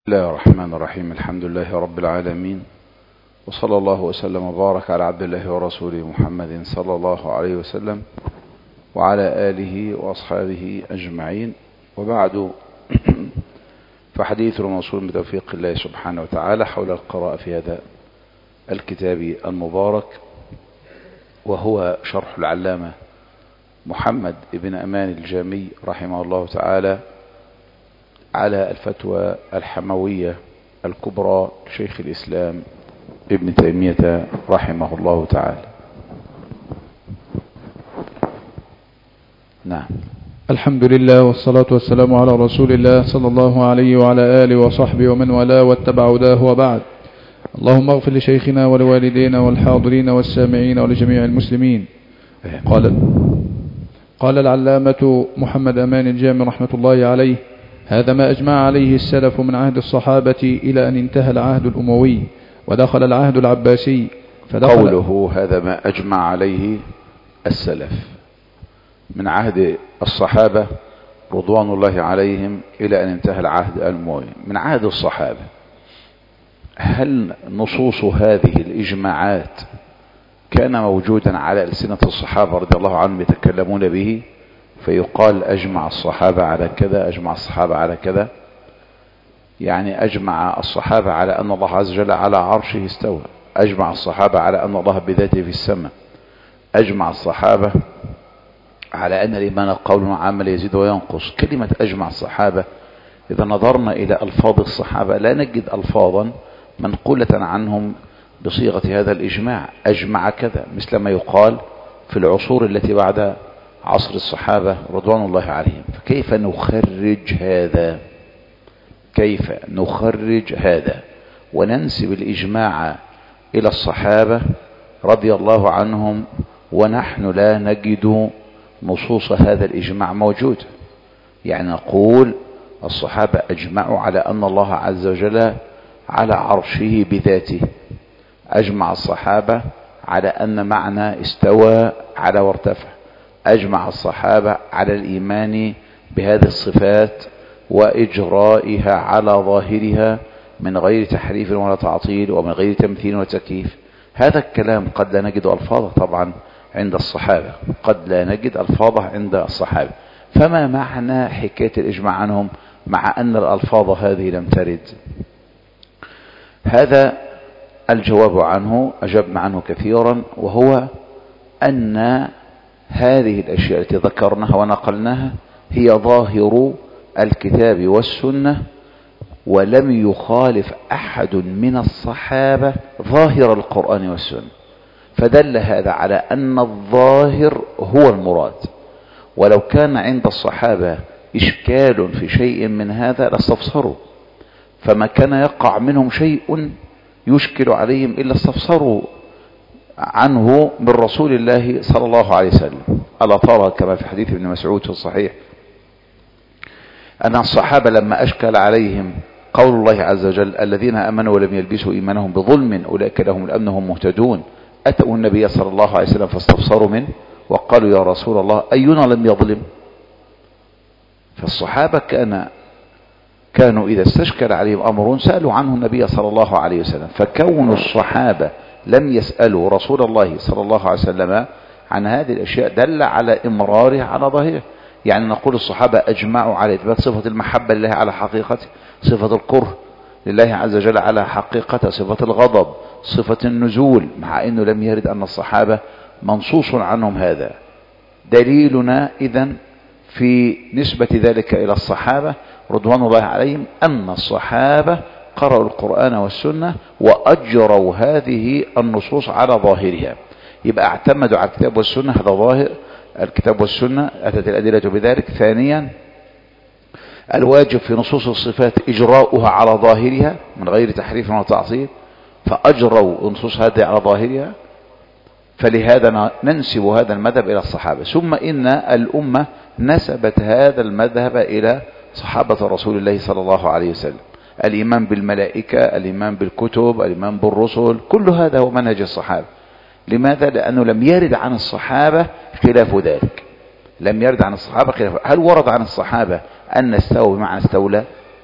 بسم الله الرحمن الرحيم. الحمد لله رب العالمين، وصلى الله وسلم وبارك على عبد الله ورسوله محمد صلى الله عليه وسلم وعلى آله وأصحابه أجمعين، وبعد فحديث الموصول بتوفيق الله سبحانه وتعالى حول القراءة في هذا الكتاب المبارك، وهو شرح العلامة محمد بن أمان الجامي رحمه الله تعالى على الفتوى الحموية الكبرى لشيخ الإسلام ابن تيمية رحمه الله تعالى. نعم. الحمد لله والصلاة والسلام على رسول الله صلى الله عليه وعلى آله وصحبه ومن والاه واتبع هداه، وبعد. اللهم اغفر لشيخنا ولوالدينا والحاضرين والسامعين ولجميع المسلمين. قال العلامة محمد أمان الجامي رحمة الله عليه: هذا ما أجمع عليه السلف من عهد الصحابة إلى أن انتهى العهد الأموي ودخل العهد العباسي. قوله هذا ما أجمع عليه السلف من عهد الصحابة رضوان الله عليهم إلى أن انتهى العهد الأموي. من عهد الصحابة، هل نصوص هذه الإجماعات كان موجودا على ألسنة الصحابة رضي الله عنهم يتكلمون به فيقال أجمع الصحابة على كذا، أجمع الصحابة على كذا؟ يعني أجمع الصحابة على أن الله عز وجل على عرشه استوى، أجمع الصحابة على أن الله بذاته في السماء، أجمع الصحابة على أن الإيمان قول وعمل يزيد وينقص. كلمة أجمع الصحابة إذا نظرنا إلى ألفاظ الصحابة لا نجد ألفاظا منقولة عنهم بصيغة هذا الإجماع. أجمع كذا، مثل ما يقال في العصور التي بعد عصر الصحابة رضوان الله عليهم. فكيف نخرج هذا؟ كيف نخرج هذا وننسب الإجماع إلى الصحابة رضي الله عنهم ونحن لا نجد نصوص هذا الإجماع موجود؟ يعني نقول الصحابة أجمعوا على أن الله عز وجل على عرشه بذاته، أجمع الصحابة على أن معنى استوى على وارتفع، أجمع الصحابة على الإيمان بهذه الصفات وإجرائها على ظاهرها من غير تحريف ولا تعطيل ومن غير تمثيل وتكييف. هذا الكلام قد لا نجد ألفاظه طبعا عند الصحابة، قد لا نجد ألفاظه عند الصحابة. فما معنى حكاية الإجماع عنهم مع أن الألفاظ هذه لم ترد؟ هذا الجواب عنه أجبنا عنه كثيرا، وهو أن هذه الأشياء التي ذكرناها ونقلناها هي ظاهر الكتاب والسنة، ولم يخالف أحد من الصحابة ظاهر القرآن والسنة، فدل هذا على أن الظاهر هو المراد. ولو كان عند الصحابة إشكال في شيء من هذا لاستفسروا، فما كان يقع منهم شيء يشكل عليهم إلا استفسروا عنه من رسول الله صلى الله عليه وسلم. ألا ترى كما في حديث ابن مسعود في الصحيح أن الصحابة لما أشكل عليهم قول الله عز وجل الذين آمنوا ولم يلبسوا إيمانهم بظلم أولئك لهم الأمن وهم مهتدون، أتوا النبي صلى الله عليه وسلم فاستفسروا منه وقالوا يا رسول الله أينا لم يظلم؟ فالصحابة كانوا إذا استشكل عليهم أمر سألوا عنه النبي صلى الله عليه وسلم. فكون الصحابة لم يسألوا رسول الله صلى الله عليه وسلم عن هذه الأشياء دل على إمراره على ظاهره. يعني نقول الصحابة أجمعوا على إثبات صفة المحبة لله على حقيقته، صفة الكره لله عز وجل على حقيقته، صفة الغضب، صفة النزول، مع أنه لم يرد أن الصحابة منصوص عنهم هذا. دليلنا إذن في نسبة ذلك إلى الصحابة رضوان الله عليهم أن الصحابة قرأوا القرآن والسنة وأجروا هذه النصوص على ظاهرها. يبقى اعتمدوا على الكتاب والسنة، هذا ظاهر الكتاب والسنة، أتت الأدلة بذلك. ثانيا الواجب في نصوص الصفات إجراؤها على ظاهرها من غير تحريف ولا تعطيل، فأجروا نصوص هذه على ظاهرها، فلهذا ننسب هذا المذهب إلى الصحابة. ثم إن الأمة نسبت هذا المذهب إلى صحابة رسول الله صلى الله عليه وسلم. الإيمان بالملائكة، الإيمان بالكتب، الإيمان بالرسل، كل هذا هو منهج الصحابة. لماذا؟ لأنه لم يرد عن الصحابة خلاف ذلك. لم يرد عن الصحابة خلاف. هل ورد عن الصحابة أن استوى بمعنى استولى؟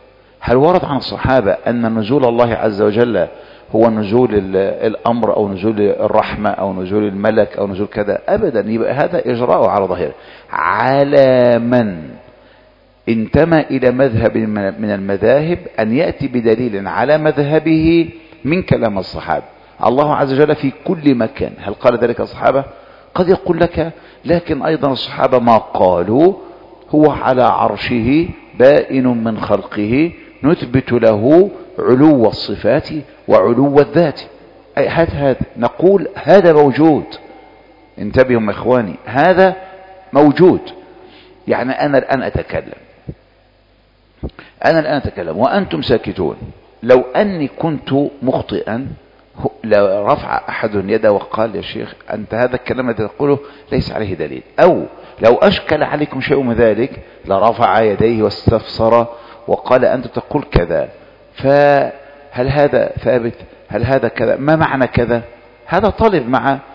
هل ورد عن الصحابة أن نزول الله عز وجل هو نزول الأمر أو نزول الرحمة أو نزول الملك أو نزول كذا؟ أبدا. يبقى هذا إجراء على ظاهره على من انتمى إلى مذهب من المذاهب أن يأتي بدليل على مذهبه من كلام الصحابة. الله عز وجل في كل مكان. هل قال ذلك الصحابة؟ قد يقول لك لكن أيضا الصحابة ما قالوا هو على عرشه بائن من خلقه نثبت له علو الصفات وعلو الذات. أي هذا نقول هذا موجود. انتبهوا إخواني، هذا موجود. يعني أنا الآن أتكلم وأنتم ساكتون. لو أني كنت مخطئا لو رفع أحد يده وقال يا شيخ أنت هذا الكلام الذي تقوله ليس عليه دليل، أو لو أشكل عليكم شيء من ذلك لرفع يديه واستفسر وقال أنت تقول كذا، فهل هذا ثابت؟ هل هذا كذا؟ ما معنى كذا؟ هذا طالب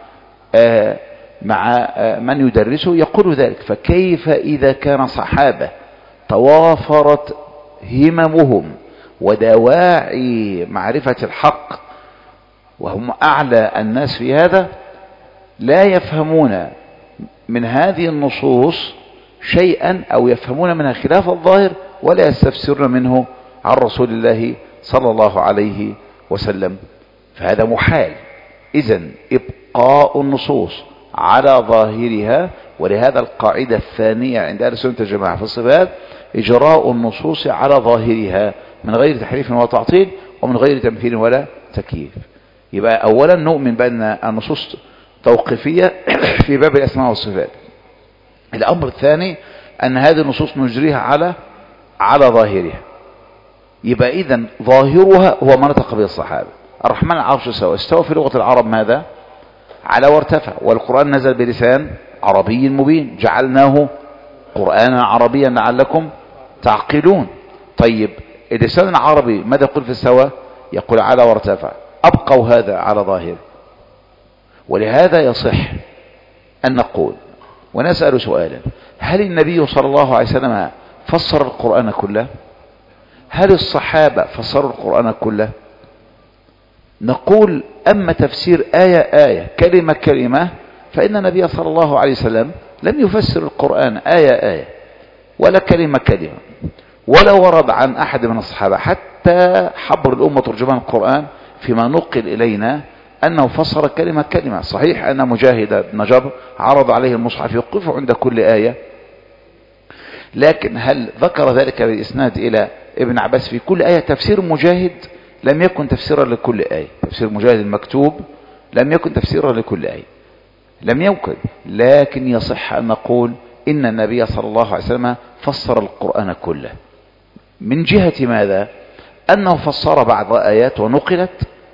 مع من يدرسه يقول ذلك. فكيف إذا كان صحابة توافرت هممهم ودواعي معرفة الحق وهم أعلى الناس في هذا لا يفهمون من هذه النصوص شيئا أو يفهمون منها خلاف الظاهر ولا يستفسرون منه عن رسول الله صلى الله عليه وسلم؟ فهذا محال. إذن إبقاء النصوص على ظاهرها، ولهذا القاعدة الثانية عند أهل السنة والجماعة في الصفات إجراء النصوص على ظاهرها من غير تحريف ولا تعطيل ومن غير تمثيل ولا تكييف. يبقى أولا نؤمن بأن النصوص توقيفية في باب الأسماء والصفات. الأمر الثاني أن هذه النصوص نجريها على ظاهرها. يبقى إذن ظاهرها هو ما نطق به الصحابة. الرحمن على العرش استوى. استوى في لغة العرب ماذا؟ على وارتفع. والقرآن نزل بلسان عربي مبين جعلناه قرآنا عربيا لعلكم تعقلون. طيب اللسان العربي ماذا يقول في استوى؟ يقول على وارتفع. أبقوا هذا على ظاهره. ولهذا يصح أن نقول ونسأل سؤالا: هل النبي صلى الله عليه وسلم فسر القرآن كله؟ هل الصحابة فسروا القرآن كله؟ نقول أما تفسير آية كلمة كلمة فإن النبي صلى الله عليه وسلم لم يفسر القرآن آية ولا كلمة كلمة، ولا ورد عن أحد من الصحابة حتى حبر الأمة ترجمان القرآن فيما نقل إلينا أنه فسر كلمة كلمة. صحيح أن مجاهد بن جبر عرض عليه المصحف يوقفه عند كل آية، لكن هل ذكر ذلك بالإسناد إلى ابن عباس في كل آية؟ تفسير مجاهد لم يكن تفسيرا لكل آية. تفسير مجاهد المكتوب لم يكن تفسيرا لكل آية، لم يمكن. لكن يصح أن نقول إن النبي صلى الله عليه وسلم فسر القرآن كله. من جهة ماذا؟ أنه فسر بعض آيات ونقلت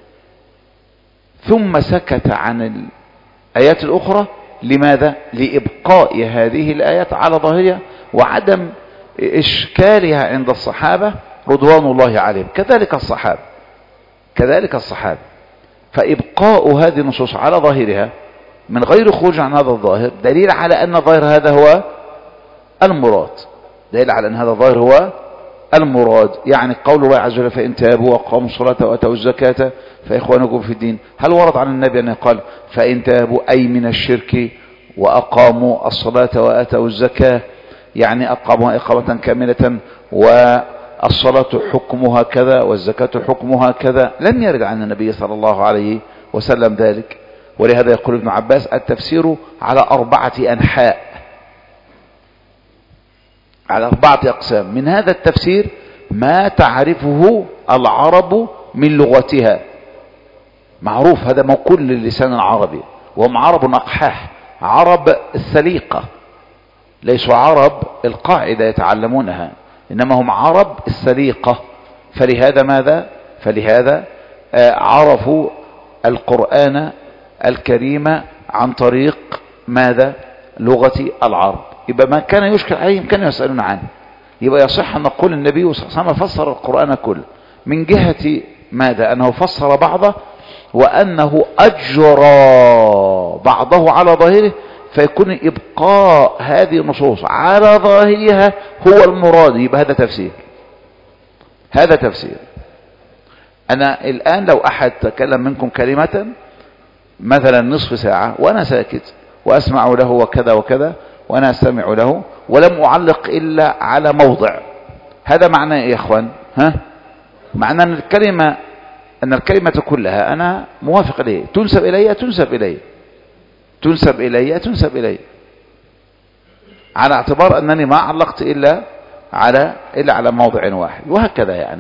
ثم سكت عن الآيات الأخرى. لماذا؟ لإبقاء هذه الآيات على ظاهرها وعدم إشكالها عند الصحابة رضوان الله عليهم. كذلك الصحابة. فإبقاء هذه النصوص على ظاهرها من غير خروج عن هذا الظاهر دليل على أن الظاهر هذا هو المراد. دليل على أن هذا الظاهر هو المراد. يعني قول الله عز وجل: فإن تابوا وأقاموا الصلاة وآتوا الزكاة فإخوانكم في الدين. هل ورد عن النبي أن قال فإن تابوا أي من الشرك وأقاموا الصلاة وآتوا الزكاة، يعني أقاموها إقامة كاملة والصلاة حكمها كذا والزكاة حكمها كذا؟ لم يرد عن النبي صلى الله عليه وسلم ذلك. ولهذا يقول ابن عباس: التفسير على 4 أنحاء، على 4 أقسام. من هذا التفسير ما تعرفه العرب من لغتها، معروف هذا موكول للسان العربي، وهم عرب أقحاح، عرب السليقة، ليسوا عرب القاعدة يتعلمونها، إنما هم عرب السليقة. فلهذا ماذا؟ فلهذا عرفوا القرآن الكريم عن طريق ماذا؟ لغة العرب. يبقى ما كان يشكل عليهم كانوا يسألون عنه. يبقى يصح أن نقول النبي صلى الله عليه وسلم فسر القرآن كله من جهة ماذا؟ أنه فسر بعضه وأنه أجرى بعضه على ظاهره، فيكون إبقاء هذه النصوص على ظاهرها هو المراد. يبقى هذا هذا تفسير. أنا الآن لو أحد تكلم منكم كلمة مثلا نصف ساعة وأنا ساكت وأسمع له وكذا وكذا وأنا أستمع له ولم أعلق إلا على موضع، هذا معناه إيه يا إخوان؟ معناه أن الكلمة كلها أنا موافق إليه، تنسب إلي على اعتبار أنني ما علقت إلا على موضع واحد، وهكذا يعني.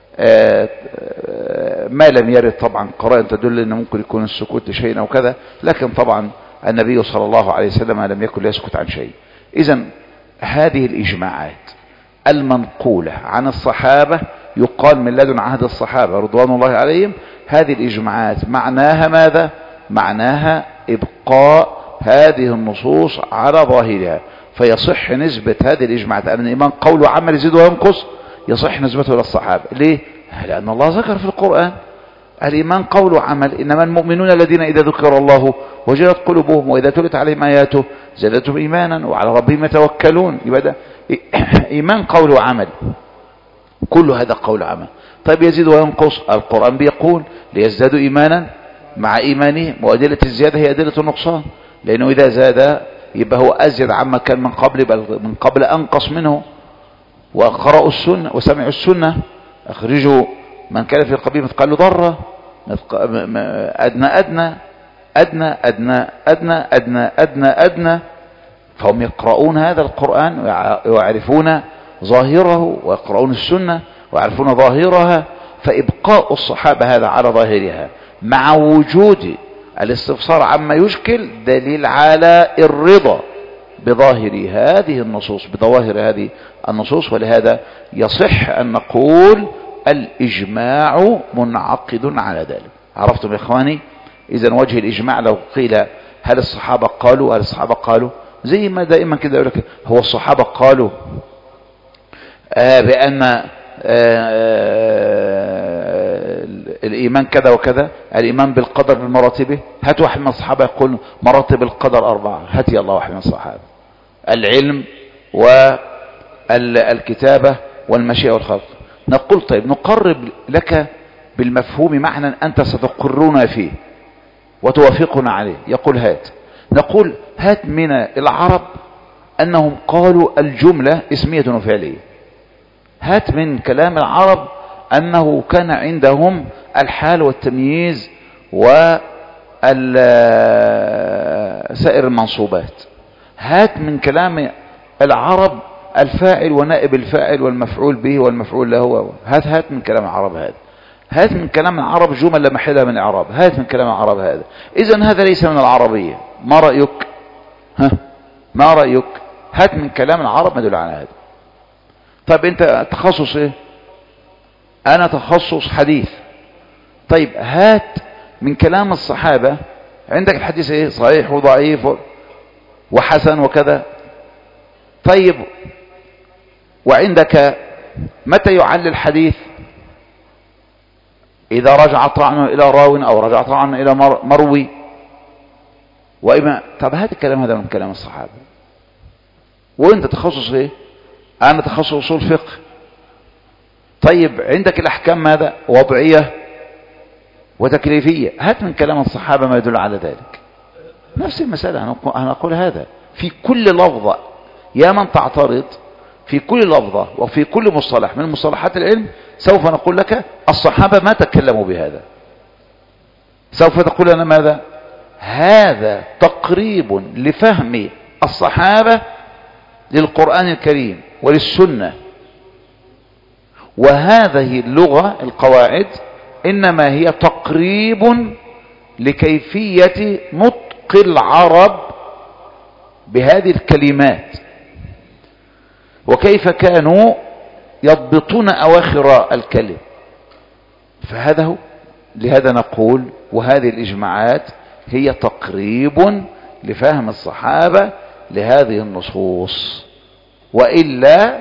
ما لم يرد طبعا قرائن تدل أنه ممكن يكون السكوت لشيء أو كذا، لكن طبعا النبي صلى الله عليه وسلم لم يكن يسكت عن شيء. إذن هذه الإجماعات المنقولة عن الصحابة يقال من لدن عهد الصحابة رضوان الله عليهم، هذه الإجماعات معناها ماذا؟ معناها إبقاء هذه النصوص على ظاهرها، فيصح نسبة هذه الإجماعات أن الإيمان قول وعمل يزيد وينقص، يصح نسبته للصحابة. ليه؟ لأن الله ذكر في القرآن الإيمان قول وعمل، إنما المؤمنون الذين إذا ذكر الله وجلت قلوبهم وإذا تلت عليهم آياته زادتهم إيمانا وعلى ربهم يتوكلون. يبقى إيمان قول وعمل، كل هذا قول وعمل. طيب يزيد وينقص، القرآن بيقول ليزدادوا إيمانا مع إيمانهم، وأدلة الزيادة هي أدلة النقصان، لأنه إذا زاد يبقى هو أزيد عما كان من قبل، بل من قبل أنقص منه. وقرأوا السنة وسمعوا السنة، أخرجوا من كان في القبيل مثقال ذرة، أدنى أدنى أدنى أدنى أدنى أدنى أدنى أدنى، فهم يقرؤون هذا القرآن ويعرفون ظاهره، ويقرؤون السنة ويعرفون ظاهرها. فإبقاء الصحابة هذا على ظاهرها مع وجود الاستفسار عما يشكل دليل على الرضا بظاهر هذه النصوص، بظواهر هذه النصوص. ولهذا يصح أن نقول الإجماع منعقد على ذلك. عرفتم يا إخواني؟ إذن وجه الإجماع لو قيل هل الصحابة قالوا زي ما دائما كده يقول لك هو الصحابة قالوا بأن الإيمان كذا وكذا، الإيمان بالقدر بمراتبه. هات واحد من الصحابة يقول مراتب القدر 4، هات يلا واحد من الصحابة. العلم والكتابة والمشيئة والخلق. نقول طيب نقرب لك بالمفهوم معنى أنت ستقرنا فيه وتوافقنا عليه. يقول هات، نقول هات من العرب أنهم قالوا الجملة اسمية وفعلية. هات من كلام العرب أنه كان عندهم الحال والتمييز وسائر المنصوبات. هات من كلام العرب الفاعل ونائب الفاعل والمفعول به والمفعول له. هات من كلام العرب هذا. هات من كلام العرب جمل لا محل من إعراب. هات من كلام العرب هذا. إذن هذا ليس من العربية. ما رأيك؟ ما رأيك؟ هات من كلام العرب ما يدل على هذا. طيب أنت تخصص إيه؟ أنا تخصص حديث. طيب هات من كلام الصحابة. عندك الحديث إيه؟ صحيح وضعيف وحسن وكذا. طيب وعندك متى يعل الحديث؟ إذا رجع طعنه إلى راو أو رجع طعنه إلى مروي وإما. طب هات الكلام هذا من كلام الصحابة. وانت تخصص ايه؟ انا تخصص اصول فقه. طيب عندك الاحكام ماذا؟ وضعية وتكليفية. هات من كلام الصحابة ما يدل على ذلك. نفس المسألة. أنا أقول هذا في كل لفظة. يا من تعترض في كل لفظة وفي كل مصطلح من مصطلحات العلم سوف نقول لك الصحابة ما تكلموا بهذا. سوف تقول لنا ماذا؟ هذا تقريب لفهم الصحابة للقرآن الكريم وللسنة. وهذه اللغة القواعد إنما هي تقريب لكيفية نطق العرب بهذه الكلمات وكيف كانوا يضبطون أواخر الكلم. فهذا هو. لهذا نقول وهذه الإجماعات هي تقريب لفهم الصحابة لهذه النصوص، وإلا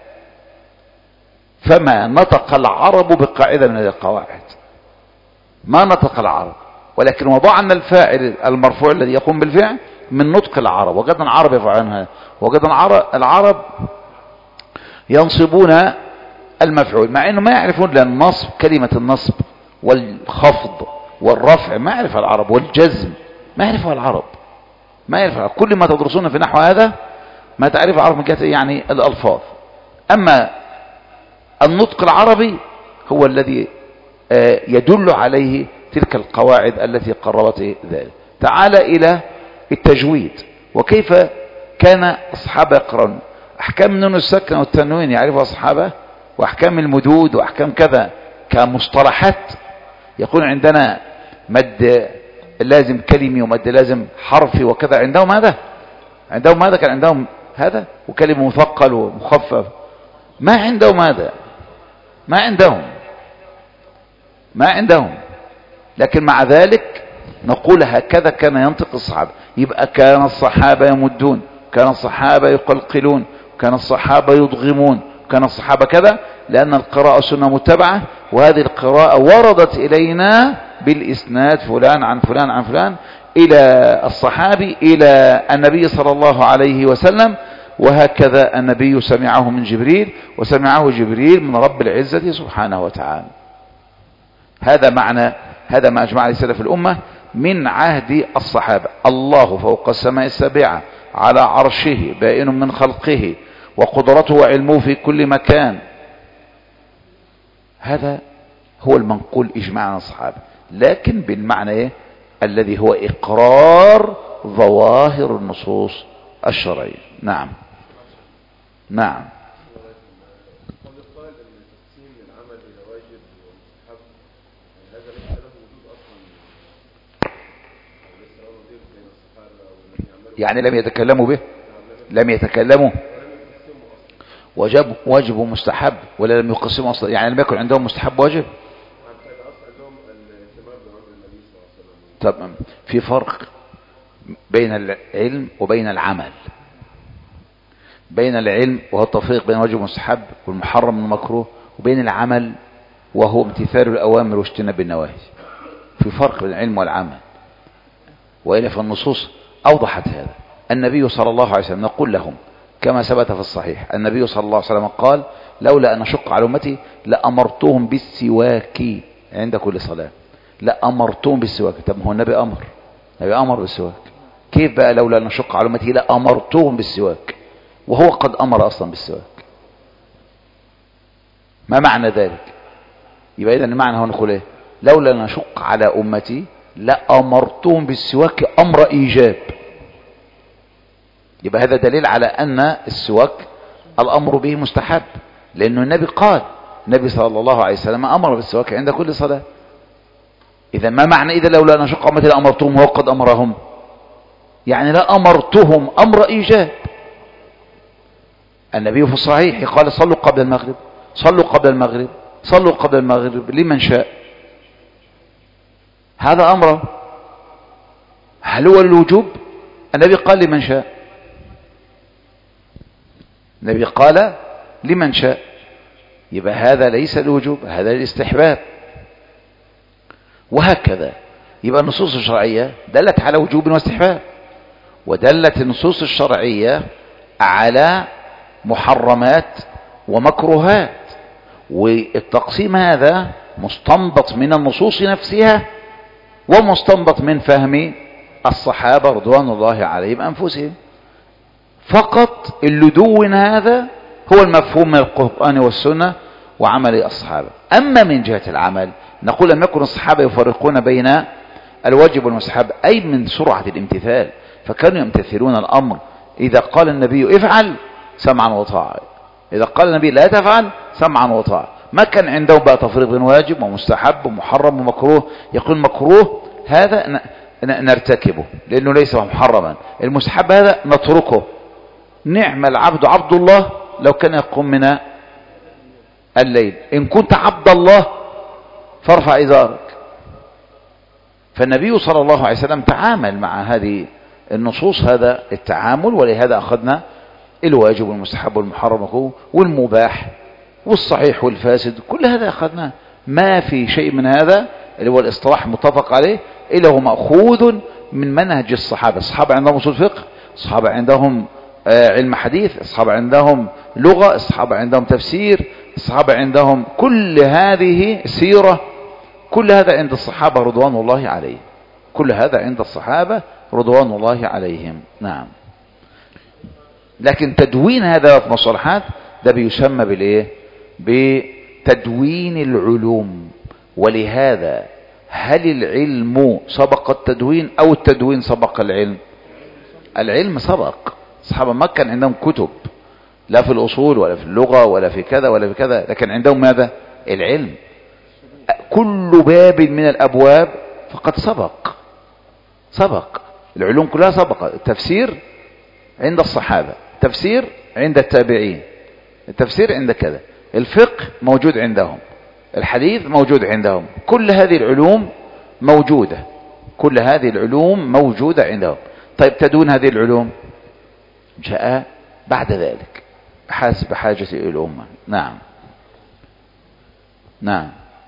فما نطق العرب بقاعدة من هذه القواعد. ما نطق العرب، ولكن وضعنا الفاعل المرفوع الذي يقوم بالفعل من نطق العرب. وجدنا العرب يفعلون هذا. وجدنا العرب ينصبون المفعول، مع انه ما يعرفون لا النصب، كلمة النصب والخفض والرفع ما يعرفها العرب، والجزم ما يعرفها العرب، ما يعرفها. كل ما تدرسون في نحو هذا ما تعرف العرب من جهة يعني الألفاظ. أما النطق العربي هو الذي يدل عليه تلك القواعد التي قررت ذلك. تعال إلى التجويد، وكيف كان الصحابة يقرأون أحكام النون الساكنة والتنوين يعرفها الصحابة، وأحكام المدود وأحكام كذا كمصطلحات. يقول عندنا مد لازم كلمي ومد لازم حرفي وكذا، عندهم هذا، عندهم هذا، كان عندهم هذا، وكلمة مثقل ومخفف، ما عندهم هذا، ما عندهم. لكن مع ذلك نقول هكذا كان ينطق الصحابة. يبقى كان الصحابة يمدون، كان الصحابة يقلقلون، كان الصحابة يضغمون، كان الصحابة كذا، لأن القراءة سنة متبعة، وهذه القراءة وردت إلينا بالإسناد فلان عن فلان عن فلان إلى الصحابي إلى النبي صلى الله عليه وسلم. وهكذا النبي سمعه من جبريل، وسمعه جبريل من رب العزة سبحانه وتعالى. هذا معنى، هذا ما أجمع عليه سلف الأمة من عهد الصحابة. الله فوق السماء السابعة على عرشه بائن من خلقه، وقدرته وعلمه في كل مكان. هذا هو المنقول إجماعا عن الصحابة، لكن بالمعنى الذي هو إقرار ظواهر النصوص الشرعية. نعم نعم. يعني لم يتكلموا به، لم يتكلموا، واجب ومستحب، ولا لم يقسموا اصلا، يعني لم يكن عندهم مستحب واجب. طب في فرق بين العلم وبين العمل. بين العلم وهو التفريق بين واجب ومستحب والمحرم والمكروه، وبين العمل وهو امتثال الأوامر واجتناب النواهي. في فرق بين العلم والعمل، وإلا فالنصوص أوضحت هذا. النبي صلى الله عليه وسلم نقول لهم كما ثبت في الصحيح، النبي صلى الله عليه وسلم قال: لولا أن أشق على أمتي لأمرتهم بالسواك عند كل صلاة. لأمرتهم بالسواك. طب ما هو النبي أمر، النبي أمر بالسواك، كيف بقى لولا أن أشق على أمتي لأمرتهم بالسواك وهو قد أمر أصلا بالسواك؟ ما معنى ذلك؟ يبقى إذن المعنى هو نقول إيه؟ لولا أن أشق على أمتي لأمرتهم بالسواك أمر إيجاب. يبقى هذا دليل على أن السواك الأمر به مستحب، لأنه النبي قال، النبي صلى الله عليه وسلم أمر بالسواك عند كل صلاة. إذا ما معنى إذا لولا أن أشق أمتي لأمرتهم وهو قد أمرهم؟ يعني لا أمرتهم أمر إيجاب. النبي في الصحيح قال: صلوا قبل المغرب، صلوا قبل المغرب، صلوا قبل المغرب لمن شاء. هذا أمره. هل هو الوجوب؟ النبي قال لمن شاء، النبي قال لمن شاء. يبقى هذا ليس الوجوب، هذا الاستحباب. وهكذا يبقى النصوص الشرعية دلت على وجوب واستحباب، ودلت النصوص الشرعية على محرمات ومكروهات. والتقسيم هذا مستنبط من النصوص نفسها، ومستنبط من فهم الصحابة رضوان الله عليهم أنفسهم. فقط اللدون هذا هو المفهوم من القرآن والسنة وعمل الصحابة. أما من جهة العمل نقول لم يكن الصحابة يفرقون بين الواجب والمستحب، أي من سرعة الامتثال، فكانوا يمتثلون الأمر. إذا قال النبي افعل سمعا وطاعة، إذا قال النبي لا تفعل سمعا وطاعة. ما كان عندهم بقى تفريق بين واجب ومستحب ومحرم ومكروه. يقول مكروه هذا نرتكبه لأنه ليس محرما، المستحب هذا نتركه. نعم العبد عبد الله لو كان يقوم من الليل، إن كنت عبد الله فارفع إزارك. فالنبي صلى الله عليه وسلم تعامل مع هذه النصوص هذا التعامل، ولهذا أخذنا الواجب والمستحب والمحرم والمباح والصحيح والفاسد، كل هذا أخذناه. ما في شيء من هذا اللي هو الاصطلاح متفق عليه إلا هو مأخوذ من منهج الصحابة. الصحابة عندهم أصول فقه، الصحابة عندهم علم حديث، الصحابة عندهم لغة، الصحابة عندهم تفسير، الصحابة عندهم كل هذه سيرة، كل هذا عند الصحابة رضوان الله عليهم، كل هذا عند الصحابة رضوان الله عليهم. نعم. لكن تدوين هذا في مصطلحات ده بيسمى بالايه؟ بتدوين العلوم. ولهذا هل العلم سبق التدوين او التدوين سبق العلم؟ العلم سبق. الصحابة ما كان عندهم كتب لا في الأصول ولا في اللغة ولا في كذا ولا في كذا، لكن عندهم ماذا؟ العلم. كل باب من الأبواب فقد سبق العلوم كلها سبق. التفسير عند الصحابة، التفسير عند التابعين، التفسير عند كذا، الفقه موجود عندهم، الحديث موجود عندهم، كل هذه العلوم موجودة، كل هذه العلوم موجودة عندهم. طيب تدون هذه العلوم جاء بعد ذلك حسب حاجة الأمة. نعم. نعم.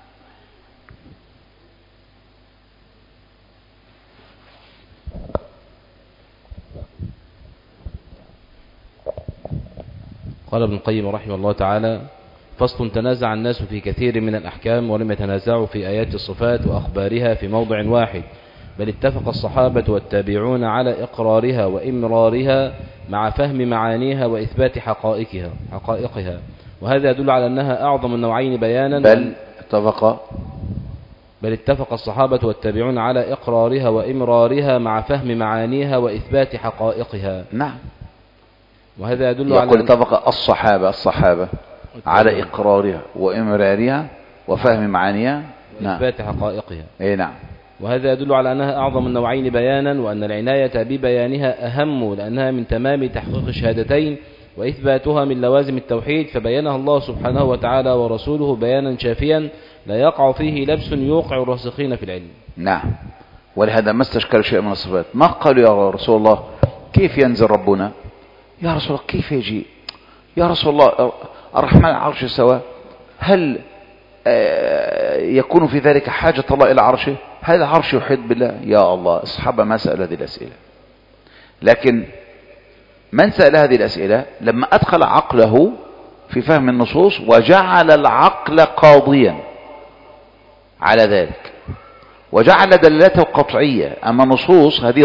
قال ابن القيم رحمه الله تعالى: فصل: تنازع الناس في كثير من الأحكام ولم يتنازعوا في آيات الصفات وأخبارها في موضع واحد، بل اتفق الصحابة والتابعون على إقرارها وإمرارها مع فهم معانيها وإثبات حقائقها، وهذا يدل على أنها أعظم النوعين بيانا. بل اتفق الصحابة والتابعون على إقرارها وإمرارها مع فهم معانيها وإثبات حقائقها. نعم. وهذا يدل على يقول اتفق الصحابة على إقرارها وإمرارها وفهم معانيها وإثبات حقائقها. اي نعم. وهذا يدل على أنها أعظم النوعين بيانا، وأن العناية ببيانها أهم، لأنها من تمام تحقيق الشهادتين وإثباتها من لوازم التوحيد، فبينها الله سبحانه وتعالى ورسوله بيانا شافيا لا يقع فيه لبس يوقع الراسخين في العلم. نعم. ولهذا ما استشكل شيء من الصفات. ما قالوا يا رسول الله كيف ينزل ربنا؟ يا رسول الله كيف يجي؟ يا رسول الله الرحمن على العرش استوى، هل يكون في ذلك حاجة الله إلى عرشه؟ هل العرش يحيط بالله؟ يا الله، الصحابة ما سألوا هذه الأسئلة. لكن من سأل هذه الأسئلة لما أدخل عقله في فهم النصوص وجعل العقل قاضيا على ذلك، وجعل دلالته قطعية. أما النصوص هذه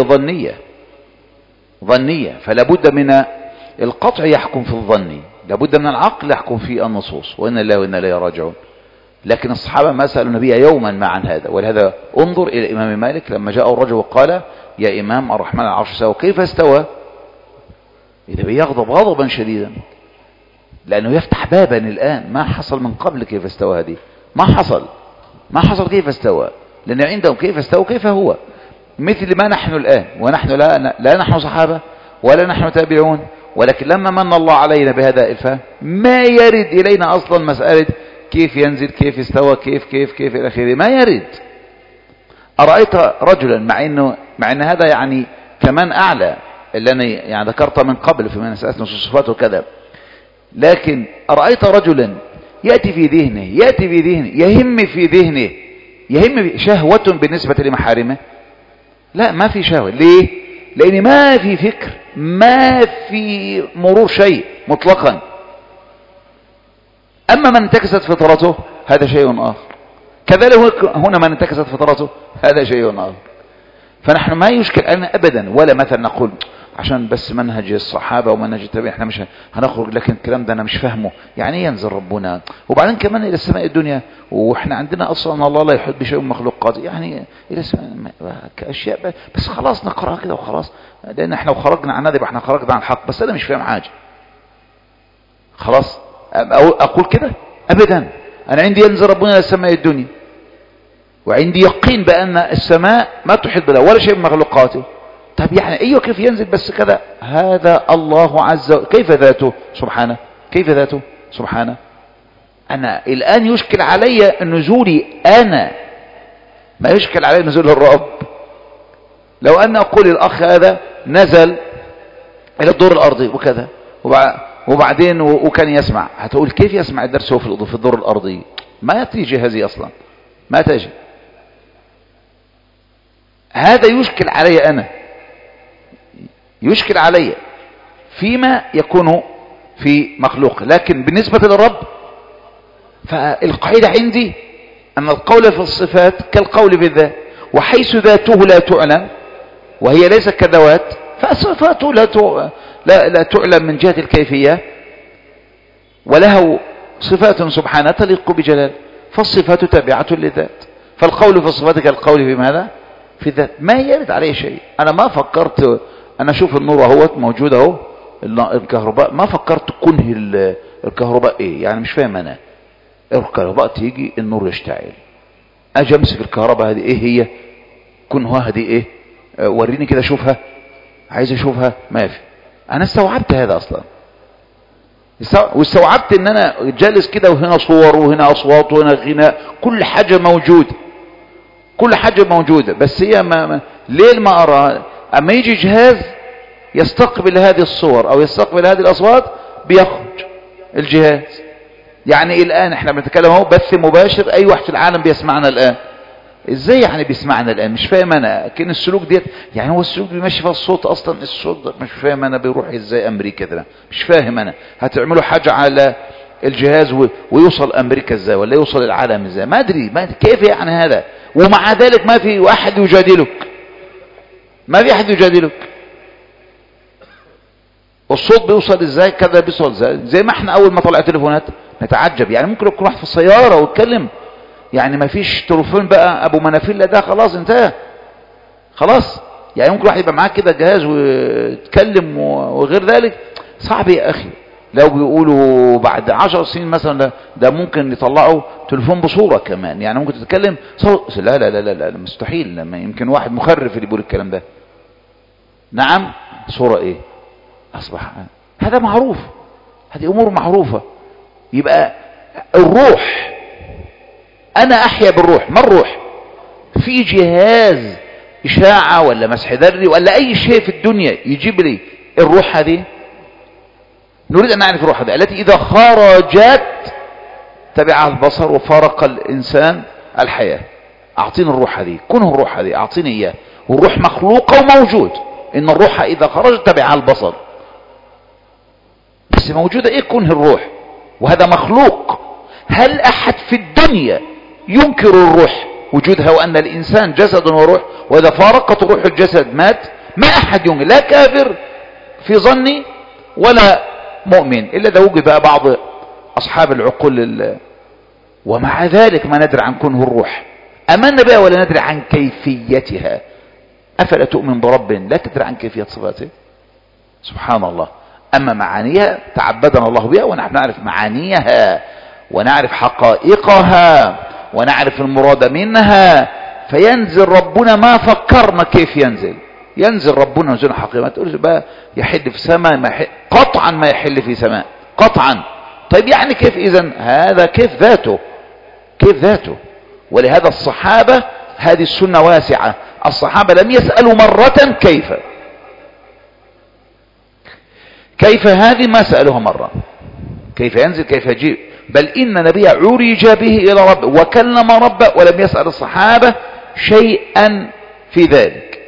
ظنية، فلا بد من القطع يحكم في الظن، لا بد من العقل يحكم في النصوص، وإن الله وإنا إليه راجعون. لكن الصحابة ما سألوا النبي يوما ما عن هذا. ولهذا انظر إلى إمام مالك لما جاء الرجل وقال: يا إمام الرحمن على العرش استوى، كيف استوى؟ إذا بيغضب غضبا شديدا، لأنه يفتح بابا الآن ما حصل من قبل. كيف استوى هذه؟ ما حصل كيف استوى، لأن عندهم كيف استوى كيف هو، مثل ما نحن الآن، ونحن لا نحن صحابة ولا نحن تابعون، ولكن لما من الله علينا بهذا الفهم ما يرد إلينا أصلا مسألة كيف ينزل، كيف استوى، كيف إلى آخره، ما يرد. أرأيت رجلا مع أن هذا يعني كمان أعلى اللي أنا يعني ذكرت من قبل في مسألة نصوص الصفات وكذا، لكن أرأيت رجلا يأتي في ذهنه يهم شهوة بالنسبة لمحارمه؟ لا، ما في شهوة. ليه؟ لأن ما في فكر، ما في مرور شيء مطلقا. أما من انتكست فطرته هذا شيء آخر، كذلك هنا من انتكست فطرته هذا شيء آخر. فنحن ما يشكل أنا أبدا، ولا مثلا نقول عشان بس منهج الصحابة ومنهج التابعين احنا مش هنخرج، لكن الكلام ده أنا مش فاهمه. يعني ينزل ربنا وبعدين كمان إلى السماء الدنيا، وإحنا عندنا أصلا الله لا يحب بشيء من مخلوقاته، يعني إلى السماء أشياء بس خلاص نقرأها كده وخلاص، لأن احنا وخرجنا عن هذا احنا خرجنا عن الحق، بس أنا مش فاهم حاجة خلاص. أقول كده أبدا. أنا عندي ينزل ربنا إلى السماء الدنيا، وعندي يقين بأن السماء ما تحيط بها ولا شيء من مخلوقاته. طب يعني أيوة كيف ينزل بس كذا؟ هذا الله عز وجل. كيف ذاته سبحانه؟ أنا الآن يشكل علي نزولي أنا، ما يشكل علي نزول الرب. لو أن أقول الأخ هذا نزل إلى الدور الأرضي وكذا وبعدين وكان يسمع، هتقول كيف يسمع الدرس هو في الدور الأرضي؟ ما تيجي هذه أصلا، ما تجي. هذا يشكل علي أنا، يشكل علي فيما يكون في مخلوق، لكن بالنسبة للرب فالقاعدة عندي أن القول في الصفات كالقول في الذات، وحيث ذاته لا تعلم وهي ليست كذوات، فصفاته لا تعلم من جهة الكيفية، وله صفات سبحانه تليق بجلال، فالصفات تابعة للذات. فالقول في الصفات كالقول في ماذا؟ في الذات. ما يرد عليه شيء. أنا ما فكرت، أنا أشوف النور اهوت موجود اهو، الكهرباء، ما فكرت كنه الكهرباء ايه، يعني مش فاهم أنا. الكهرباء تيجي النور يشتعل، أجي أمسك الكهرباء هذه ايه هي؟ كنها هذه ايه؟ وريني كده اشوفها، عايز اشوفها، ما في. أنا استوعبت هذا أصلا، واستوعبت ان انا جالس كده وهنا صور وهنا اصوات وهنا غناء، كل حاجة موجودة، كل حاجة موجودة، بس هي ليل ما ارى. اما يجي جهاز يستقبل هذه الصور او يستقبل هذه الاصوات بيخرج الجهاز. يعني الان احنا بنتكلم اهو بث مباشر، اي واحد في العالم بيسمعنا الان. ازاي يعني بيسمعنا الان؟ مش فاهم انا. كأن السلوك ديت، يعني هو السلوك بيمشي في الصوت اصلا، الصوت مش فاهم انا بيروح ازاي امريكا ده، مش فاهم انا. هتعملوا حاجة على الجهاز ويوصل امريكا ازاي، ولا يوصل العالم ازاي؟ ما ادري كيف يعني هذا. ومع ذلك ما في احد يجادلك، ما في احد يجادلك. الصوت بيوصل ازاي، كذا بيوصل ازاي. زي ما احنا اول ما طلع تليفونات نتعجب، يعني ممكن يكون واحد في السيارة ويتكلم، يعني ما فيش تليفون بقى ابو منافيل ده، خلاص انتهى، خلاص. يعني ممكن واحد يبقى معاه كده جهاز ويتكلم وغير ذلك. صعب يا اخي. لو بيقولوا بعد 10 سنين مثلا ده ممكن يطلعوا تليفون بصورة كمان، يعني ممكن تتكلم صوت. لا لا لا لا, لا مستحيل. لما يمكن واحد مخرف اللي يقول الكلام ده. نعم، صورة ايه؟ اصبح هذا معروف، هذه امور معروفة. يبقى الروح، انا احيا بالروح. ما الروح؟ في جهاز اشاعة ولا مسح ذري ولا اي شيء في الدنيا يجيب لي الروح هذه؟ نريد ان نعرف الروح هذه التي اذا خرجت تبعها البصر وفارق الانسان الحياة. اعطيني الروح هذه، كنه الروح هذه، اعطيني اياه. والروح مخلوقة وموجود. ان الروح اذا خرجت تبعها البصر، بس موجودة ايه كنه الروح، وهذا مخلوق. هل احد في الدنيا ينكر الروح وجودها، وان الانسان جسد وروح، واذا فارقت روح الجسد مات؟ ما احد ينكر، لا كافر في ظني ولا مؤمن، الا اذا وجد بقى بعض اصحاب العقول. ومع ذلك ما ندري عن كنه الروح. امنا بها ولا ندري عن كيفيتها. افلا تؤمن برب لا تدري عن كيفية صفاته؟ سبحان الله. اما معانيها تعبدنا الله بها، ونحن نعرف معانيها ونعرف حقائقها ونعرف المراد منها. فينزل ربنا ما فكرنا كيف ينزل. ينزل ربنا نزول حقيقة. ما تقولش بقى يحل في سماء، ما يحل. قطعا ما يحل في سماء، قطعا. طيب يعني كيف اذن؟ هذا كيف ذاته، كيف ذاته. ولهذا الصحابة هذه السنة واسعة. الصحابة لم يسألوا مرة كيف هذه، ما سألوها مرة كيف ينزل كيف يجيب. بل إن نبي عرج به إلى ربه وكلم ربه، ولم يسأل الصحابة شيئا في ذلك.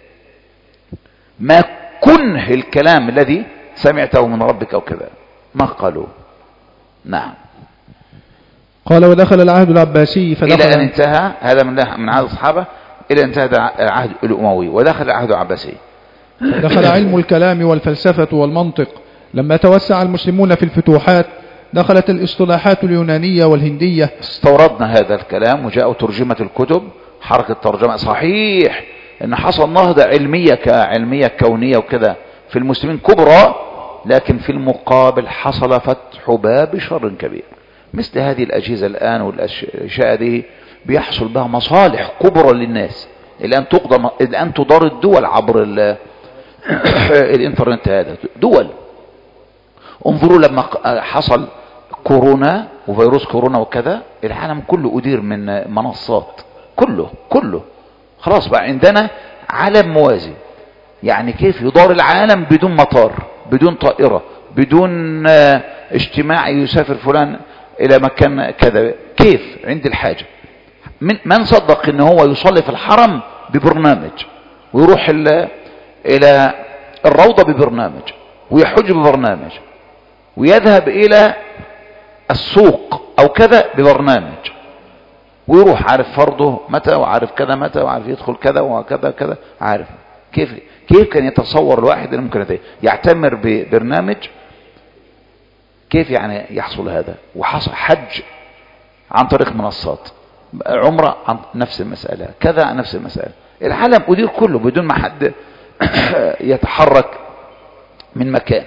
ما كنه الكلام الذي سمعته من ربك أو كذا، ما قالوا. نعم. قال ودخل العهد العباسي إلى أن انتهى هذا من عهد الصحابة، إلى أن انتهى العهد الأموي ودخل العهد العباسي. دخل علم الكلام والفلسفة والمنطق. لما توسع المسلمون في الفتوحات دخلت الاصطلاحات اليونانية والهندية. استوردنا هذا الكلام وجاءوا ترجمة الكتب، حركة ترجمة. صحيح ان حصل نهضة علمية كونية وكذا في المسلمين كبرى، لكن في المقابل حصل فتح باب شر كبير. مثل هذه الأجهزة الآن والأشياء هذه بيحصل بها مصالح كبرى للناس. الآن تدار الدول عبر الانترنت. هذا دول. انظروا لما حصل كورونا وفيروس كورونا وكذا، العالم كله أدير من منصات، كله خلاص بقى عندنا عالم موازي. يعني كيف يدار العالم بدون مطار، بدون طائرة، بدون اجتماع يسافر فلان إلى مكان كذا؟ كيف عند الحاجة؟ من صدق ان هو يصلي في الحرم ببرنامج، ويروح الى الروضة ببرنامج، ويحج ببرنامج، ويذهب الى السوق أو كذا ببرنامج، ويروح عارف فرضه متى وعارف كذا متى وعارف يدخل كذا وكذا كذا، عارف كيف كان يتصور الواحد أن ممكن يعتمر ببرنامج؟ كيف يعني يحصل هذا؟ وحصل حج عن طريق منصات، عمرة عن نفس المسألة، كذا عن نفس المسألة. العالم أدير كله بدون ما حد يتحرك من مكان.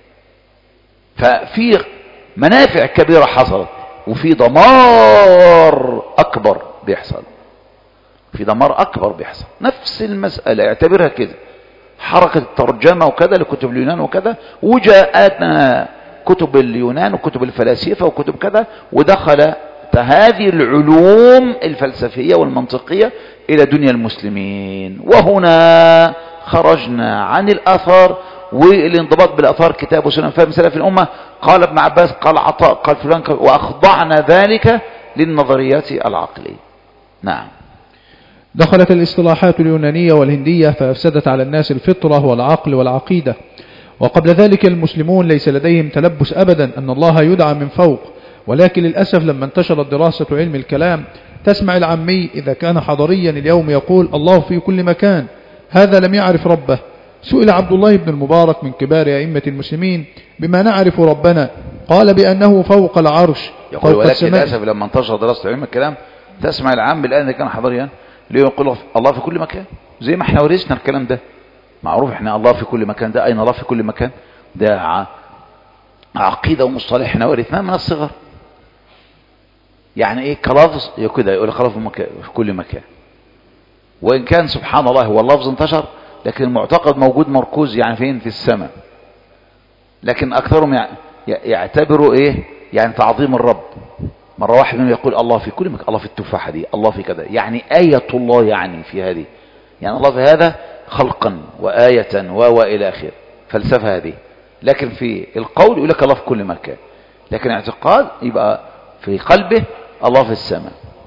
ففي منافع كبيرة حصلت، وفي دمار أكبر بيحصل، في دمار أكبر بيحصل. نفس المسألة اعتبرها كده، حركة الترجمة وكذا لكتب اليونان وكذا، وجاءتنا كتب اليونان وكتب الفلاسفة وكتب كذا، ودخل هذه العلوم الفلسفية والمنطقية إلى دنيا المسلمين. وهنا خرجنا عن الآثار والانضباط بالآثار، كتاب وسنة فهم سلف الأمة. قال ابن عباس، قال عطاء، قال فلان، وأخضعنا ذلك للنظريات العقلية. نعم. دخلت الاصطلاحات اليونانية والهندية فأفسدت على الناس الفطرة والعقل والعقيدة. وقبل ذلك المسلمون ليس لديهم تلبس أبدا أن الله يدعى من فوق، ولكن للأسف لما انتشرت دراسة علم الكلام تسمع العامي إذا كان حضريا اليوم يقول الله في كل مكان، هذا لم يعرف ربه. سئل عبد الله بن المبارك من كبار أئمة المسلمين بما نعرف ربنا، قال بأنه فوق العرش يقول. ولكن للأسف لما انتشر دراسة علم الكلام تسمع العام الآن إذا كان حضريا يقول الله في كل مكان، زي ما احنا ورثنا الكلام ده معروف. احنا الله في كل مكان ده، أين الله في كل مكان؟ ده عقيدة ومصطلح احنا ورثناه من الصغر. يعني ايه كلفظ كده يقول خلاص في كل مكان، وإن كان سبحان الله هو اللفظ انتشر لكن المعتقد موجود مركوز يعني فين؟ في السماء. لكن أكثرهم يعتبروا ايه يعني تعظيم الرب. مرة واحد منهم يقول الله في كل مكان، الله في التفاحة دي، الله في كذا، يعني آية الله يعني في هذه، يعني الله في هذا خلقا وآية وإلى آخره، فلسفة هذه. لكن في القول يقول لك الله في كل مكان، لكن اعتقاد يبقى في قلبه الله في السماء.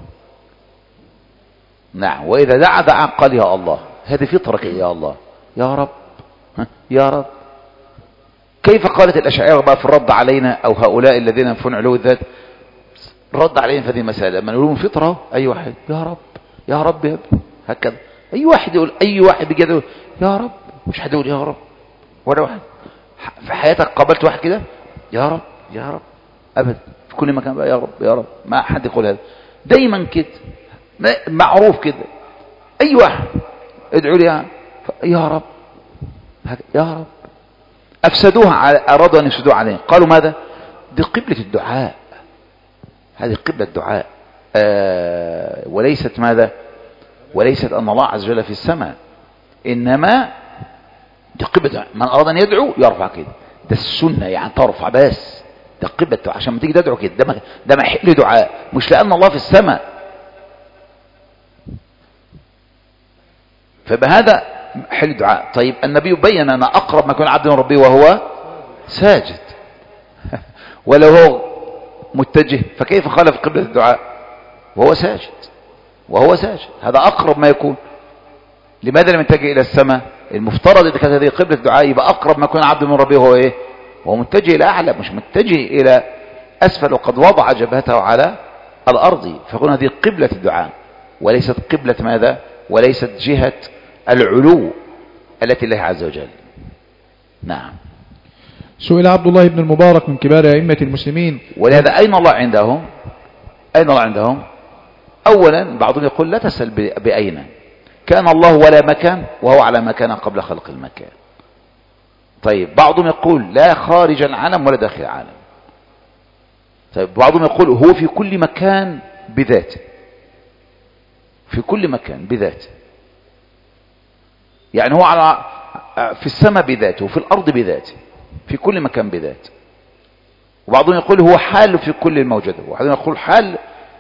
نعم. وإذا دعا قال يا الله، هذه فطرة يا الله، يا رب، يا رب. كيف قالت الأشاعرة بقى في الرد علينا أو هؤلاء الذين ينفون علو الذات، رد علينا في هذه المسألة لما نقول فطرة، أي واحد يا رب يا رب يا ابن هكذا، أي واحد يقول، أي واحد بيجي يقول يا رب، مش حد يقول يا رب ولا واحد في حياتك قابلت واحد كده يا رب يا رب أبدا، في كل مكان بقى يا رب يا رب، ما حد يقول هذا، دايما كده معروف كده. أي واحد ادعوا لي يا رب يا رب. أفسدوها، أرادوا أن يفسدوها عليهم، قالوا ماذا؟ دي قبلة الدعاء، هذه قبلة الدعاء، وليست ماذا؟ وليست أن الله عز وجل في السماء، إنما دي قبلة من أراد أن يدعو يرفع كده، ده السنة يعني ترفع بس، ده قبلة عشان ما تيجي تدعو كده، ده محل دعاء، مش لأن الله في السماء. فبهذا محل دعاء. طيب النبي بين أن أقرب ما يكون عبد من ربه وهو ساجد ولو هو متجه، فكيف خالف قبلة الدعاء وهو ساجد؟ وهو ساجد هذا أقرب ما يكون. لماذا لم يتجه إلى السماء؟ المفترض إذا كانت هذه قبلة الدعاء يبقى أقرب ما يكون عبد من ربه هو إيه؟ وهو متجه إلى أعلى، مش متجه إلى أسفل وقد وضع جبهته على الأرض. فكون هذه قبلة الدعاء وليست قبلة ماذا؟ وليست جهة العلو التي الله عز وجل. نعم. سئل عبد الله بن المبارك من كبار أئمة المسلمين، ولهذا أين الله عندهم؟ أين الله عندهم؟ أولا بعضهم يقول لا تسأل بأين، كان الله ولا مكان وهو على مكان قبل خلق المكان. طيب بعضهم يقول لا خارج العالم ولا داخل العالم. طيب بعضهم يقول هو في كل مكان بذاته، في كل مكان بذاته، يعني هو على في السماء بذاته وفي الأرض بذاته، في كل مكان بذاته. وبعضهم يقول هو حال في كل الموجودات، وبعضهم يقول حال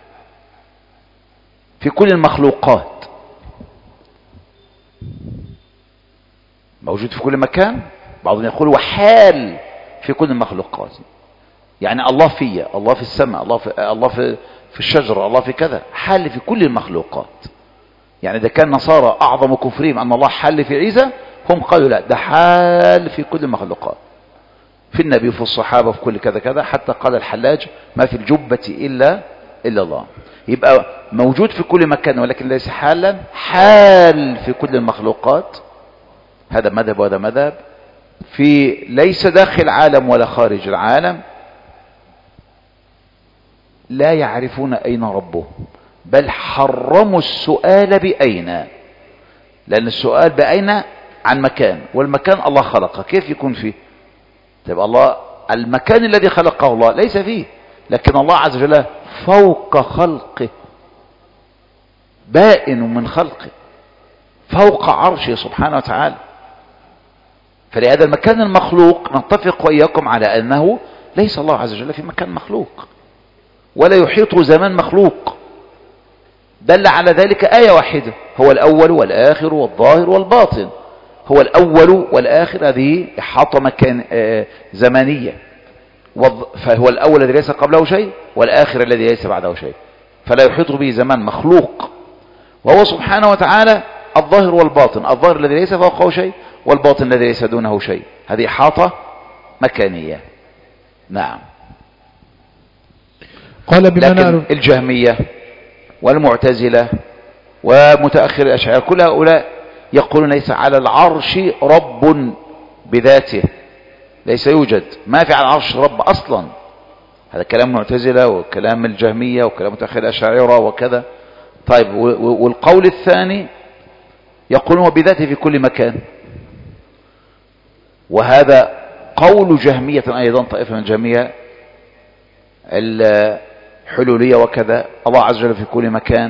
في كل المخلوقات، موجود في كل مكان. بعضهم يقول هو حال في كل المخلوقات، يعني الله فيا، الله في السماء، الله في الشجرة، الله في كذا، حال في كل المخلوقات. يعني إذا كان نصارى أعظم كفرهم أن الله حال في عيسى، هم قالوا لا، ده حال في كل المخلوقات. في النبي وفي الصحابة وفي كل كذا كذا، حتى قال الحلاج ما في الجبة إلا الله. يبقى موجود في كل مكان ولكن ليس حالا، حال في كل المخلوقات. هذا مذهب وهذا مذهب. في ليس داخل العالم ولا خارج العالم. لا يعرفون أين ربهم، بل حرموا السؤال بأين، لأن السؤال بأين عن مكان، والمكان الله خلقه، كيف يكون فيه؟ طيب الله المكان الذي خلقه الله ليس فيه، لكن الله عز وجل فوق خلقه، بائن من خلقه، فوق عرشه سبحانه وتعالى. فلهذا المكان المخلوق نتفق وإياكم على أنه ليس الله عز وجل في مكان مخلوق، ولا يحيط زمان مخلوق. دل على ذلك آية واحدة: هو الأول والآخر والظاهر والباطن. هو الأول والآخر، هذه إحاطة مكان زمانية، فهو الأول الذي ليس قبله شيء، والآخر الذي ليس بعده شيء، فلا يحيط به زمان مخلوق. وهو سبحانه وتعالى الظاهر والباطن، الظاهر الذي ليس فوقه شيء، والباطن الذي ليس دونه شيء. هذه إحاطة مكانية. نعم. قال لكن الجهمية والمعتزلة ومتأخر الأشاعرة كل هؤلاء يقولون ليس على العرش رب بذاته، ليس يوجد، ما في على العرش رب أصلا. هذا كلام المعتزلة وكلام الجهمية وكلام متأخر الأشاعرة وكذا. طيب، والقول الثاني يقولون هو بذاته في كل مكان، وهذا قول جهمية أيضا، طائفة من الجهمية الحلولية وكذا. الله عز وجل في كل مكان.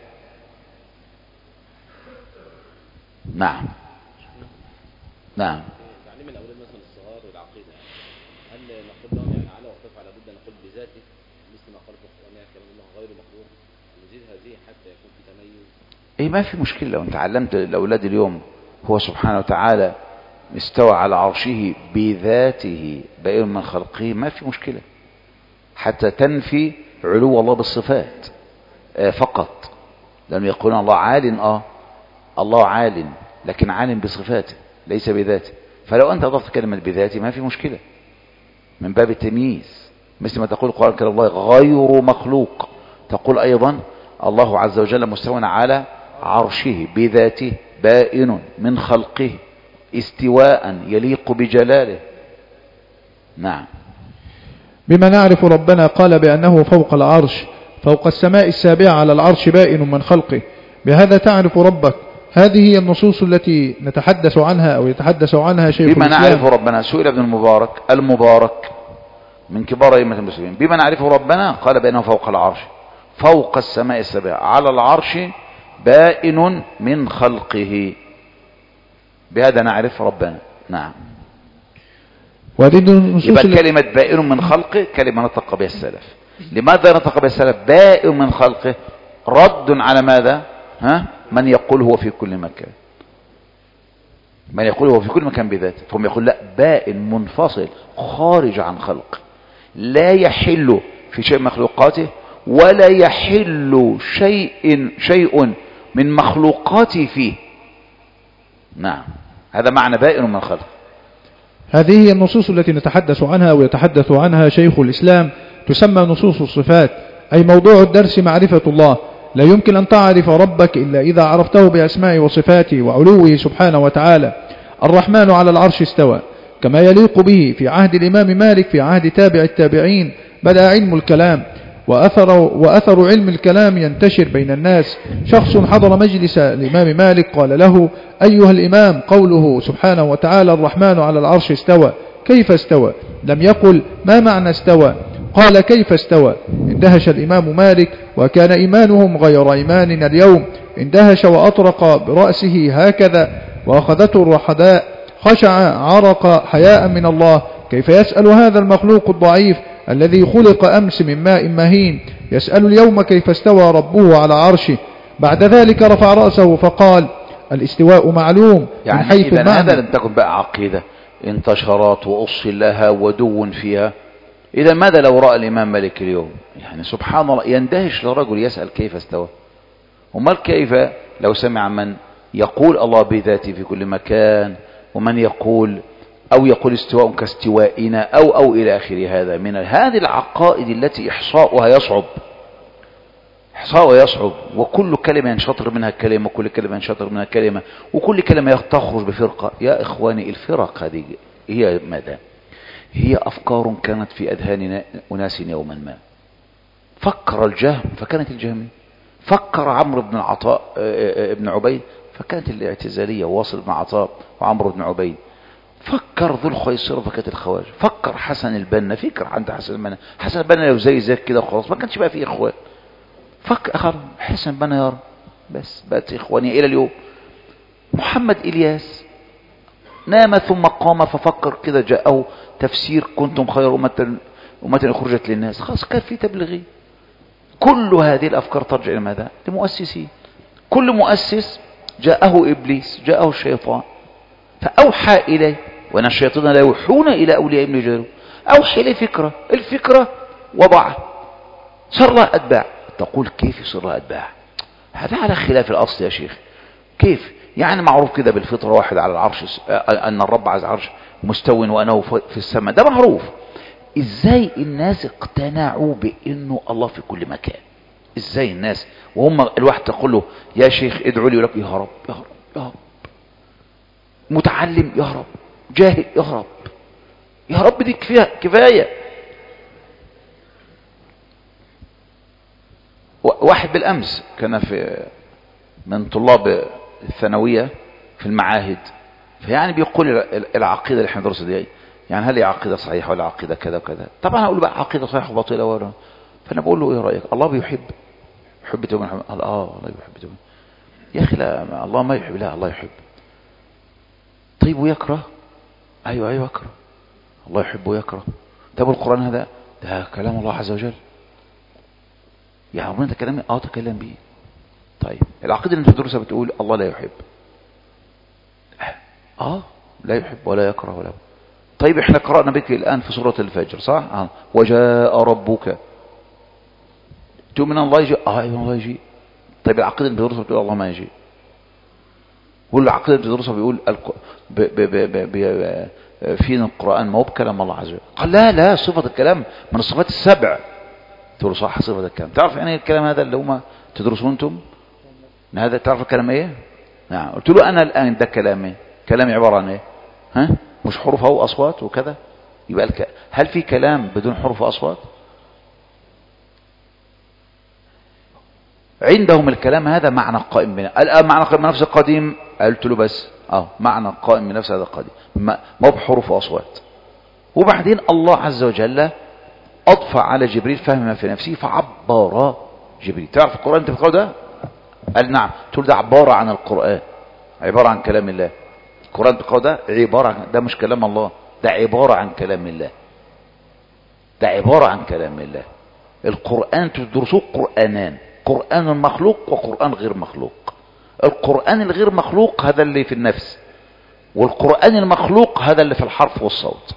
نعم. نعم. تعليم الاولاد مثلا الصغار والعقيده، هل نقول لهم يعني على وقف على بد ان نقول بذاته مثل ما قال في القران كلام الله غير مخلوق، نزيد هذه حتى يكون في تميز؟ ايه، ما في مشكله لو انت علمت الاولاد اليوم هو سبحانه وتعالى استوى على عرشه بذاته بائن من خلقه، ما في مشكله، حتى تنفي علو الله بالصفات فقط. لأنه يقولون الله عال، الله عال، لكن عال بصفاته ليس بذاته. فلو أنت أضفت كلمة بذاته ما في مشكلة، من باب التمييز. مثل ما تقول القرآن كلام الله غير مخلوق، تقول أيضا الله عز وجل مستوى على عرشه بذاته بائن من خلقه استواء يليق بجلاله. نعم. بما نعرف ربنا قال بأنه فوق العرش، فوق السماء السابعة على العرش بائن من خلقه. بهذا تعرف ربك. هذه هي النصوص التي نتحدث عنها أو يتحدث عنها شيخ بما الإسلام. نعرف ربنا. سئل ابن المبارك من كبار أئمة المسلمين: بما نعرف ربنا؟ قال بأنه فوق العرش، فوق السماء السابعة على العرش بائن من خلقه. بهذا نعرف ربنا. نعم. يبقى كلمة بائن من خلقه كلمة نطق بها السلف. لماذا نطق بها السلف بائن من خلقه؟ رد على ماذا؟ من يقول هو في كل مكان، من يقول هو في كل مكان بذاته، فهم يقول لا، بائن منفصل خارج عن خلق، لا يحل في شيء مخلوقاته ولا يحل شيء من مخلوقاته فيه. نعم، هذا معنى بائن من خلق. هذه هي النصوص التي نتحدث عنها ويتحدث عنها شيخ الإسلام، تسمى نصوص الصفات، أي موضوع الدرس معرفة الله. لا يمكن أن تعرف ربك إلا إذا عرفته بأسمائه وصفاته وعلوه سبحانه وتعالى. الرحمن على العرش استوى كما يليق به. في عهد الإمام مالك، في عهد تابع التابعين، بدأ علم الكلام، وأثر علم الكلام ينتشر بين الناس. شخص حضر مجلس الإمام مالك قال له: أيها الإمام، قوله سبحانه وتعالى الرحمن على العرش استوى، كيف استوى؟ لم يقل ما معنى استوى، قال كيف استوى. اندهش الإمام مالك، وكان إيمانهم غير إيماننا اليوم. اندهش وأطرق برأسه هكذا، وأخذته الرحداء، خشع عرق حياء من الله. كيف يسأل هذا المخلوق الضعيف الذي خلق أمس من ماء مهين، يسأل اليوم كيف استوى ربه على عرشه؟ بعد ذلك رفع رأسه فقال: الاستواء معلوم يعني من حيث المعنى. هذا لم تكن بقى عقيدة انتشرت وأصل لها ودو فيها. إذا ماذا لو رأى الإمام مالك اليوم؟ يعني سبحان الله، يندهش لرجل يسأل كيف استوى. ومال كيف لو سمع من يقول الله بذاته في كل مكان، ومن يقول أو يقول استواء كاستوائنا أو إلى آخر هذا من هذه العقائد التي إحصاؤها يصعب، وكل كلمة ينشطر منها كلمة، وكل كلمة ينشطر منها كلمة، وكل كلمة تخرج بفرقة. يا إخواني، الفرق هذه هي ماذا؟ هي أفكار كانت في أذهان أناس يوما ما. فكر الجهم فكانت الجهمية، فكر عمرو بن العطاء ابن عبيد فكانت الاعتزالية، وواصل بن عطاء وعمرو بن عبيد. فكر ذو الخيصرة فكانت الخوارج. فكر حسن البنا، فكر عند حسن البنا لو زي كده خلاص ما كانش بقى فيه إخوان. فكر حسن البنا يرى بس بقت إخوانية إلى اليوم. محمد إلياس نام ثم قام ففكر كده، جاءه تفسير كنتم خير أمة أخرجت للناس، خلاص كان في تبليغي. كل هذه الأفكار ترجع إلى ماذا؟ لمؤسسين. كل مؤسس جاءه إبليس، جاءه الشيطان فأوحى إليه، وأن الشياطين لا يوحون إلى أوليائهم ليجادلوه. أوحى إليه فكرة، الفكرة وضعها، صار لها أتباع. تقول كيف يصير لها أتباع؟ هذا على خلاف الأصل يا شيخ. كيف يعني؟ معروف كده بالفطرة واحد على العرش، أن الرب عز العرش مستوٍ وأنه في السماء، ده معروف. إزاي الناس اقتنعوا بأنه الله في كل مكان؟ إزاي الناس وهم الواحد تقول له يا شيخ ادعوا لي، يقول لك يا رب يا رب يا رب. متعلم يا رب، جاهل يا رب يا رب، دي كفاية. واحد بالأمس كان من طلاب الثانوية في المعاهد، فيعني بيقول العقيدة اللي احنا ندرسها دي يعني هل هي عقيدة صحيحة ولا عقيدة كذا وكذا؟ طبعا اقول بقى عقيدة صحيحة وباطلة ولا. فانا بقول له ايه رأيك؟ الله بيحب توبة محمد؟ قال الله يحب توبة. يا اخي لا، الله ما يحب. لا، الله يحب. طيب ويكره؟ ايوه يكره. الله يحب ويكره. طب القرآن هذا ده كلام الله عز وجل، يعني ربنا تكلم تكلم به. طيب العقيدة اللي انت بتدرسها بتقول الله لا يحب، لا يحب ولا يكره ولا. طيب احنا قرأنا بك الآن في سورة الفجر صح؟ وجاء ربك، تؤمن الله يجي؟ ايوه الله يجي. طيب العقيدة اللي بتدرسها بتقول الله ما يجي، والعقيدة اللي بتدرسها بيقول فين القرآن ما هو بكلام الله عز وجل. قال لا، صفة الكلام من الصفات السبع. تقول له صح، صفة الكلام. تعرف يعني الكلام هذا اللي هم تدرسون انتم هذا؟ تعرف الكلام ايه؟ نعم. قلت له انا الان ده كلام ايه؟ كلامي عبارة عن ايه؟ مش حروف او اصوات وكذا؟ يبقى هل في كلام بدون حروف واصوات؟ عندهم الكلام هذا معنى قائم بنا. الان معنى قائم بنفس القديم. قلت له بس معنى قائم بنفس هذا القديم، ما بحروف واصوات. وبعدين الله عز وجل اضفى على جبريل فهم ما في نفسه فعبر جبريل. تعرف القرآن انت بتقرأه ده؟ قال نعم. تقول ده عبارة عن القرآن، عبارة عن كلام الله. القرآن بتقرأه ده عبارة عن، ده مش كلام الله، ده عبارة عن كلام الله، ده عبارة عن كلام الله. القرآن تدرسوه قرآنان، قرآن مخلوق وقرآن غير مخلوق. القرآن الغير مخلوق هذا اللي في النفس، والقرآن المخلوق هذا اللي في الحرف والصوت.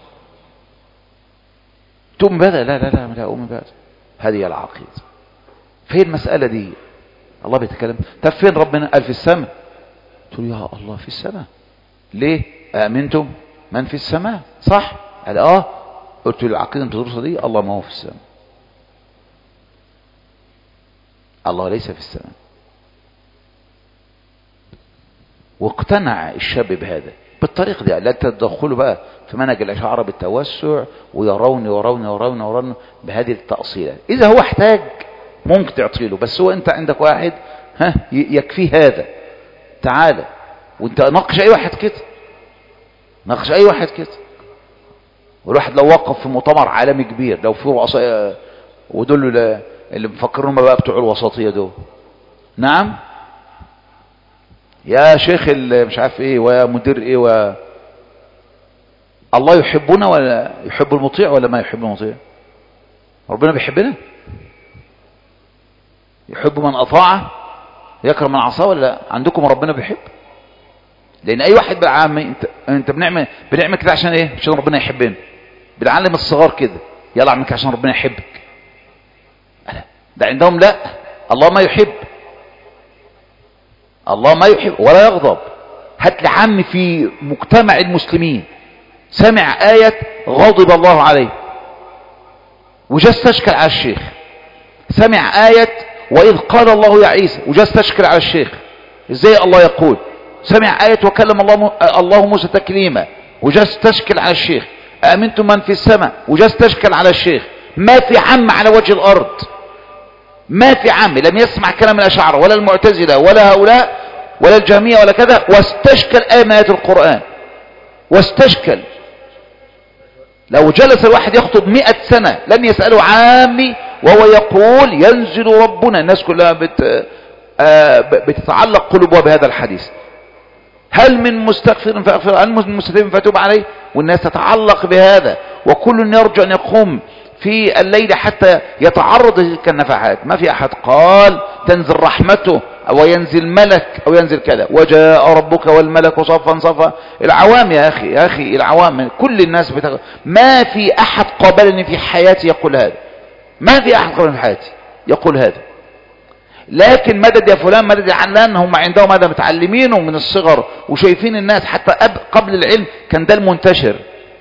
تؤمن بهذا؟ لا أؤمن بهذا. هذه العقيدة. فين المسألة دي؟ الله بيتكلم. طب فين ربنا؟ قال في السماء. قلت له يا الله في السماء ليه؟ أأمنتم من في السماء صح؟ قال قلت له العقيدة انت تدرسها دي الله ما هو في السماء، الله ليس في السماء. واقتنع الشاب بهذا بالطريقة دي. لا تدخلوا بقى في منهج الأشاعرة بالتوسع ويرون بهذه التأصيلات. إذا هو احتاج ممكن تعطيله، بس هو أنت عندك واحد يكفي هذا، تعالى وانت ناقش أي واحد كده، ناقش أي واحد كده. والواحد لو وقف في مؤتمر عالمي كبير، لو في رؤساء ودول اللي مفكرون بقى بتوع الوسطية دول، نعم يا شيخ مش عارف ايه ويا مدير ايه الله يحبنا ولا يحب المطيع ولا ما يحب المطيع؟ ربنا بيحبنا، يحب من اطاعه يكرم من عصاه ولا لا؟ عندكم ربنا بيحب؟ لان اي واحد بقى عامي انت بنعمل كده عشان ايه؟ عشان ربنا يحبنا. بنعلم الصغار كده يلا اعمل كده عشان ربنا يحبك. ده عندهم لا، الله ما يحب، الله ما يحب ولا يغضب. هات لي عم في مجتمع المسلمين سمع آية غضب الله عليه وجاء استشكل على الشيخ. سمع آية وإذ قال الله يا عيسى وجاء استشكل على الشيخ، ازاي الله يقول. سمع آية وكلم الله موسى تكليما وجاء استشكل على الشيخ. أأمنتم من في السماء وجاء استشكل على الشيخ. ما في عام على وجه الأرض، ما في عام لم يسمع كلام الأشاعرة ولا المعتزلة ولا هؤلاء ولا الجهمية ولا كذا واستشكل آيات القرآن واستشكل. لو جلس الواحد يخطب 100 سنة لن يسأله عامي وهو يقول ينزل ربنا، الناس كلها بتتعلق قلوبها بهذا الحديث. هل من مستغفر فأغفر، هل من مستتوب فتوب عليه، والناس تتعلق بهذا. وكل يرجو أن يقوم في الليل حتى يتعرض لتلك النفحات. ما في أحد قال تنزل رحمته أو ينزل ملك أو ينزل كذا. وجاء ربك والملك صفا صفا. العوام يا أخي العوام كل الناس ما في أحد قابلني في حياتي يقول هذا، ما في أحد قابلني في حياتي يقول هذا. لكن مدد يا فلان مدد يا علان، هم عندهم هذا متعلمينه من الصغر وشايفين الناس حتى قبل العلم كان ده المنتشر.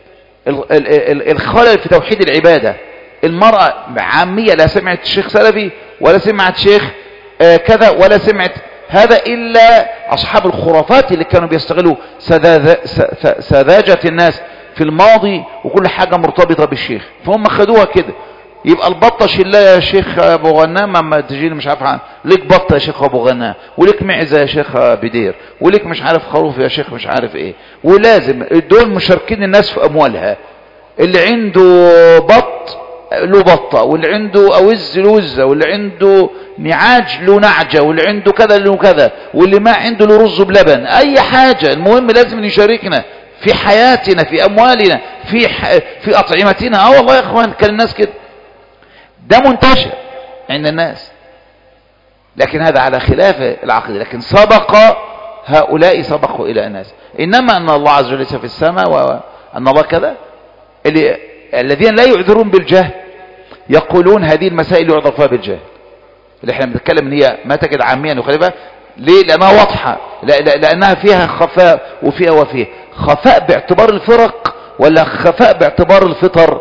الخلل في توحيد العبادة. المرأة عامية لا سمعت شيخ سلفي ولا سمعت شيخ كذا ولا سمعت هذا إلا أصحاب الخرافات اللي كانوا بيستغلوا سذاجة الناس في الماضي وكل حاجة مرتبطة بالشيخ، فهم خدوها كده. يبقى البطة شلة يا شيخ ابو غنام، اما تجيني مش عارف ليك بطة يا شيخ ابو غنام، وليك معزة يا شيخ بدير، وليك مش عارف خروف يا شيخ مش عارف ايه. ولازم دول مشاركين الناس في اموالها. اللي عنده بط له بطة، واللي عنده اوز له وزة، واللي عنده نعاج له نعجة، واللي عنده كذا له كذا، واللي ما عنده له رز بلبن. اي حاجة، المهم لازم نشاركنا في حياتنا، في اموالنا، في اطعمتنا. والله يا اخوان كان الناس كده، ده منتشر عند الناس. لكن هذا على خلاف العقيدة. لكن هؤلاء سبقوا إلى الناس. إنما أن الله عز وجل ليس في السماء وأن الله كذا. الذين لا يعذرون بالجهل يقولون هذه المسائل يعذر فيها بالجهل. اللي احنا بنتكلم ان هي ما تجد عاميا وخليفة. ليه؟ لأنها واضحة، لأنها فيها خفاء وفيها خفاء باعتبار الفرق ولا خفاء باعتبار الفطر؟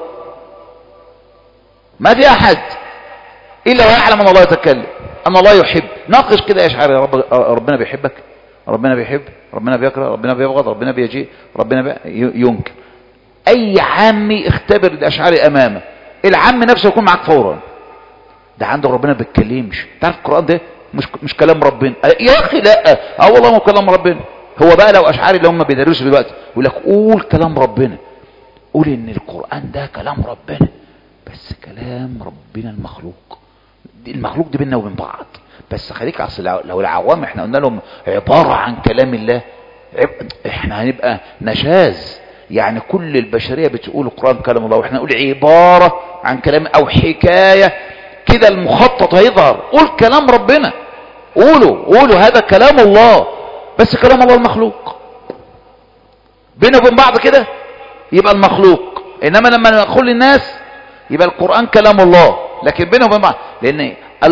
ما في أحد إلا ويعلم أن الله يتكلم، أن الله يحب. ناقش كده يا أشعري، ربنا بيحبك، ربنا بيحب، ربنا بيكره، ربنا بيبغض، ربنا بيجيء، ربنا ينكر. أي عامي اختبر الأشعري أمامه، العام نفسه يكون معك فورا. ده عنده ربنا بيتكلمش. تعرف القرآن ده مش كلام ربنا يا أخي. لا والله ما كلام ربنا. هو بقى لو أشعري اللي هم بيدرسوا دلوقتي يقول لك قول كلام ربنا، قول إن القرآن ده كلام ربنا، بس كلام ربنا المخلوق دي بيننا وبين بعض. بس خليك اصل لو العوام احنا قلنا لهم عبارة عن كلام الله احنا هنبقى نشاز. يعني كل البشرية بتقول القرآن كلام الله، واحنا نقول عبارة عن كلام او حكاية كده، المخطط هيظهر. قول كلام ربنا، قولوا هذا كلام الله، بس كلام الله المخلوق بيننا وبين بعض كده يبقى المخلوق. انما لما نقول للناس يبقى القرآن كلام الله، لكن بينه وبين بعض، لأن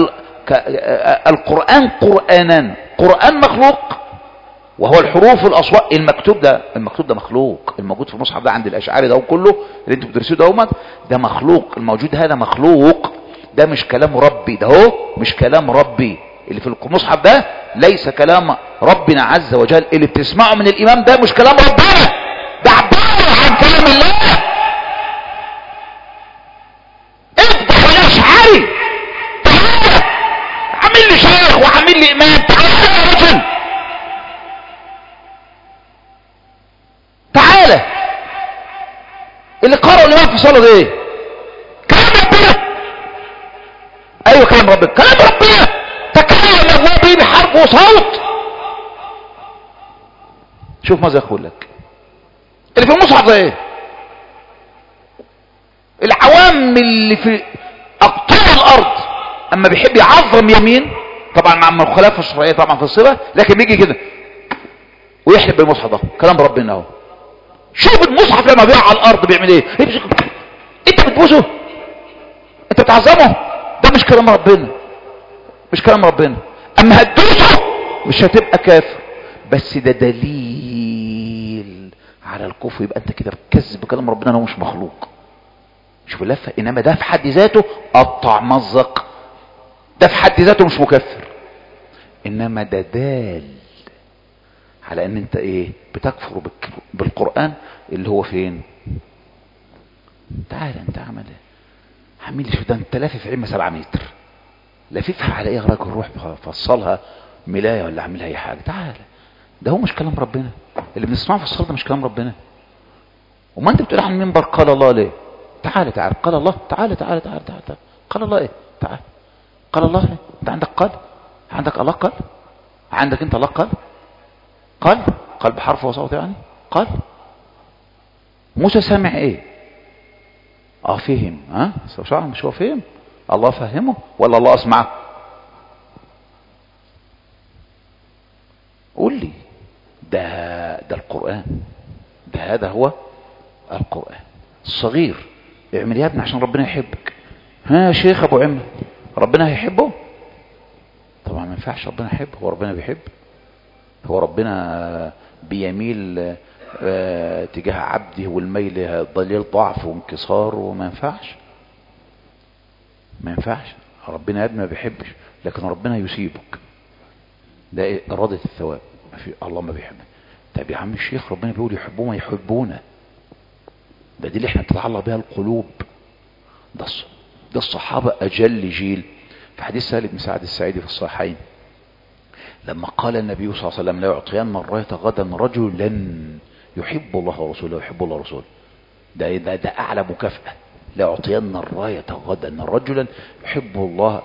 القرآن قرآن مخلوق، وهو الحروف والأصوات. المكتوب ده مخلوق. الموجود في المصحف ده عند الأشعري ده كله اللي انتوا بتدرسوه ده مخلوق. الموجود هذا مخلوق، ده مش كلام ربي. ده مش كلام ربي اللي في المصحف ده، ليس كلام ربنا عز وجل. اللي بتسمعه من الإمام ده مش كلام ربنا، ده عبارة عن كلام الله. تعالى عامل لي شيخ وعامل لي امام، تعالى يا رجل تعالى. اللي قرأوا الامام في صلاة ايه؟ كلام ربنا. ايوه كلام ربنا، كلام ربنا تكلم الله به بحرف وصوت. شوف ماذا يقول لك اللي في المصحف ده ايه. العوام اللي في اقطار الارض اما بيحب يعظم يمين، طبعا مع الخلافه الشرعيه طبعا في الصله، لكن بيجي كده ويحلب بالمصحف ده كلام ربنا اهو. شوف المصحف لما بيقع على الارض بيعمل ايه. انت بتبوسه، انت بتعظمه، ده مش كلام ربنا، مش كلام ربنا. اما هتدوسه مش هتبقى كافر، بس ده دليل على الكفر يبقى انت كده بتكذب كلام ربنا انه مش مخلوق. شوف اللفه. انما ده في حد ذاته قطع مزق، ده في حد ذاته مش مكفر. انما ده دال على ان انت ايه بتكفر بالقرآن اللي هو فين. تعال انت عمل ايه؟ عامل شو ده؟ انت لافف عمة 7 متر، لاففها على ايه يا راجل؟ روح فصلها ملاية ولا اعملها اي حاجة. تعال، ده هو مش كلام ربنا اللي بنسمعه في الصلاة، ده مش كلام ربنا. وما انت بتقول عن المنبر قال الله ليه؟ تعال قال الله. تعال قال الله ايه؟ تعال قال الله ايه؟ انت عندك قال؟ عندك الله قال؟ عندك انت الله قال؟ قال بحرف وصوت يعني؟ قال. موسى سامع ايه؟ فهم. مش هو فهم؟ الله فهمه ولا الله اسمعه؟ قول لي. ده القرآن، ده هذا هو القرآن. الصغير اعمل يا ابني عشان ربنا يحبك. يا شيخ ابو عمة، ربنا هيحبه؟ طبعا ما ينفعش ربنا يحبه. هو ربنا بيحب؟ هو ربنا بيميل تجاه عبده، والميل دليل ضعف وانكسار، وما ينفعش. ما ينفعش. ربنا يا ابني ما بيحبش، لكن ربنا يسيبك. ده إرادة الثواب. الله ما بيحب. طب يا عم الشيخ، ربنا بيقول يحبون ما يحبون. ده دي اللي احنا بتتعلق بها القلوب. ده الصحابة أجل جيل. في حديث سهل بن سعد الساعدي في الصحيحين لما قال النبي صلى الله عليه وسلم: لا يعطين الراية غدا رجلا يحب الله ورسوله ويحب الله ورسوله. ده أعلى مكافأة. لا يعطين الراية غدا رجلا يحب الله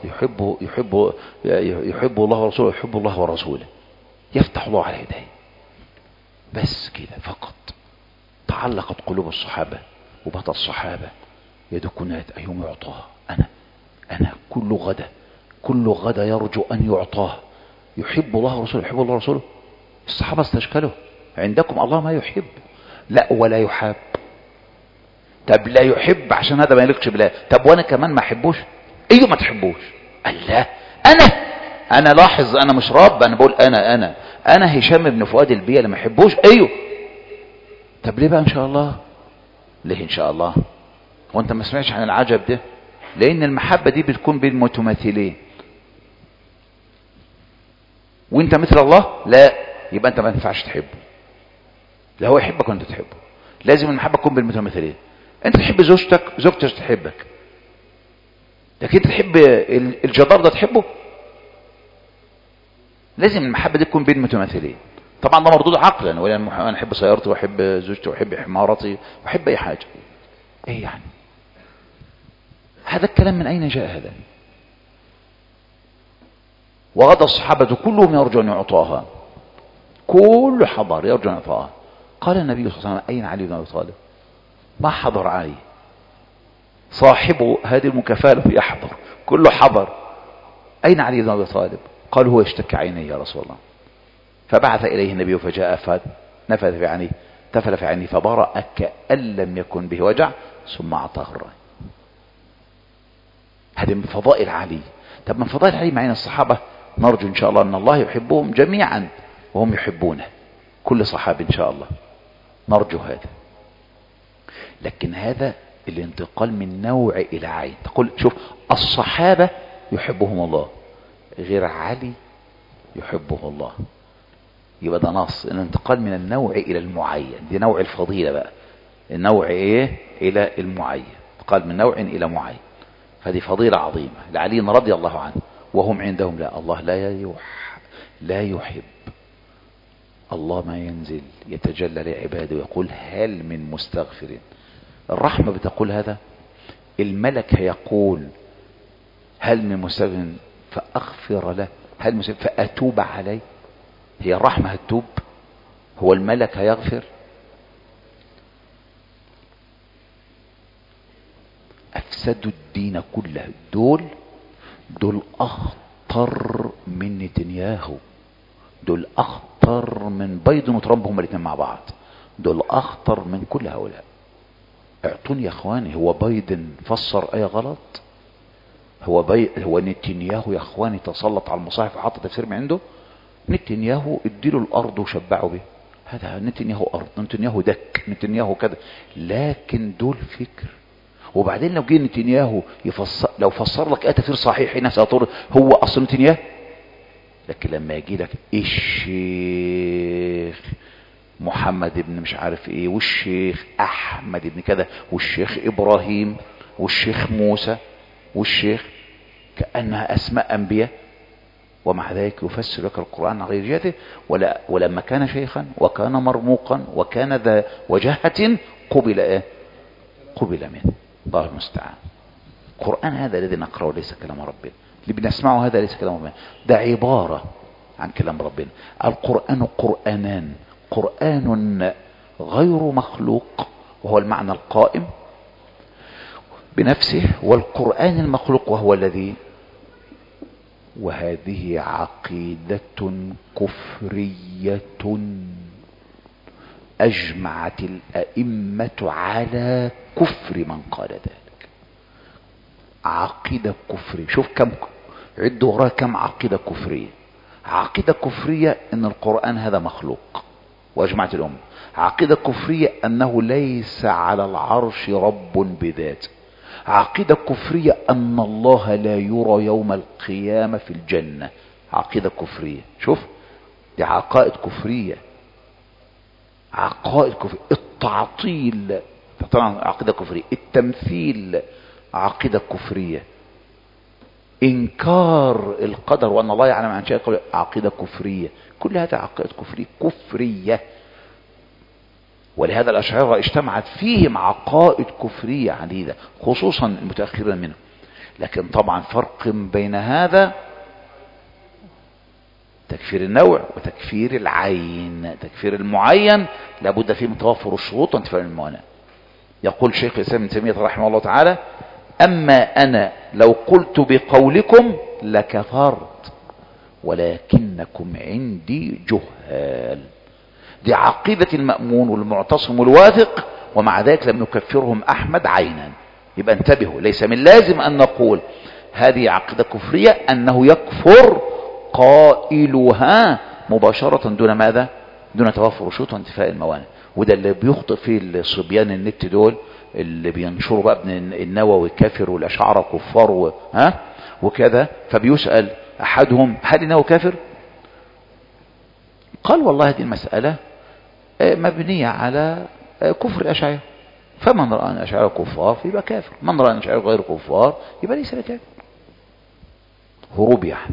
ورسوله ويحب الله ورسوله، يفتح الله على يديه. بس كده فقط. تعلقت قلوب الصحابة وبات الصحابة يدكون أيهم يعطاها. أنا كل غدا يرجو أن يعطاه. يحب الله ورسوله يحب الله ورسوله. الصحابة استشكلوا: عندكم الله ما يحب؟ لا ولا يحب. طب لا يحب عشان هذا ما يليقش بالله. طب وانا كمان ما احبوش؟ ايوه ما تحبوش. الله. انا لاحظ، انا مش رب، انا بقول انا هشام بن فؤاد البيه اللي ما احبوش. ايوه. طب ليه بقى ان شاء الله؟ ليه ان شاء الله؟ وانت ما سمعتش عن العجب ده؟ لان المحبة دي بتكون بين متماثلين، وانت مثل الله لا، يبقى انت ما ينفعش تحبه. لا هو يحبك وانت تحبه. لازم المحبة تكون بين متماثلين. انت تحب زوجتك تحبك، لكن انت تحب الجدار ده تحبه؟ لازم المحبة دي تكون بين متماثلين. طبعا ده مردود عقلا، ولا انا احب سيارتي واحب زوجتي واحب حمارتي واحب اي حاجة. ايه يعني هذا الكلام؟ من اين جاء هذا؟ وغدا الصحابة كلهم يرجون يعطاها، كل حضر يرجون يعطاها. قال النبي صلى الله عليه وسلم: اين علي بن ابي طالب؟ ما حضر علي. صاحب هذه المكافأة لم يحضر، كله حضر. اين علي بن ابي طالب؟ قال: هو يشتكي عينيه يا رسول الله. فبعث اليه النبي فجاء فنفذ في عينيه، تفل في عينيه فبرأ كأن لم يكن به وجع، ثم اعطاه الراية. هذه من فضائل علي. طب من فضائل علي معين الصحابة نرجو ان شاء الله ان الله يحبهم جميعا وهم يحبونه، كل صحابي ان شاء الله نرجو هذا. لكن هذا الانتقال من نوع الى عين. تقول شوف الصحابة يحبهم الله، غير علي يحبه الله. يبقى ده نص الانتقال من النوع الى المعين. دي نوع الفضيلة بقى، النوع ايه الى المعين، انتقال من نوع الى معين. فهذه فضيلة عظيمة لعلي رضي الله عنه. وهم عندهم لا، الله لا يحب. الله ما ينزل يتجلى لعباده ويقول: هل من مستغفر؟ الرحمة بتقول هذا، الملك هيقول: هل من مستغفر فأغفر له، هل من فأتوب عليه. هي الرحمة هتوب، هو الملك هيغفر. أفسدوا الدين كله. دول أخطر من نتنياهو، دول أخطر من بايدن وترامب، هم الاثنين مع بعض. دول أخطر من كل هؤلاء. اعطوني يا اخواني، هو بايدن فسر آية غلط؟ هو نتنياهو يا اخواني تسلط على المصاحف وحط تفسير من عنده؟ نتنياهو اديله الارض وشبعه به. هذا نتنياهو أرض، نتنياهو دك، نتنياهو كذا، لكن دول فكر. وبعدين لو جه نتنياهو لو فسر لك تفسير صحيح هنا سأطور هو أصل نتنياهو. لكن لما يجي لك الشيخ محمد ابن مش عارف ايه، والشيخ احمد ابن كذا، والشيخ ابراهيم، والشيخ موسى، والشيخ، كأنها اسماء انبياء، ومع ذلك يفسر لك القرآن على غير جهته. ولما كان شيخا وكان مرموقا وكان ذا وجهة قبل منه. الله المستعان. القرآن هذا الذي نقرأه ليس كلام ربنا، اللي بنسمعه هذا ليس كلام ربنا، ده عبارة عن كلام ربنا. القرآن قرآنان، قرآن غير مخلوق وهو المعنى القائم بنفسه، والقرآن المخلوق وهو الذي، وهذه عقيدة كفرية أجمعت الأئمة على كفر من قال ذلك. عقيدة كفرية، شوف كم عد وراء كم عقيدة كفرية. عقيدة كفرية ان القرآن هذا مخلوق واجمعت الأمة. عقيدة كفرية انه ليس على العرش رب بذات. عقيدة كفرية ان الله لا يرى يوم القيامة في الجنة. عقيدة كفرية. شوف دي عقائد كفرية، عقائد كفرية. التعطيل طبعا عقيدة كفرية، التمثيل عقيدة كفرية، انكار القدر وان الله يعلم عن شيء عقيدة كفرية. كل هذا عقائد كفرية. ولهذا الأشاعرة اجتمعت فيهم عقائد كفرية عديدة، خصوصا المتأخرين منهم. لكن طبعا فرق بين هذا تكفير النوع وتكفير العين. تكفير المعين لابد فيه من توفر الشروط وانتفاء الموانع. يقول شيخ الإسلام ابن تيمية رحمه الله تعالى: أما أنا لو قلت بقولكم لكفرت ولكنكم عندي جهال. دي عقيدة المأمون والمعتصم والواثق، ومع ذلك لم نكفرهم أحمد عينا. يبقى انتبهوا، ليس من لازم أن نقول هذه عقيدة كفرية أنه يكفر قائلها مباشرة دون ماذا؟ دون توفر شروط وانتفاء الموانع. وده اللي بيخطئ فيه الصبيان النت دول اللي بينشروا بقى ابن النووي كافر والأشاعرة كفار وكذا. فبيسأل أحدهم: هل النووي كافر؟ قال: والله هذه المسألة مبنية على كفر الأشاعرة، فمن رأى أن الأشاعرة كفار فيبقى كافر، من رأى أن الأشاعرة غير كفار يبقى ليس بكافر. هروب يعني.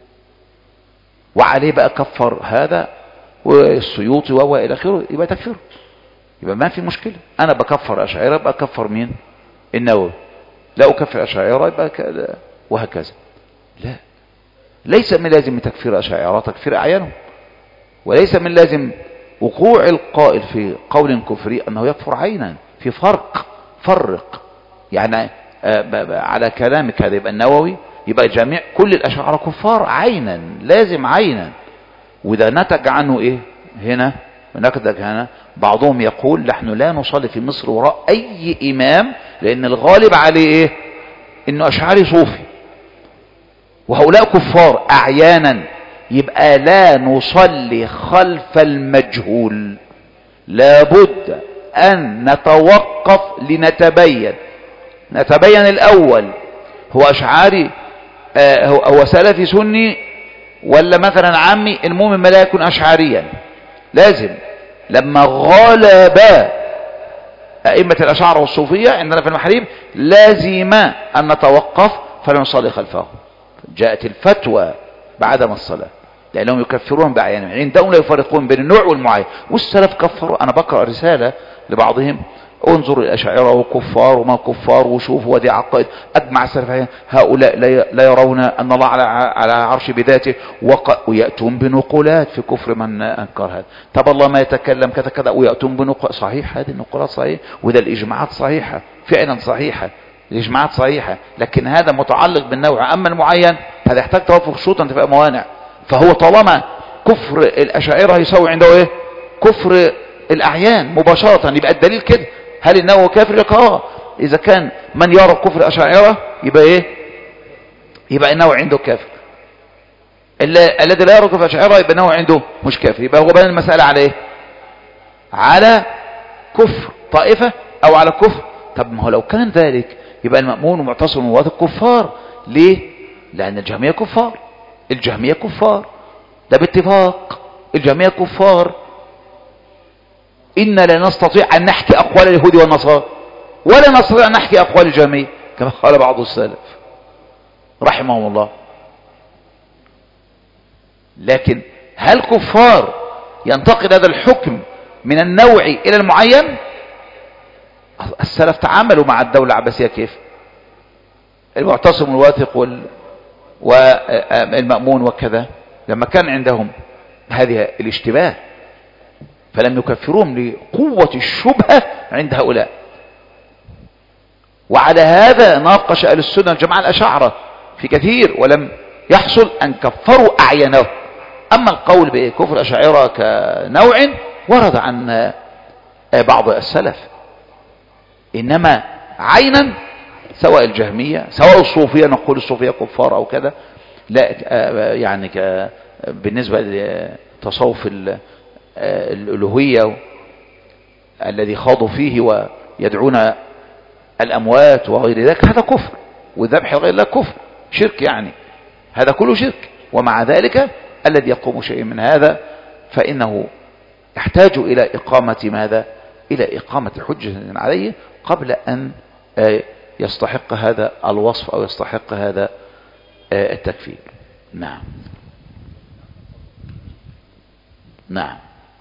وعليه بقى كفر هذا والسيوطي وإلى آخره، يبقى تكفر، يبقى ما في مشكلة. أنا بكفر أشاعرة يبقى أكفر مين؟ النووي. لا أكفر أشاعرة يبقى وهكذا. لا، ليس من لازم تكفير أشاعرة تكفير أعيانهم، وليس من لازم وقوع القائل في قول كفري أنه يكفر عينا. في فرق يعني على كلامك هذا يبقى النووي يبقى جميع كل الأشاعرة كفار عينا، لازم عينا. وإذا نتج عنه إيه هنا؟ نتج هنا بعضهم يقول: نحن لا نصلي في مصر وراء أي إمام، لأن الغالب عليه إيه؟ إنه أشعري صوفي، وهؤلاء كفار أعيانا. يبقى لا نصلي خلف المجهول، لابد أن نتوقف لنتبين الأول هو أشعاري هو سلفي سني ولا مثلا عمي. المهم ما لا يكون أشعاريا. لازم لما غلب أئمة الأشاعرة والصوفية عندنا في المحاريب لازم أن نتوقف فلا نصلي خلفهم. جاءت الفتوى بعدم الصلاة لأنهم يكفرون بأعيانهم، عندهم لا يفرقون بين النوع والمعين. والسلف كفروا. أنا بقرأ رسالة لبعضهم: انظر الأشاعرة وكفار وما كفار، وشوف ودي عقائد أجمع السلف. هؤلاء لا يرون أن الله على عرش بذاته، ويأتون بنقولات في كفر من أنكر هذا. طب الله ما يتكلم كذا كذا، ويأتون بنقولات. صحيح هذه النقولات صحيح، وده الإجماعات صحيحة فعلا صحيحة، الإجماعات صحيحة، لكن هذا متعلق بالنوع. أما المعين هذا يحتاج توافق شروط انتفاء موانع. فهو طالما كفر الأشاعرة يساوي عنده إيه؟ كفر الأعيان مباشرة. يبقى الدليل كده. هل النووي كافر؟ لك إذا كان من يرى كفر الأشاعرة يبقى إيه؟ يبقى النووي عنده كافر. الذي لا يرى كفر الأشاعرة يبقى النووي عنده مش كافر. يبقى هو بين المسألة على إيه؟ على كفر طائفة أو على كفر. طب ما هو لو كان ذلك يبقى المأمون ومعتصم وواثق كفار. ليه؟ لأن الجهمية كفار، الجهمية كفار، ده باتفاق، الجهمية كفار. إن لا نستطيع أن نحكي أقوال اليهود والنصارى ولا نستطيع أن نحكي أقوال الجهمية كما قال بعض السلف رحمهم الله. لكن هل كفار ينتقل هذا الحكم من النوع إلى المعين؟ السلف تعاملوا مع الدولة العباسية كيف؟ المعتصم الواثق والمأمون وكذا، لما كان عندهم هذه الاشتباه فلم يكفرهم لقوة الشبهة عند هؤلاء. وعلى هذا ناقش أهل السنة الجماعة الأشاعرة في كثير ولم يحصل أن كفروا أعينه. أما القول بكفر الأشاعرة كنوع ورد عن بعض السلف، إنما عينا سواء الجهمية سواء الصوفية، نقول الصوفية كفار أو كذا، لا يعني بالنسبة لتصوف الألوهية الذي خاضوا فيه ويدعون الأموات وغير ذلك، هذا كفر، والذبح غير الله كفر، شرك، يعني هذا كله شرك. ومع ذلك الذي يقوم شيء من هذا فإنه يحتاج إلى إقامة ماذا؟ إلى إقامة حجة عليه قبل أن يستحق هذا الوصف أو يستحق هذا التكفير. نعم نعم.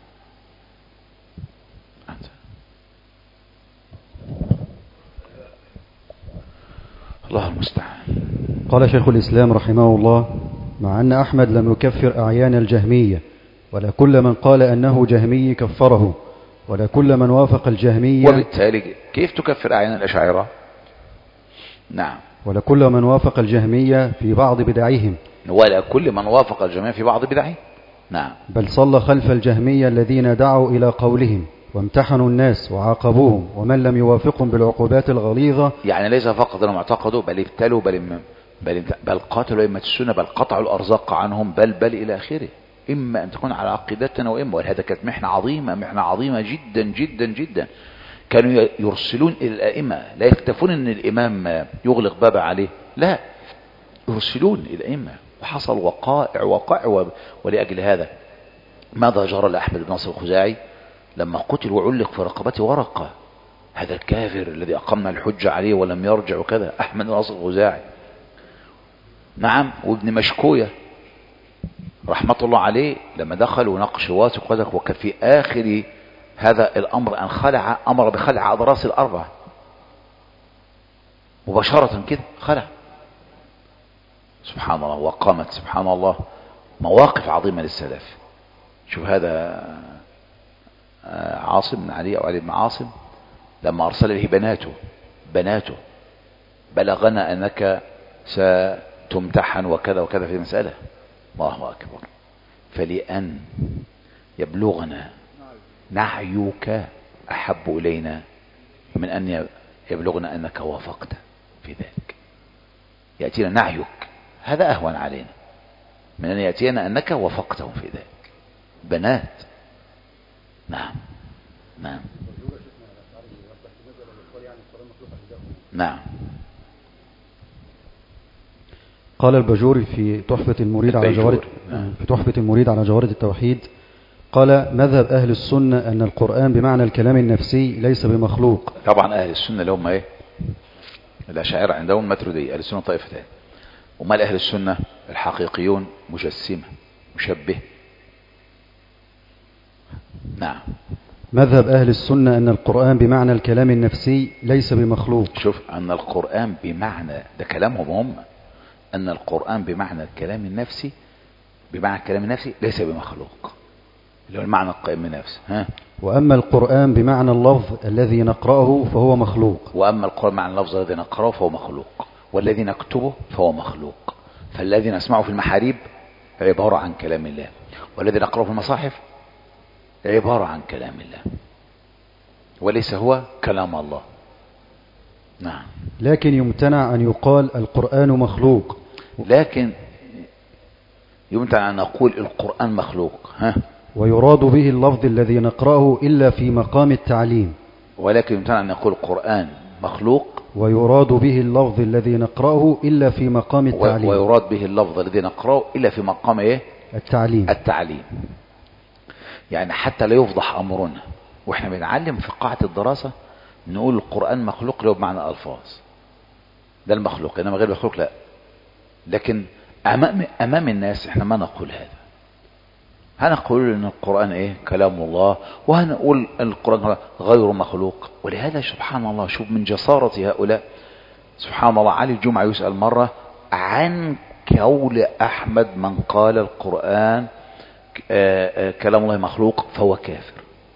الله المستعان. قال شيخ الإسلام رحمه الله: مع أن أحمد لم يكفر أعيان الجهمية، ولا كل من قال أنه جهمي كفره، ولا كل من وافق الجهمية. وبالتالي كيف تكفر أعيان الأشاعرة؟ نعم. ولا كل من وافق الجهمية في بعض بدعهم. ولا كل من وافق الجهمية في بعض بدعهم. نعم. بل صلى خلف الجهمية الذين دعوا إلى قولهم وامتحنوا الناس وعاقبوهم، ومن لم يوافقهم بالعقوبات الغليظة. يعني ليس فقط أنهم اعتقدوا، بل ابتلوا، بل قاتلوا أئمة السنة، بل قطعوا الأرزاق عنهم، بل إلى آخره. إما أن تكون على عقيدتنا وإما، وهذا كانت محنة عظيمة جدا جدا جدا. كانوا يرسلون إلى الأئمة، لا يكتفون أن الإمام يغلق باب عليه، لا، يرسلون إلى الأئمة. وحصل وقائع ولأجل هذا ماذا جرى لأحمد بن ناصر الخزاعي لما قتل وعلق في رقبته ورقة؟ هذا الكافر الذي أقمنا الحجة عليه ولم يرجع وكذا، أحمد بن ناصر الخزاعي. نعم. وابن مشكوية رحمة الله عليه لما دخل وناقش واثق وكذا، وكان في آخر هذا الأمر أن أمر بخلع أضراس الأربعة مباشرة كده، خلع. سبحان الله. وقامت سبحان الله مواقف عظيمة للسلف. شوف هذا عاصم بن علي أو علي بن عاصم لما أرسل له بناته بلغنا أنك ستمتحن وكذا وكذا في مسألة. الله أكبر. فلأن يبلغنا نعيك أحب إلينا من أن يبلغنا أنك وافقت في ذلك. يأتينا نعيك، هذا أهون علينا من أن يأتينا أنك وافقتهم في ذلك. بنات. نعم نعم نعم. قال الباجوري في تحفة المريد على جوارد التوحيد، قال: مذهب أهل السنة أن القرآن بمعنى الكلام النفسي ليس بمخلوق. طبعا أهل السنة اللي هم إيه؟ الأشاعرة عندهم الماتريدية. أهل السنة طائفتين، وما أهل السنة الحقيقيون مجسمة مشبه. نعم. مذهب أهل السنة أن القرآن بمعنى الكلام النفسي ليس بمخلوق. شوف، أن القرآن بمعنى، ده كلامهم هم، أن القرآن بمعنى الكلام النفسي، بمعنى الكلام النفسي ليس بمخلوق، اللي هو المعنى القائم بنفسه. وأما القرآن بمعنى اللفظ الذي نقرأه فهو مخلوق. وأما القرآن بمعنى اللفظ الذي نقرأه فهو مخلوق، والذي نكتبه فهو مخلوق. فالذي نسمعه في المحاريب عبارة عن كلام الله، والذي نقرأه في المصاحف عبارة عن كلام الله، وليس هو كلام الله. نعم. لكن يمتنع أن يقال القرآن مخلوق. لكن يمتنع أن نقول القرآن مخلوق. ويراد به اللفظ الذي نقرأه إلا في مقام التعليم. ولكن يمتنع أن يقول القرآن مخلوق. ويراد به اللفظ الذي نقرأه إلا في مقام التعليم. ويراد به اللفظ الذي نقرأه إلا في مقام إيه؟ التعليم. يعني حتى لا يفضح أمرنا وإحنا بنعلم في قاعة الدراسة نقول القرآن مخلوق له بمعنى الألفاظ، ده المخلوق، إنما غير المخلوق لا. لكن أمام الناس إحنا ما نقول هذا، هنقول إن القرآن إيه؟ كلام الله، وهنقول القرآن غير مخلوق. ولهذا سبحان الله، شوف من جسارة هؤلاء، سبحان الله، علي الجمعة يسأل مرة عن قول أحمد من قال القرآن كلام الله مخلوق فهو كافر.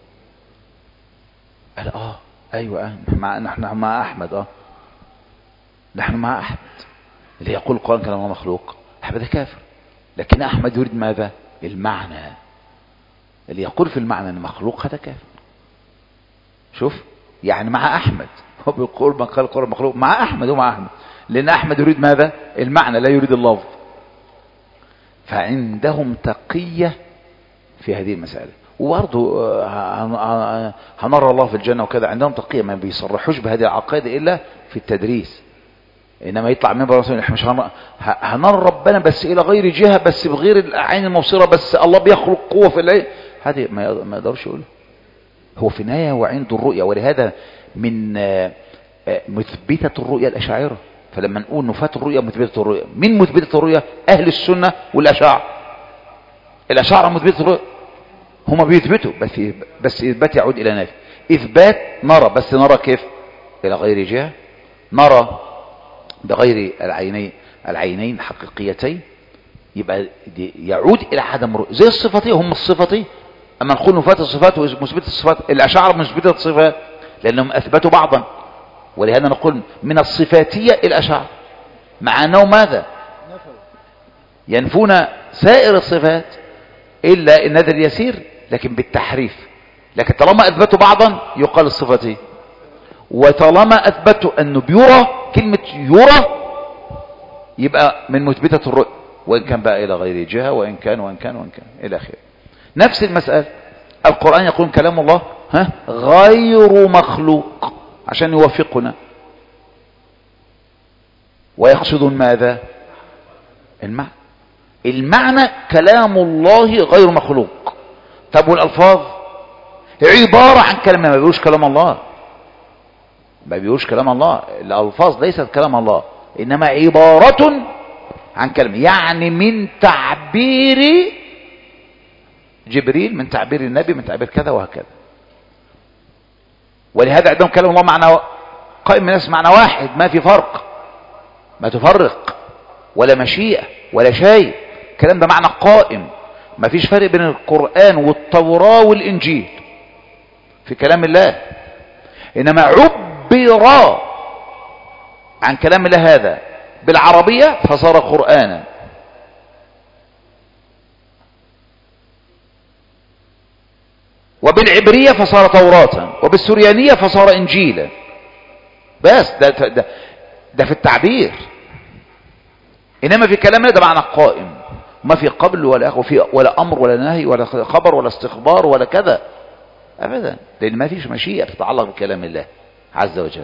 قال أيوة نحن مع أحمد، نحن مع أحمد اللي يقول القرآن كلام الله مخلوق، أحمد كافر. لكن أحمد يريد ماذا؟ المعنى، اللي يقول في المعنى أن مخلوق هذا كافر. شوف، يعني مع أحمد هو بيقول من قال القرآن مخلوق، مع أحمد ومع أحمد، لأن أحمد يريد ماذا؟ المعنى، لا يريد اللفظ. فعندهم تقية في هذه المسألة. وبرضه هنرى الله في الجنة وكذا، عندهم تقية، ما بيصرحوش بهذه العقائد إلا في التدريس. إنما يطلع من برسول إحنا مش هنرى ربنا بس إلى غير جهة، بس بغير العين المبصرة، بس الله بيخلق قوة في العين، هذه ما يقدرش يقوله. هو في النهاية وعنده الرؤية. ولهذا من مثبتة الرؤية الأشاعرة. فلما نقول نفاة الرؤية مثبتة الرؤية، من مثبتة الرؤية؟ أهل السنة والأشاعرة. الأشاعرة مثبتة الرؤية، هما بيثبتوا بس إثبات يعود إلى نافي. إثبات نرى، بس نرى كيف؟ إلى غير جهة، نرى بغير العينين حقيقيتين، يبقى يعود إلى عدم رؤية. زي الصفتين، هم الصفتين. أما نقول نفاة الصفات ومثبتة الصفات، الأشاعرة مثبتة الصفات لأنهم أثبتوا بعضا. ولهذا نقول من الصفاتية الأشاعرة، مع أنه ماذا؟ ينفون سائر الصفات إلا النذر اليسير، لكن بالتحريف. لكن طالما أثبتوا بعضا يقال الصفتين، وطالما أثبتوا أنه بيرى، كلمة يرى يبقى من مثبتة الرؤية، وإن كان بقى إلى غير جهة، وإن كان إلى آخره. نفس المسألة، القرآن يقول كلام الله غير مخلوق عشان يوفقنا، ويقصدون ماذا؟ المعنى كلام الله غير مخلوق. طب والألفاظ عبارة عن كلام، ما بيقولوش كلام الله، ما بيقولوش كلام الله. الألفاظ ليست كلام الله، إنما عبارة عن كلام، يعني من تعبير جبريل، من تعبير النبي، من تعبير كذا وهكذا. ولهذا عندهم كلام الله معنى قائم من الناس معنى واحد، ما في فرق، ما تفرق ولا مشيئة ولا شيء. الكلام ده معنى قائم، ما فيش فرق بين القرآن والتوراة والإنجيل في كلام الله. إنما عبر عن كلام الله هذا بالعربية فصار قرآنا، وبالعبرية فصار توراة، وبالسريانية فصار إنجيلا. بس ده في التعبير. إنما في كلامنا ده معنى قائم، ما في قبل ولا أمر ولا نهي ولا خبر ولا استخبار ولا كذا أبدا، لأن ما فيش مشيئة تتعلق بكلام الله عز وجل.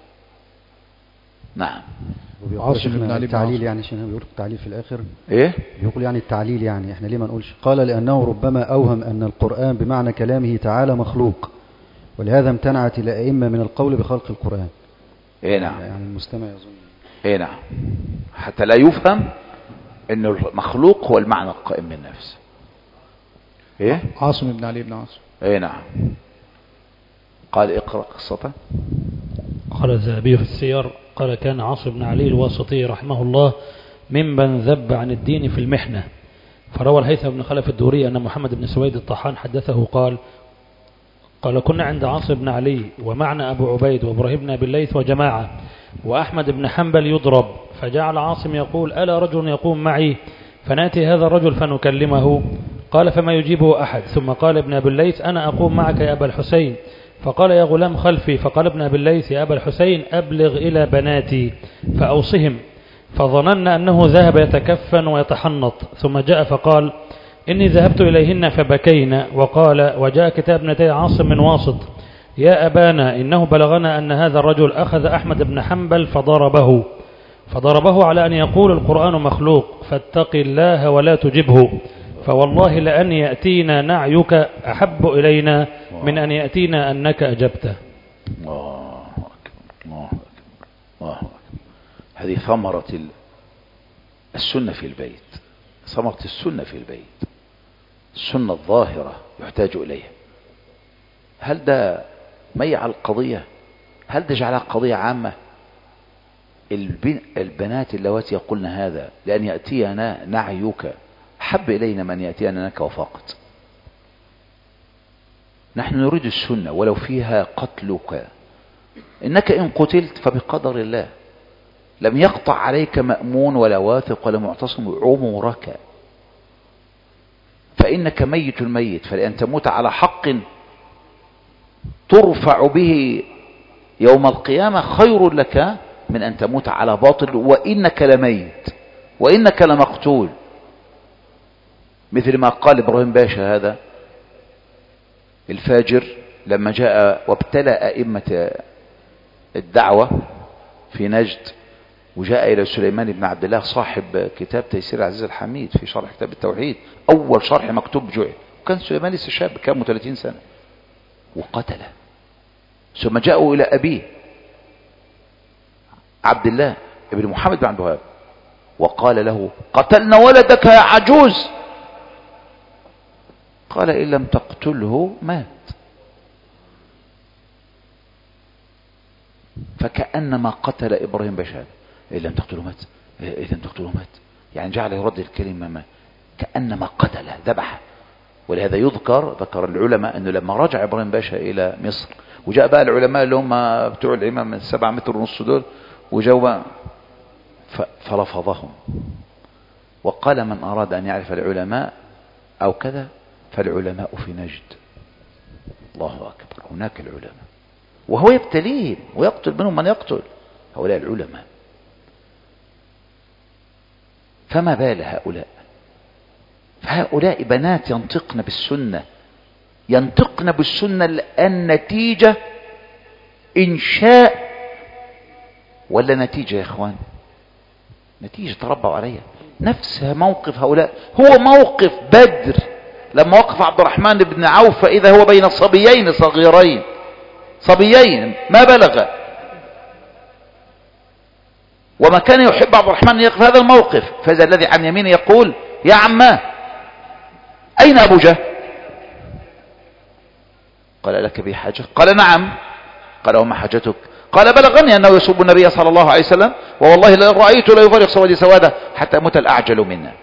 نعم. التعليل يعني عشان بيقول التعليل في الآخر إيه؟ بيقول يعني التعليل، يعني إحنا ليه ما نقولش؟ قال لأنه ربما أوهم أن القرآن بمعنى كلامه تعالى مخلوق، ولهذا امتنعت الأئمة من القول بخلق القرآن. إيه نعم. يعني المستمع يظن إيه نعم، حتى لا يفهم أن المخلوق هو المعنى القائم من نفسه. إيه؟ عاصم بن علي بن عاصم. إيه نعم. قال اقرأ قصته. قال الذهبي في السير قال كان عاصم بن علي الواسطي رحمه الله ممن ذب عن الدين في المحنة. فروى الهيثم بن خلف الدوري أن محمد بن سويد الطحان حدثه قال كنا عند عاصم بن علي ومعنا أبو عبيد وإبراهيم بن أبي الليث وجماعة، وأحمد بن حنبل يضرب، فجعل عاصم يقول ألا رجل يقوم معي فنأتي هذا الرجل فنكلمه؟ قال فما يجيبه أحد. ثم قال ابن أبي الليث أنا أقوم معك يا أبا الحسين. فقال يا غلام خلفي. فقال ابن أبي الليث يا أبا الحسين أبلغ إلى بناتي فأوصهم. فظننا أنه ذهب يتكفن ويتحنط، ثم جاء فقال إني ذهبت إليهن فبكينا. وقال: وجاء كتاب ابنتي عاصم من واسط: يا أبانا إنه بلغنا أن هذا الرجل أخذ أحمد بن حنبل فضربه على أن يقول القرآن مخلوق، فاتق الله ولا تجبه، فوالله لأن يأتينا نعيك أحب إلينا من أن يأتينا أنك أجبته. الله أكبر الله أكبر الله أكبر. هذه ثمرة السنة في البيت، ثمرة السنة في البيت، السنة الظاهرة يحتاج إليها. هل ده ميع القضية؟ هل ده جعلها قضية عامة؟ البنات اللواتي يقولن هذا لأن يأتينا نعيك حب إلينا من يأتينا نك وفقط. نحن نريد السنة ولو فيها قتلك، إنك إن قتلت فبقدر الله، لم يقطع عليك مأمون ولا واثق ولا معتصم عمرك، فإنك ميت الميت، فلأن تموت على حق ترفع به يوم القيامة خير لك من أن تموت على باطل وإنك لميت وإنك لمقتول. مثل ما قال إبراهيم باشا هذا الفاجر لما جاء وابتلى أئمة الدعوة في نجد، وجاء إلى سليمان بن عبد الله صاحب كتاب تيسير العزيز الحميد في شرح كتاب التوحيد، أول شرح مكتوب جعل، وكان سليمان لسه شاب كان 30 سنة، وقتله. ثم جاءوا إلى أبيه عبد الله ابن محمد بن عبد الوهاب وقال له: قتلنا ولدك يا عجوز. قال: إن لم تقتله مات. فكأنما قتل إبراهيم باشا، إن لم تقتله مات، إن لم تقتله مات، يعني جعل يرد الكلمة ما كأنما قتله ذبحه. ولهذا ذكر العلماء أنه لما رجع إبراهيم باشا إلى مصر وجاء بقى العلماء اللي هم بتوع الإمام من 7 متر ونص دول، وجاءوا فرفضهم وقال: من أراد أن يعرف العلماء أو كذا فالعلماء في نجد. الله أكبر، هناك العلماء، وهو يبتليهم ويقتل منهم من يقتل، هؤلاء العلماء. فما بال هؤلاء؟ فهؤلاء بنات ينطقن بالسنة، ينطقن بالسنة، لأن نتيجة إنشاء ولا نتيجة يا إخوان؟ نتيجة تربوا عليها. نفس موقف هؤلاء هو موقف بدر لما وقف عبد الرحمن بن عوف فإذا هو بين صبيين صغيرين، صبيين ما بلغ، وما كان يحب عبد الرحمن أن يقف هذا الموقف، فإذا الذي عن يمينه يقول: يا عماه أين أبو جهل؟ قال: لك بي حاجة؟ قال: نعم. قال: وما حاجتك؟ قال: بلغني أنه يسب النبي صلى الله عليه وسلم، ووالله لئن رأيته لا يفارق سوادي سواده حتى يموت الأعجل منا.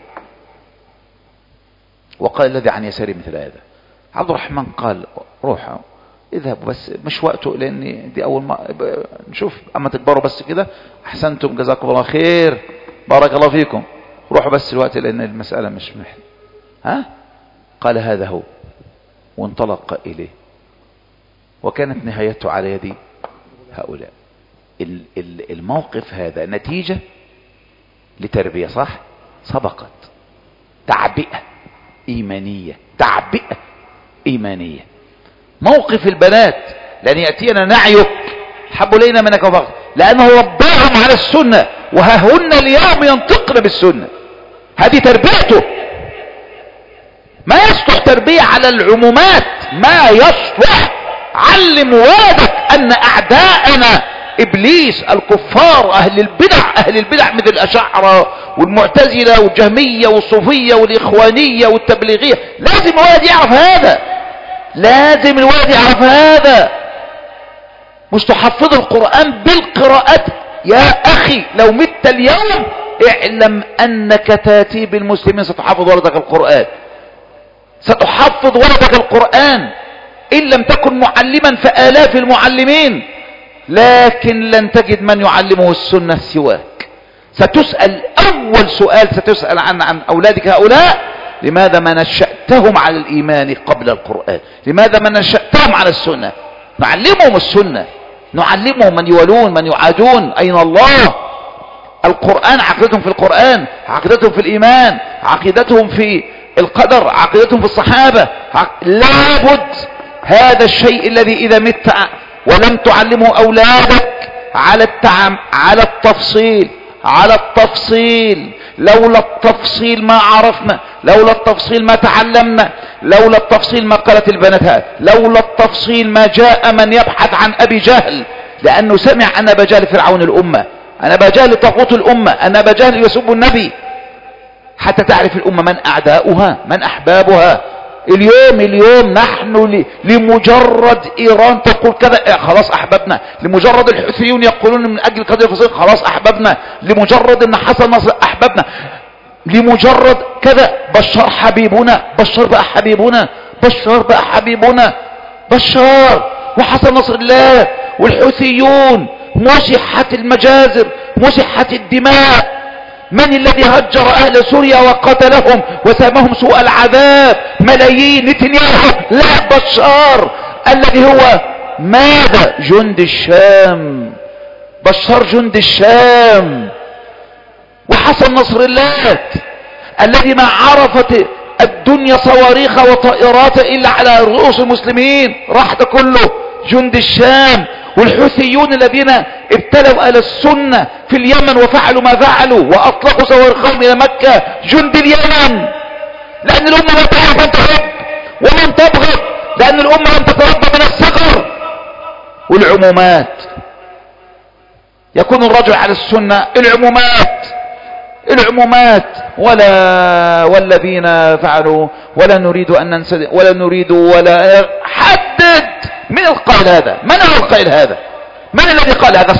وقال الذي عن يساري مثل هذا. عبد الرحمن قال: روحوا اذهبوا، بس مش وقته، لأن دي أول ما نشوف، أما تكبروا بس كده، أحسنتم جزاكم الله خير بارك الله فيكم، روحوا بس الوقت لأن المسألة مش محل. قال: هذا هو، وانطلق إليه، وكانت نهايته على يد هؤلاء. الموقف هذا نتيجة لتربية صح سبقت، تعبئة إيمانية، تعبئة إيمانية. موقف البنات لأن يأتينا نعيك حب إلينا منك وفقط، لأنه رباهم على السنة، وههن اليوم ينطقن بالسنة. هذه تربيته. ما يصلح تربية على العمومات، ما يصلح. علم ولدك أن أعداءنا إبليس، الكفار، أهل البدع مثل الأشاعرة والمعتزلة والجهمية والصوفية والإخوانية والتبليغية. لازم الولد يعرف هذا، لازم الولد يعرف هذا. مش تحفظ القرآن بالقراءات يا أخي، لو مت اليوم اعلم أنك تاتي بالمسلمين ستحفظ ولدك القرآن، ستحفظ ولدك القرآن، إن لم تكن معلما فآلاف المعلمين، لكن لن تجد من يعلمه السنة سواك. ستسأل أول سؤال ستسأل عن أولادك هؤلاء: لماذا ما نشأتهم على الإيمان قبل القرآن؟ لماذا ما نشأتهم على السنة؟ نعلمهم السنة، نعلمهم من يولون من يعادون، أين الله؟ القرآن، عقيدتهم في القرآن، عقيدتهم في الإيمان، عقيدتهم في القدر عقيدتهم في الصحابة لابد هذا الشيء الذي إذا مت ولم تعلمه أولادك على التفصيل لولا التفصيل ما عرفنا، لولا التفصيل ما تعلمنا، لولا التفصيل ما قالت البنات هذا، لولا التفصيل ما جاء من يبحث عن أبي جهل، لأنه سمع أن أبا جهل فرعون الأمة، أن أبا جهل طاغوت الأمة، أن أبا جهل يسب النبي، حتى تعرف الأمة من أعداؤها من أحبابها. اليوم نحن لمجرد إيران تقول كذا خلاص أحببنا، لمجرد الحوثيون يقولون من أجل قضية فلسطين خلاص أحببنا، لمجرد أن حصل نصر أحببنا، لمجرد كذا بشار حبيبنا، بشار بقى حبيبنا، بشار وحصل نصر الله، والحوثيون مسحت المجازر، مسحت الدماء. من الذي هجر أهل سوريا وقتلهم وسامهم سوء العذاب؟ ملايين. نتنياهو؟ لا، بشار الذي هو ماذا؟ جند الشام، بشار جند الشام. وحصل نصر الله الذي ما عرفت الدنيا صواريخ وطائرات إلا على رؤوس المسلمين، راح ده كله جند الشام. والحوثيون الذين ابتلوا أهل السنة في اليمن وفعلوا ما فعلوا وأطلقوا صواريخهم إلى مكة، جند اليمن. لأن الأمة لا تعرف أن تحب ومن تبغض، لأن الأمة لم تتربى من الصغر. والعمومات يكون الرجل على السنة، العمومات والذين فعلوا ولا نريد أن ننسد ولا نريد ولا حدد. من القائل هذا؟ من هو القائل هذا؟ من الذي قال هذا؟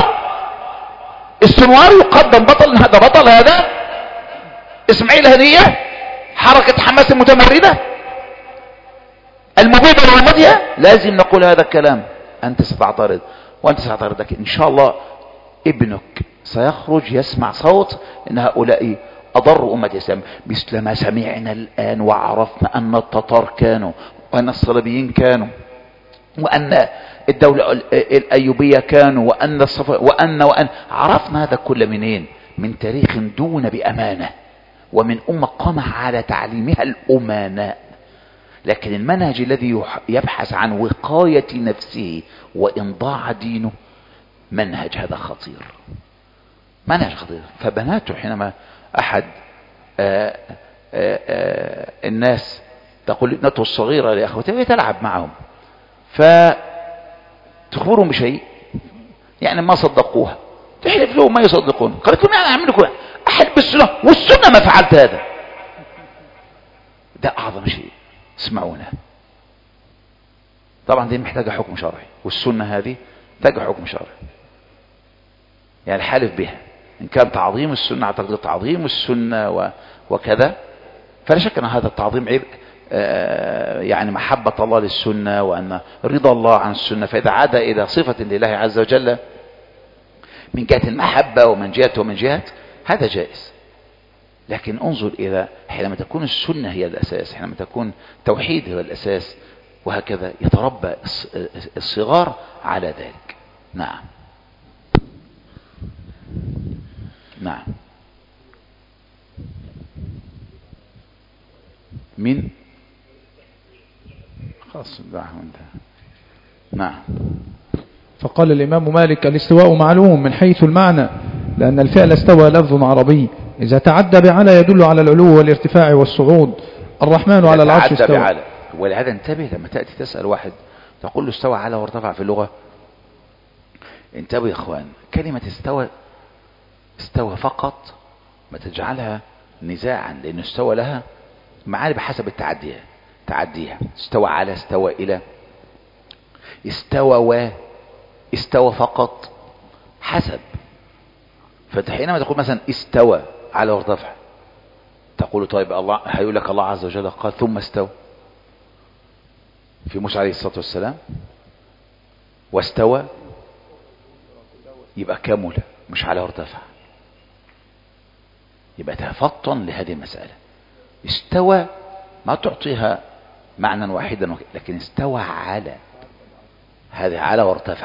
السنوار يقدم بطل، هذا بطل، هذا اسماعيل هنية، حركة حماس المتمردة المبيدة للمضية. لازم نقول هذا الكلام. أنت ستعترض وأنت ستعترض، لكن إن شاء الله ابنك سيخرج يسمع صوت إن هؤلاء أضر أمة الإسلام، مثل ما سمعنا الآن وعرفنا أن التتار كانوا، وأن الصليبيين كانوا، وأن الدولة الأيوبية كانوا، وأن عرفنا هذا كل منين؟ من تاريخ دون بأمانة، ومن أمة قام على تعليمها الأمناء. لكن المنهج الذي يبحث عن وقاية نفسه وإن ضاع دينه، منهج هذا خطير، منهج خطير. فبناته حينما أحد الناس تقول ابنته الصغيرة لأخوتها وهي تلعب معهم، فتخبرهم بشيء يعني ما صدقوها، تحلف لهم ما يصدقون، قالت لهم يعني أعمل لكم أحلف بالسنة والسنة ما فعلت هذا. ده أعظم شيء اسمعونا. طبعا دي محتاجة حكم شرعي، والسنة هذه محتاجة حكم شرعي، يعني الحالف بها إن كان تعظيم السنة اعتقد تعظيم السنة وكذا، فلا شك أن هذا التعظيم عيب، يعني محبة الله للسنة وأن رضا الله عن السنة. فإذا عاد إلى صفة لله عز وجل من جهة المحبة ومن جهة هذا جائز. لكن انظر إلى حينما تكون السنة هي الأساس، حينما تكون توحيد هو الأساس، وهكذا يتربى الصغار على ذلك. نعم نعم. مين؟ خلاص نعم. فقال الإمام مالك: الاستواء معلوم من حيث المعنى، لأن الفعل استوى لفظ عربي إذا تعدى بعلى يدل على العلو والارتفاع والصعود. الرحمن على العرش استوى. ولهذا انتبه لما تأتي تسأل واحد تقول له استوى على وارتفع في اللغة، انتبه يا اخوان، كلمة استوى فقط ما تجعلها نزاعا، لأنه استوى لها معاني بحسب تعديها. استوى على، استوى إلى، استوى فقط حسب. فحينما تقول مثلا استوى على وارتفع، تقول طيب الله هيقول لك الله عز وجل قال ثم استوى في موسى عليه الصلاة والسلام، واستوى يبقى كامل مش على وارتفع، يبقى تفطن لهذه المسألة. استوى ما تعطيها معنى واحدا، لكن استوى على، هذا على وارتفع.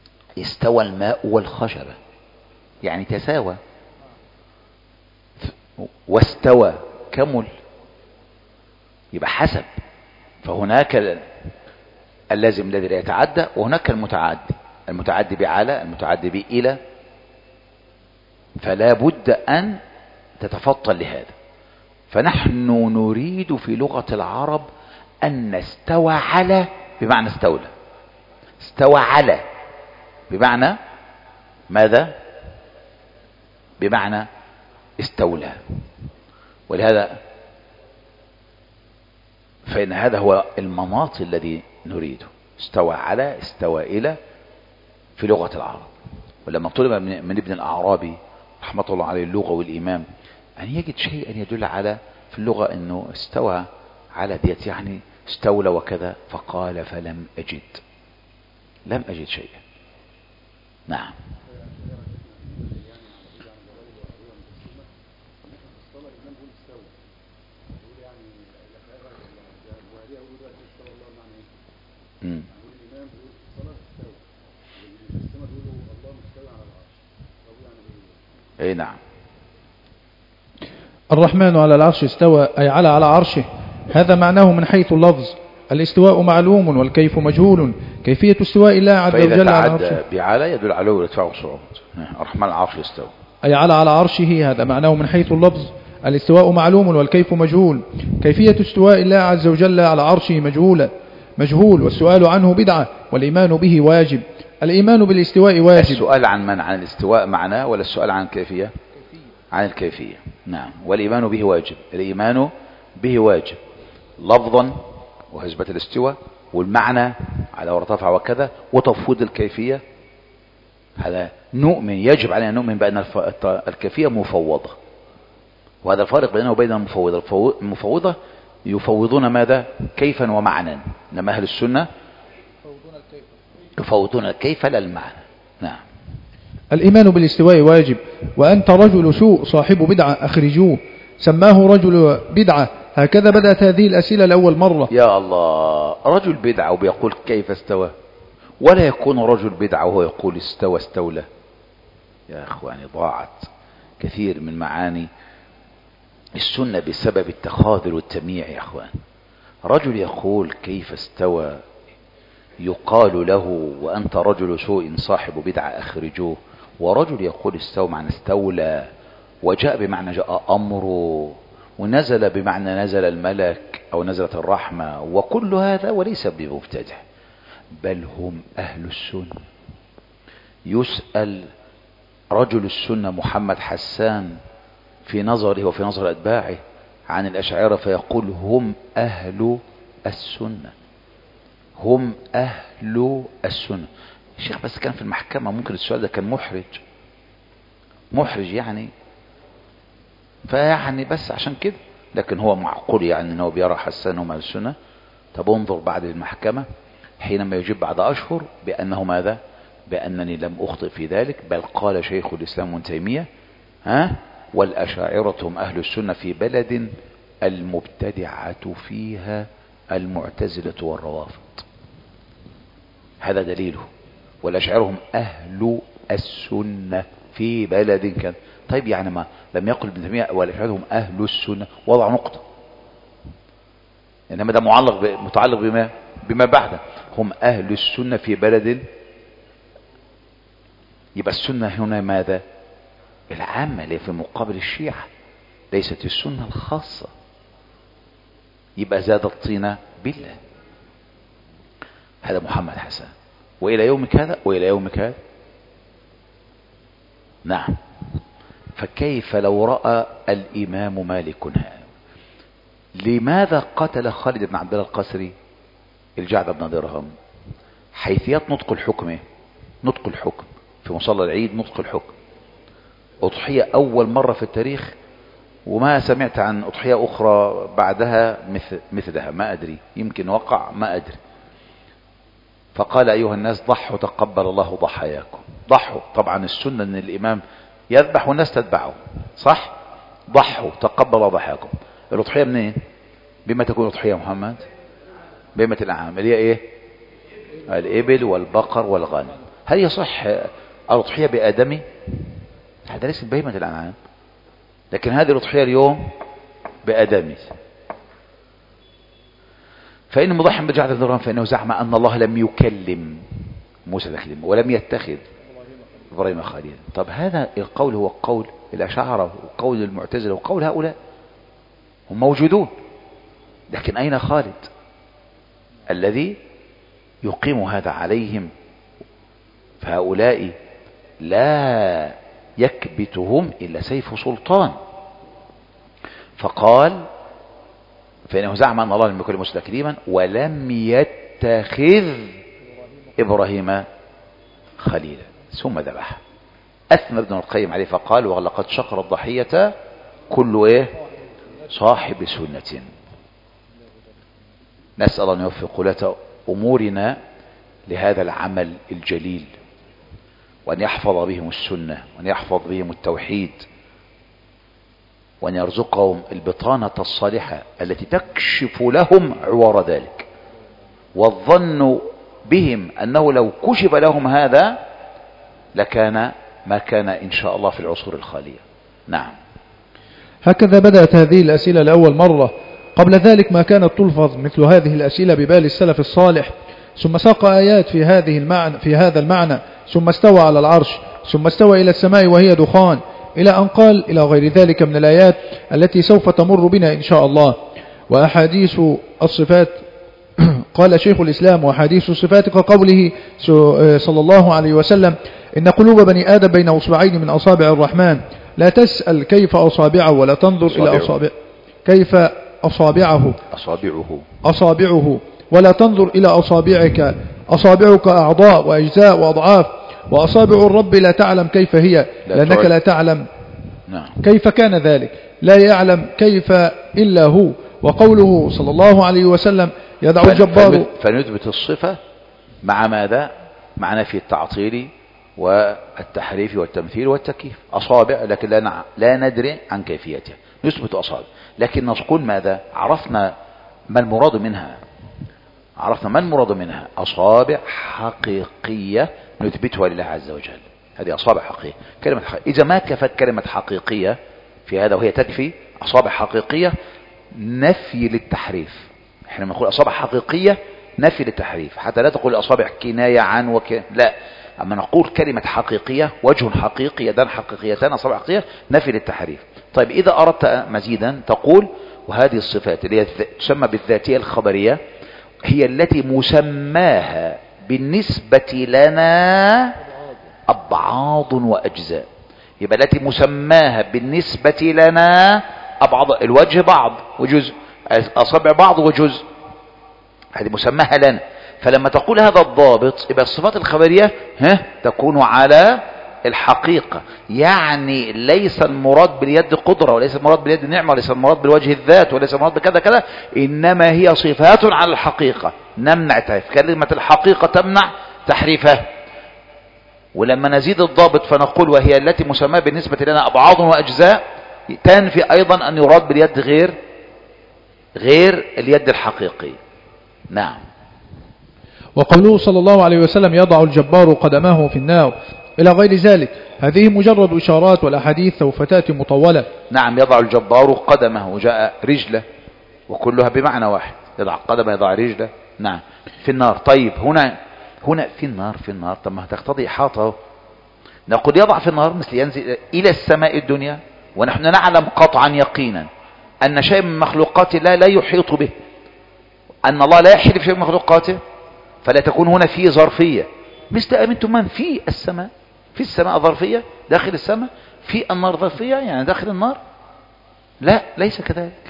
استوى الماء والخشبة يعني تساوى. واستوى كمل، يبقى حسب. فهناك اللازم الذي لا يتعدى، وهناك المتعدي بعلى، المتعدي بإلى، فلا بد أن تتفطن لهذا. فنحن نريد في لغة العرب أن استوى على بمعنى استولى، استوى على بمعنى ماذا؟ بمعنى استولى. ولهذا فإن هذا هو المناط الذي نريده، استوى على، استوى إلى في لغة العرب. ولما طلب من ابن الأعرابي رحمة الله عليه اللغة والإمام أن يجد شيء أن يدل على في اللغة أنه استوى على ديت يعني استولى وكذا، فقال فلم أجد شيئا. نعم. اي نعم. الرحمن على العرش استوى أي على عرشه، هذا معناه من حيث اللفظ. الاستواء معلوم والكيف مجهول، كيفية استواء الله عز وجل على عرشه. فإذا تعدى بعلى يدل على ارتفاع وصعود. الرحمن على العرش استوى أي على عرشه، هذا معناه من حيث اللفظ. الاستواء معلوم والكيف مجهول، كيفية استواء الله عز وجل على عرشه مجهول، والسؤال عنه بدعة، والإيمان به واجب. الإيمان بالاستواء واجب. السؤال عن الاستواء معناه، ولا السؤال عن الكيفية؟ عن الكيفية. نعم. والإيمان به واجب. الإيمان به واجب لفظا وهزبة الاستواء، والمعنى على ارتفع وكذا، وتفويض الكيفية. هذا نؤمن، يجب علينا نؤمن بأن الكيفية مفوضة، وهذا الفارق بينه وبين المفوضة. المفوضة يفوضون ماذا؟ كيفا ومعنى، إنما أهل السنة يفوضون الكيف لا المعنى. نعم. الإيمان بالاستواء واجب. وأنت رجل سوء صاحب بدعة أخرجوه، سماه رجل بدعة. هكذا بدأت هذه الأسئلة لأول مرة. يا الله، رجل بدعة وبيقول كيف استوى، ولا يكون رجل بدعة وهو يقول استولى. يا أخواني ضاعت كثير من معاني السنة بسبب التخاذل والتمييع. يا أخوان، رجل يقول كيف استوى يقال له وأنت رجل سوء صاحب بدعة أخرجوه، ورجل يقول استوى معنى استولى، وجاء بمعنى جاء أمره، ونزل بمعنى نزل الملك أو نزلت الرحمة، وكل هذا وليس بمبتدع، بل هم أهل السنة. يسأل رجل السنة محمد حسان في نظره وفي نظر أتباعه عن الأشاعرة، فيقول هم أهل السنة، هم أهل السنة. الشيخ بس كان في المحكمة، ممكن السؤال ده كان محرج يعني، فيعني بس عشان كده، لكن هو معقول يعني انه بيرى حسان هم أهل السنة. طب انظر بعد المحكمة حينما يجيب بعد أشهر بأنه ماذا؟ بأنني لم أخطئ في ذلك، بل قال شيخ الإسلام ابن تيمية والأشاعرة هم أهل السنة في بلد المبتدعة فيها المعتزلة والروافض. هذا دليله. والأشاعرة هم أهل السنة في بلد كان. طيب يعني ما لم يقل ابن تيمية والأشاعرة هم أهل السنة، وضع نقطة، إنما ده متعلق بما بعده. هم أهل السنة في بلد، يبقى السنة هنا ماذا؟ العامة اللي في مقابل الشيعة، ليست السنة الخاصة. يبقى زاد الطين بالله. هذا محمد حسن، وإلى يومك هذا وإلى يومك هذا. نعم. فكيف لو رأى الإمام مالك هذا؟ لماذا قتل خالد بن عبد الله القسري الجعد بن درهم؟ حيثيات نطق الحكم، نطق الحكم في مصلى العيد، نطق الحكم. أضحية أول مرة في التاريخ، وما سمعت عن أضحية أخرى بعدها مثلها، ما أدري، يمكن وقع، ما أدري. فقال أيها الناس ضحوا تقبل الله ضحاياكم. ضحوا، طبعا السنة أن الإمام يذبح والناس تتبعه، صح؟ ضحوا تقبل الله ضحاياكم. الأضحية منين؟ بما تكون الأضحية محمد؟ بهيمة الأنعام، اللي هي إيه؟ الإبل والبقر والغنم. هل يصح الأضحية بآدمي؟ هذا ليس بهيمة الأنعام، لكن هذه الأضحية اليوم بأدمه. فإن مضحٍ بجعل الذران فإنه زعم أن الله لم يكلم موسى تكليما ولم يتخذ إبراهيم خليلا. طب هذا القول هو قول الأشاعرة وقول المعتزلة وقول هؤلاء، هم موجودون، لكن أين خالد الذي يقيم هذا عليهم؟ فهؤلاء لا يكبتهم إلا سيف سلطان. فقال فإنه زعم أن الله لم يكلم موسى تكليما ولم يتخذ إبراهيم خليلا ثم ذبح. أثنى ابن القيم عليه فقال ولقد شكر الضحية كل صاحب سنة. نسأل أن يوفق ولاة أمورنا لهذا العمل الجليل، وأن يحفظ بهم السنة، وأن يحفظ بهم التوحيد، وأن يرزقهم البطانة الصالحة التي تكشف لهم عوار ذلك. والظن بهم أنه لو كشف لهم هذا لكان ما كان إن شاء الله في العصور الخالية. نعم. هكذا بدأت هذه الأسئلة لأول مرة. قبل ذلك ما كانت تلفظ مثل هذه الأسئلة ببال السلف الصالح، ثم ساق آيات في هذا المعنى، ثم استوى على العرش، ثم استوى إلى السماء وهي دخان، إلى أن قال إلى غير ذلك من الآيات التي سوف تمر بنا إن شاء الله. وأحاديث الصفات قال شيخ الإسلام وأحاديث الصفات كقوله صلى الله عليه وسلم إن قلوب بني آدم بين أصبعين من أصابع الرحمن لا تسأل كيف أصابعه ولا تنظر إلى أصابعه كيف أصابعه ولا تنظر إلى أصابعك، أصابعك أعضاء وأجزاء وأضعاف، وأصابع الرب لا تعلم كيف هي لأنك لا تعلم كيف كان ذلك، لا يعلم كيف إلا هو. وقوله صلى الله عليه وسلم يدعو الجبار. فنثبت الصفة مع ماذا؟ مع نفي التعطيل والتحريف والتمثيل والتكييف. أصابع لكن لا ندري عن كيفيتها، نثبت أصابع لكن نقول ماذا؟ عرفنا ما المراد منها، أصابع حقيقية نثبتها لله عز وجل، هذه أصابع حقيقية. كلمة حقيقية إذا ما كفت كلمة حقيقية في هذا وهي تكفي، أصابع حقيقية نفي للتحريف. احنا بنقول أصابع حقيقية نفي للتحريف، حتى لا تقول أصابع كناية عن لا، أما نقول كلمة حقيقية وجه حقيقي يدان حقيقيتان أصابع حقيقية نفي للتحريف. طيب إذا أردت مزيدا تقول وهذه الصفات اللي هي تسمى بالذاتية الخبرية هي التي مسماها بالنسبة لنا أبعاض وأجزاء. يبقى التي مسماها بالنسبة لنا أبعاض، الوجه بعض وجزء، أصابع بعض وجزء، هذه مسماها لنا. فلما تقول هذا الضابط يبقى الصفات الخبرية تكون على الحقيقة، يعني ليس المراد باليد قدرة، وليس المراد باليد نعمة، وليس المراد بالوجه الذات، وليس المراد بكذا كذا، إنما هي صفات على الحقيقة نمنع تحريف. كلمة الحقيقة تمنع تحريفها. ولما نزيد الضابط فنقول وهي التي مسمى بالنسبة لنا أبعاض وأجزاء، تنفي أيضا أن يراد باليد غير اليد الحقيقية. نعم. وقوله صلى الله عليه وسلم يضع الجبار قدمه في النار إلى غير ذلك، هذه مجرد إشارات والأحاديث سوف تأتي مطولة. نعم. يضع الجبار قدمه وجاء رجله وكلها بمعنى واحد، يضع قدمه يضع رجله. نعم. في النار. طيب هنا في النار طب ما تقتضي إحاطة. نقول يضع في النار مثل ينزل إلى السماء الدنيا، ونحن نعلم قطعا يقينا أن شيء من مخلوقات الله لا يحيط به، أن الله لا يحيط شيء من مخلوقاته، فلا تكون هنا في ظرفية مثل أمنتم من في السماء. في السماء ظرفية داخل السماء، في النار ظرفية يعني داخل النار، لا ليس كذلك.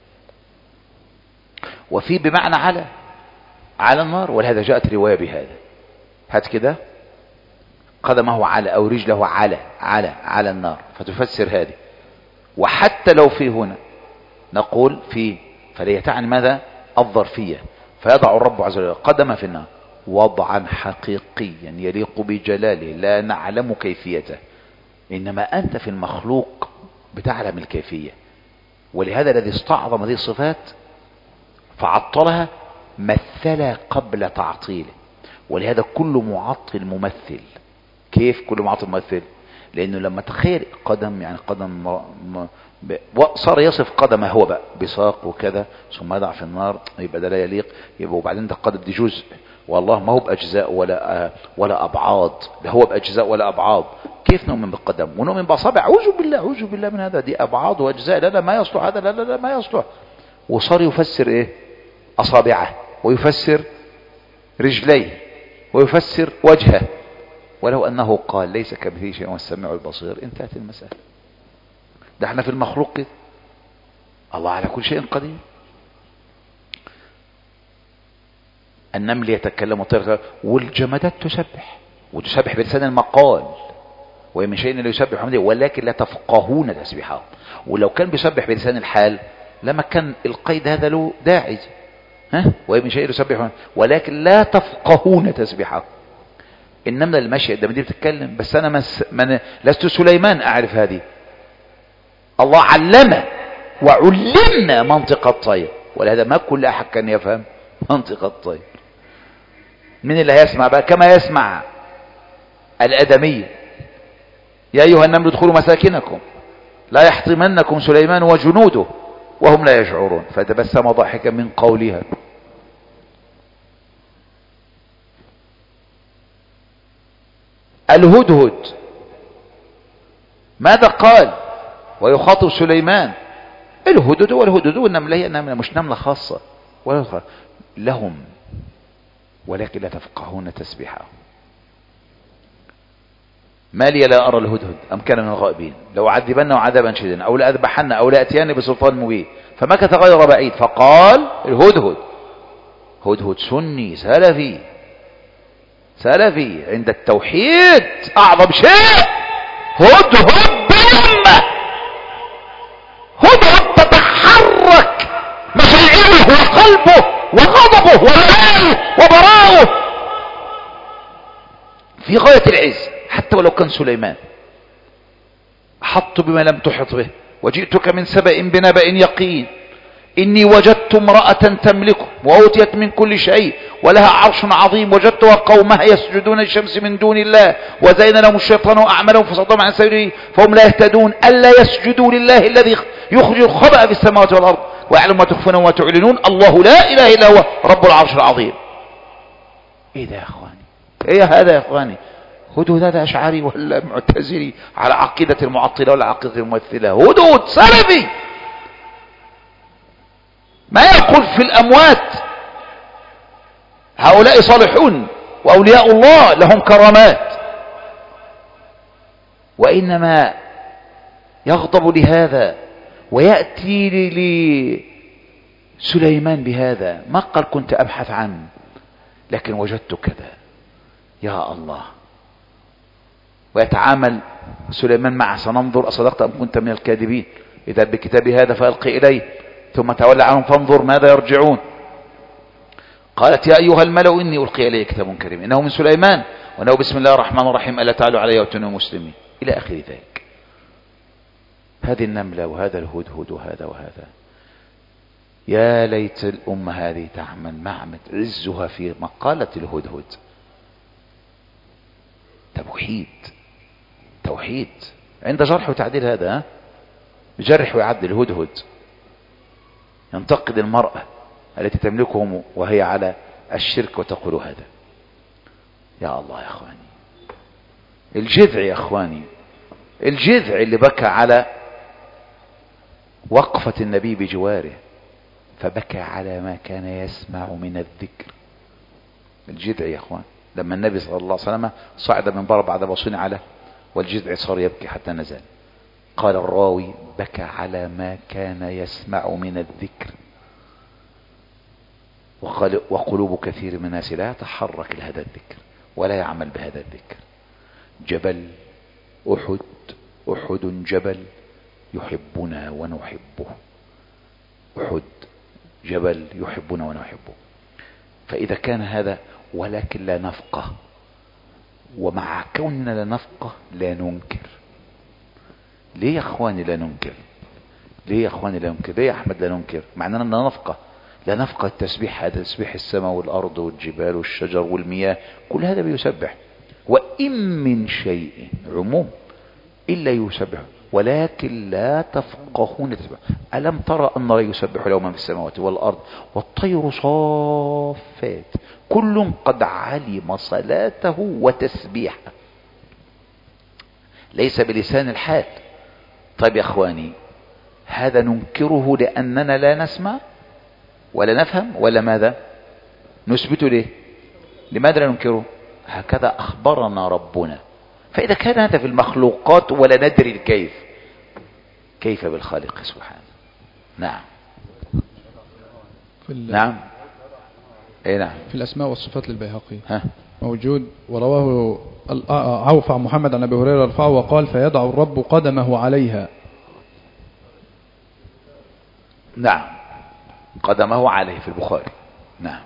وفي بمعنى على النار، ولهذا جاءت رواية بهذا. هات كده قدمه على أو رجله على النار فتفسر هذه. وحتى لو في هنا نقول في، فهي تعني ماذا؟ الظرفية. فيضع الرب عز وجل قدمه في النار وضعا حقيقيا يليق بجلاله لا نعلم كيفيته، إنما أنت في المخلوق بتعلم الكيفية. ولهذا الذي استعظم هذه الصفات فعطلها مثل قبل تعطيله. ولهذا كل معطل ممثل. كيف كل معطل ممثل؟ لأنه لما تخيل قدم، يعني قدم صار يصف قدمه هو بقى بساق وكذا ثم يضع في النار، يبقى ده لا يليق. يبقى وبعدين ده القدم دي جزء، والله ما هو بأجزاء ولا أبعاد، ده هو بأجزاء ولا أبعاد. كيف نؤمن بالقدم ونؤمن بأصابع؟ أعوذ بالله أعوذ بالله من هذا، دي أبعاد وأجزاء، لا لا ما يصلح هذا، لا لا لا ما يصلح. وصار يفسر إيه؟ أصابعه، ويفسر رجليه، ويفسر وجهه، ولو أنه قال ليس كمثله شيء والسميع البصير انتهت المسألة. ده احنا في المخلوق كده، الله على كل شيء قدير. النمل يتكلم وطير، والجمادات تسبح، وتسبح بلسان المقال، ومن شيء لا يسبح حمده ولكن لا تفقهون تسبيحه. ولو كان بيسبح بلسان الحال لما كان القيد هذا له داعي، ومن شيء لا يسبح ولكن لا تفقهون تسبيحه. النملة الماشية قدام دي بتتكلم، بس انا لست سليمان اعرف هذه. الله علم وعلمنا منطق الطير، ولهذا ما كل احد كان يفهم منطق الطير. من اللي هيسمع بقى كما يسمع الادمية؟ يا ايها النمل ادخلوا مساكنكم لا يحطمنكم سليمان وجنوده وهم لا يشعرون. فتبسم ضاحكا من قولها. الهدهد ماذا قال ويخاطب سليمان؟ الهدهد والهدهد، والنملة هي نملة، مش نملة خاصة ولا لهم ولكن لا تفقهون تسبيحهم. ما لي لا أرى الهدهد أم كان من الغائبين لو عذبنه عذابا شديدا أو لأذبحنه أو لأتياني بسلطان مبين. فمكث غير بعيد فقال الهدهد، هدهد سني سلفي عند التوحيد أعظم شيء. هدهد بأمة، هدهد تتحرك مشاعره وقلبه وغضبه ومآله وبراءه في غاية العز، حتى ولو كان سليمان. أحط بما لم تحط به وجئتك من سبأ بنبأ يقين إني وجدت امرأة تملكه وأوتيت من كل شيء ولها عرش عظيم وجدتها قومها يسجدون للشمس من دون الله وزين لهم الشيطان أعمالهم فصدهم عن سبيله فهم لا يهتدون ألا يسجدوا لله الذي يخرج الخبأ في السماوات والأرض ويعلم ما تخفون وما تعلنون الله لا إله إلا هو رب العرش العظيم. إيه ده يا أخواني؟ إيه هذا يا أخواني؟ هدهد هذا أشعري ولا معتزلي على عقيدة المعطلة ولا عقيدة الممثلة؟ هدهد سلفي ما يقول في الأموات هؤلاء صالحون وأولياء الله لهم كرامات، وإنما يغضب لهذا ويأتي لسليمان بهذا. ما قال كنت أبحث عنه لكن وجدت كذا يا الله. ويتعامل سليمان معه سننظر أصدقت أم كنت من الكاذبين إذا بكتابي هذا فألقي إليه ثم تولى عنهم فانظر ماذا يرجعون. قالت يا أيها الملأ إني ألقي إليه كتاب كريم إنه من سليمان وإنه بسم الله الرحمن الرحيم ألا تعلوا علي وأتوني مسلمين إلى آخر ذلك. هذه النملة وهذا الهدهد وهذا يا ليت الأمة هذه تعمل معمد عزها في مقالة الهدهد. توحيد عند جرح وتعديل. هذا يجرح ويعدل. الهدهد ينتقد المرأة التي تملكهم وهي على الشرك وتقول هذا. يا الله يا اخواني، الجذع يا اخواني، الجذع اللي بكى على وقفة النبي بجواره فبكى على ما كان يسمع من الذكر. الجذع يا اخوان، لما النبي صلى الله عليه وسلم صعد من بر بعد بصين على والجذع صار يبكي حتى نزل. قال الراوي بكى على ما كان يسمع من الذكر. وقال وقلوب كثير من الناس لا يتحرك لهذا الذكر ولا يعمل بهذا الذكر. جبل أحد جبل يحبنا ونحبه. أحد جبل يحبنا ونحبه. فإذا كان هذا ولكن لا نفقه، ومع كوننا لا نفقه لا ننكر. ليه يا اخواني لا ننكر؟ ليه يا اخواني لا ننكر؟ ليه يا احمد لا ننكر؟ مع اننا لا نفقه التسبيح. هذا تسبيح السماء والارض والجبال والشجر والمياه كل هذا بيسبح. وان من شيء عموم إلا يسبح ولكن لا تفقهون تسبح. ألم ترى أن الله يسبح له من في السماوات والأرض والطير صافات كل قد علم صلاته وتسبيحه ليس بلسان الحال. طيب يا أخواني، هذا ننكره لأننا لا نسمع ولا نفهم ولا ماذا نثبته؟ ليه؟ لماذا لا ننكره؟ هكذا أخبرنا ربنا. فإذا كان هذا في المخلوقات ولا ندري كيف بالخالق سبحانه. نعم نعم اي نعم. في الأسماء والصفات للبيهقي ها موجود، ورواه عوف عن محمد عن أبي هريرة رفعه وقال فيضع الرب قدمه عليها. نعم قدمه عليه في البخاري. نعم.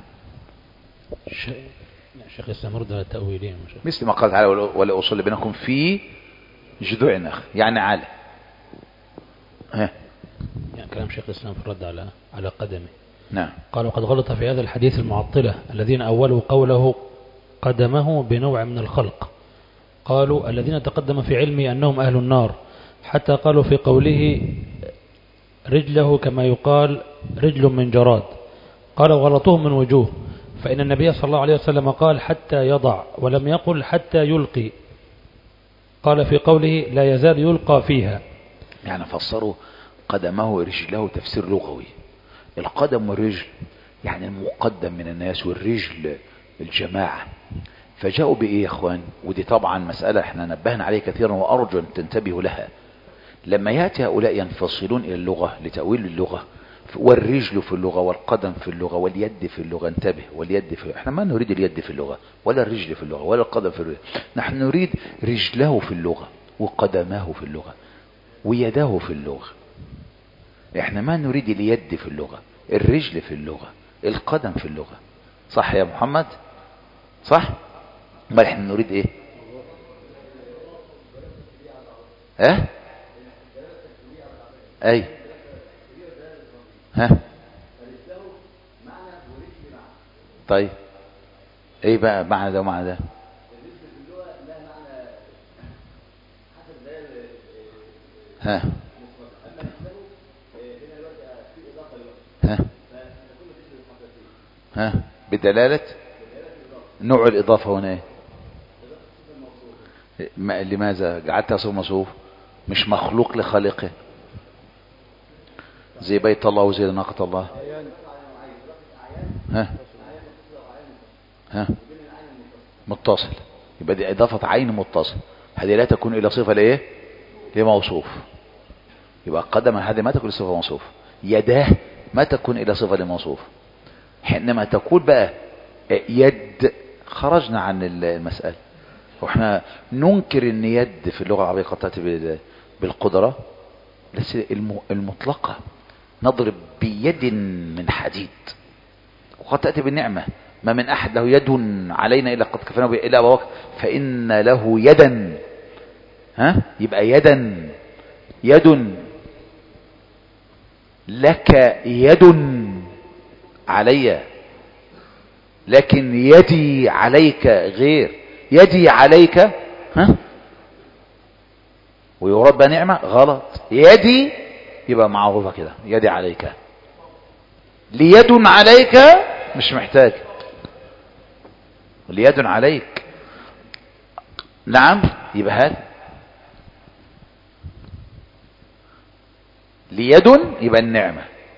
شيخ الإسلام رد على التأويلين مثل ما قال تعالى ولا أصلي بينكم في جذوع النخل، يعني على يعني كلام شيخ الإسلام في الرد على قدمه. نعم. قال وقد غلط في هذا الحديث المعطلة الذين أولوا قوله قدمه بنوع من الخلق. قالوا الذين تقدم في علمي أنهم أهل النار، حتى قالوا في قوله رجله كما يقال رجل من جراد. قال وغلطوهم من وجوه، فإن النبي صلى الله عليه وسلم قال حتى يضع ولم يقل حتى يلقي. قال في قوله لا يزال يلقى فيها. يعني فسروا قدمه ورجله تفسير لغوي. القدم والرجل يعني المقدم من الناس، والرجل الجماعة. فجاءوا بإيه يا أخوان؟ ودي طبعا مسألة احنا نبهنا عليه كثيرا وأرجو أن تنتبهوا لها. لما يأتي هؤلاء ينفصلون إلى اللغة لتأويل اللغة، والرجل في اللغة والقدم في اللغة واليد في اللغة، انتبه، واليد في، احنا ما نريد اليد في اللغة ولا الرجل في اللغة ولا القدم في اللغة. نحن نريد رجله في اللغة وقدماه في اللغة ويداه في اللغة. احنا ما نريد اليد في اللغة، الرجل في اللغة، القدم في اللغة. صح يا محمد؟ صح؟ ما احنا نريد ايه؟ اه اي ها طيب ايه بقى معنى ده ومعنى ده؟ ها ها ها بدلالة نوع الإضافة هنا ايه؟ لماذا جعلتها صفة موصوف مش مخلوق لخالقه؟ زي بيت الله وزي ناقة الله. ها ها متصل، يبقى دي إضافة عين متصل. هذه لا تكون إلى صفة لإيه؟ لموصوف. يبقى قدم هذه ما تكون صفة موصوف، يداه ما تكون إلى صفة لموصوف. حينما تقول بقى يد خرجنا عن المسألة. واحنا ننكر ان يد في اللغة العربية قد تأتي بالقدرة بس المطلقة، نضرب بيد من حديد، وقد تأتي بالنعمة ما من أحد له يد علينا إلا قد كفنا به إلا أبا بكر فإن له يدا. ها يبقى يدا، يد لك يد علي، لكن يدي عليك غير يدي عليك. ها ويراد بقى نعمة غلط. يدي يبقى معروفة كده، يدي عليك. ليد عليك مش محتاج، ليد عليك. نعم يبقى هذا ليد يبقى النعمة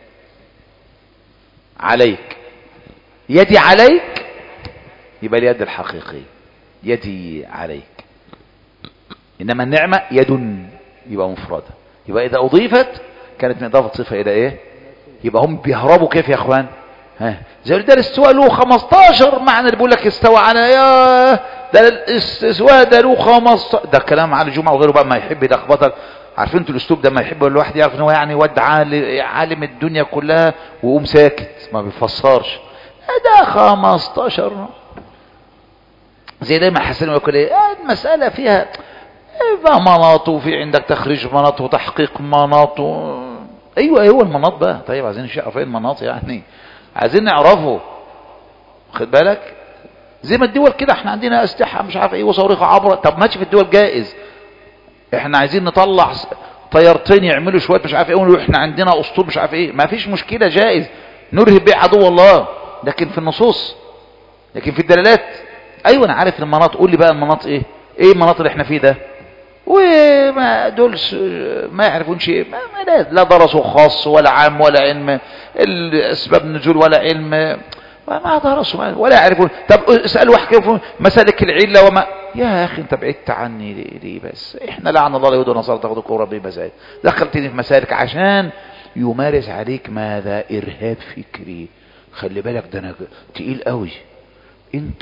عليك، يدي عليك يبقى اليد الحقيقية، يدي عليك. إنما النعمة يد يبقى مفردة. يبقى إذا أضيفت كانت من إضافة صفة إلى إيه؟ يبقى هم بيهربوا كيف يا أخوان؟ ها زي ده الاستواء له 15 معنى. اللي بيقول لك استوى على يا ده الاستواء ده له 15، ده كلام على الجمعة وغيره بقى ما يحب يلخبطك. عارفين انتوا الاسلوب ده ما يحب الواحد يعرف ان هو يعني ود عالم الدنيا كلها ويقوم ساكت ما بيفسرش. ده 15 زي دايما حسن يقول ايه المسألة فيها مناط، وفي عندك تخريج مناط وتحقيق مناط ايوه هو المناط بقى. طيب عايزين نعرف ايه المناط يعني، عايزين نعرفه. خد بالك زي ما الدول كده احنا عندنا اسلحه مش عارف ايه وصواريخ عبر. طب ماشي في الدول جائز، احنا عايزين نطلع طيارتين يعملوا شويه مش عارف ايه، واحنا عندنا اسطول مش عارف ايه، ما فيش مشكله، جائز نرهب بيه عدو الله، لكن في النصوص، لكن في الدلالات. ايوه انا عارف المناطق، قول لي بقى المناطق ايه المناطق اللي احنا فيه ده، وما دول ما يعرفون شيء، لا درسوا خاص ولا عام ولا علم الاسباب النزول ولا علم، ما درسوا ولا يعرفون. طب اسالوا واحكي مسالك العله وما، يا اخي انت بعدت عني ليه بس؟ احنا لعن الله اليهود والنصارى تاخذوا كوره بمزاج، دخلتني في مسالك عشان يمارس عليك ماذا؟ ارهاب فكري. خلي بالك ده انا تقيل قوي، انت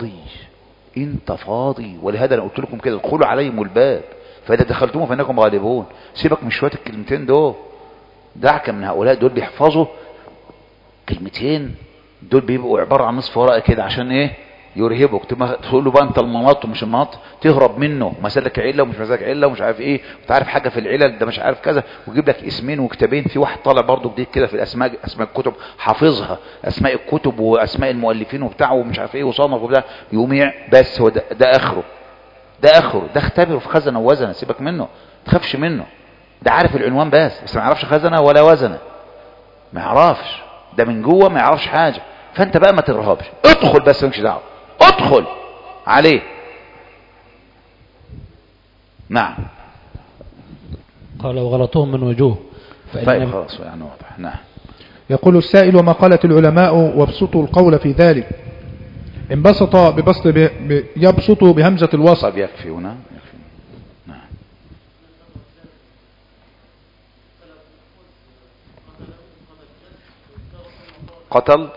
فاضي، ولهذا انا قلت لكم كده ادخلوا عليهم الباب فاذا دخلتم فانكم غالبون. سيبك من شويه الكلمتين دول، دعك من هؤلاء، دول بيحفظوا كلمتين، دول بيبقوا عباره عن نصف ورقه كده عشان ايه؟ يرهبك. تقول له بقى انت المناط ومش المناط، تهرب منه، مسالك عله ومش مسالك عله ومش عارف ايه، وتعرف حاجه في العلل ده مش عارف كذا، ويجيب لك اسمين وكتابين. في واحد طالع برضه جديد كده في الاسماء، اسماء الكتب حافظها، اسماء الكتب واسماء المؤلفين وبتاع ومش عارف ايه وصنف وبتاع، يوميع بس هو ده اخره، ده اختبره في خزنه ووزنه، سيبك منه، ما تخافش منه، ده عارف العنوان بس ما يعرفش خزنه ولا وزنه، ما يعرفش، ده من جوه ما يعرفش حاجه. فانت بقى ما ترهبش، ادخل بس مالكش دعوه، ادخل عليه. نعم. قال وغلطهم من وجوه. طيب خلاص يعني واضح. نعم. يقول السائل: وما قالت العلماء وابسطوا القول في ذلك؟ انبسط يبسط بهمزة الوصل. طب يكفي هنا. نعم. قتل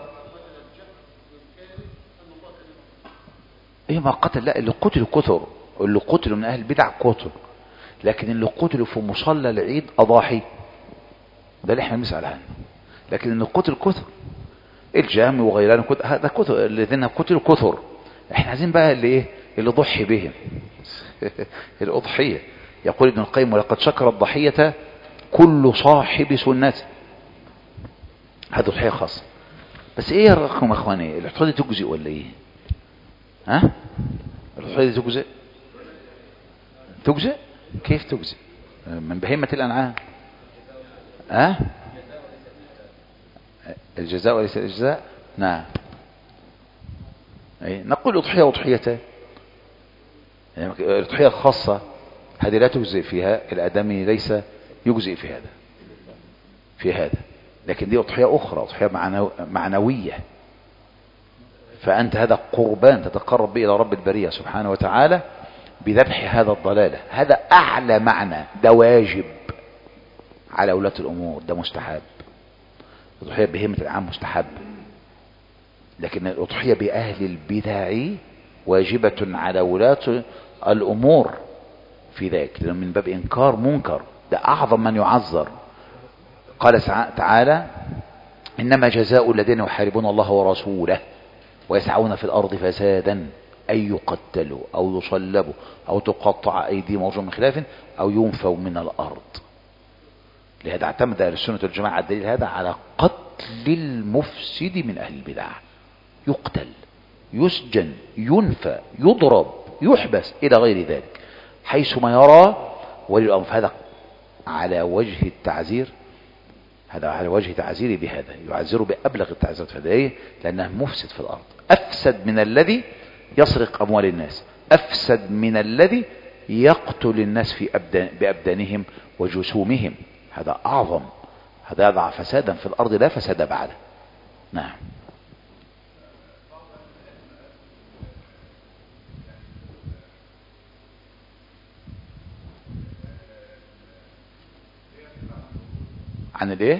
ايه؟ ما قتل، لا، اللي قتلوا كثر، اللي قتلوا من اهل البدع كثر، لكن اللي قتلوا في مصلى العيد اضاحي ده اللي احنا بنسأل عنه، لكن اللي قتل كثر، الجامي وغيرانه هذا كثر، الذين قتلوا كثر. احنا عايزين بقى اللي ايه؟ اللي ضحي بهم الاضحيه. يقول ابن القيم: ولقد شكر الضحيه كل صاحب سنه. هذه ضحيه خاصه. بس ايه الرقم يا اخواني؟ الاضحيه دي تجزئ ولا ايه؟ ها؟ الاضحيه دي تجزئ؟ كيف تجزئ؟ من بهيمه الانعام. ها؟ الجزاء وليس الإجزاء. نعم. نقول أضحية وأضحيتان. يعني الأضحية الخاصة هذه لا تجزئ فيها، الآدمي ليس يجزئ في هذا، لكن دي أضحية أخرى، أضحية معنوية، فأنت هذا قربان تتقرب به إلى رب البرية سبحانه وتعالى بذبح هذا الضلالة. هذا أعلى معنى، ده واجب على ولاة الأمور، ده مستحب. الأضحية بهيمة العام مستحب، لكن الأضحية بأهل البدع واجبة على ولاة الأمور في ذلك، لأنه من باب إنكار منكر، ده أعظم من يعذر. قال تعالى: إنما جزاء الذين يحاربون الله ورسوله ويسعون في الأرض فسادا أن يقتلوا أو يصلبوا أو تقطع أيديهم وأرجلهم من خلاف أو ينفوا من الأرض. لهذا اعتمد أهل السنة والجماعة الدليل هذا على قتل المفسد من أهل البدع، يقتل، يسجن، ينفى، يضرب، يحبس إلى غير ذلك حيثما يرى ولي الأمر. هذا على وجه التعزير، هذا على وجه تعزيري بهذا، يعزره بأبلغ التعزيرات في هذا، لأنه مفسد في الأرض، أفسد من الذي يسرق أموال الناس، أفسد من الذي يقتل الناس بأبدانهم وجسومهم. هذا أعظم، هذا يضع فسادا في الأرض لا فساد بعده. نعم. عن الايه؟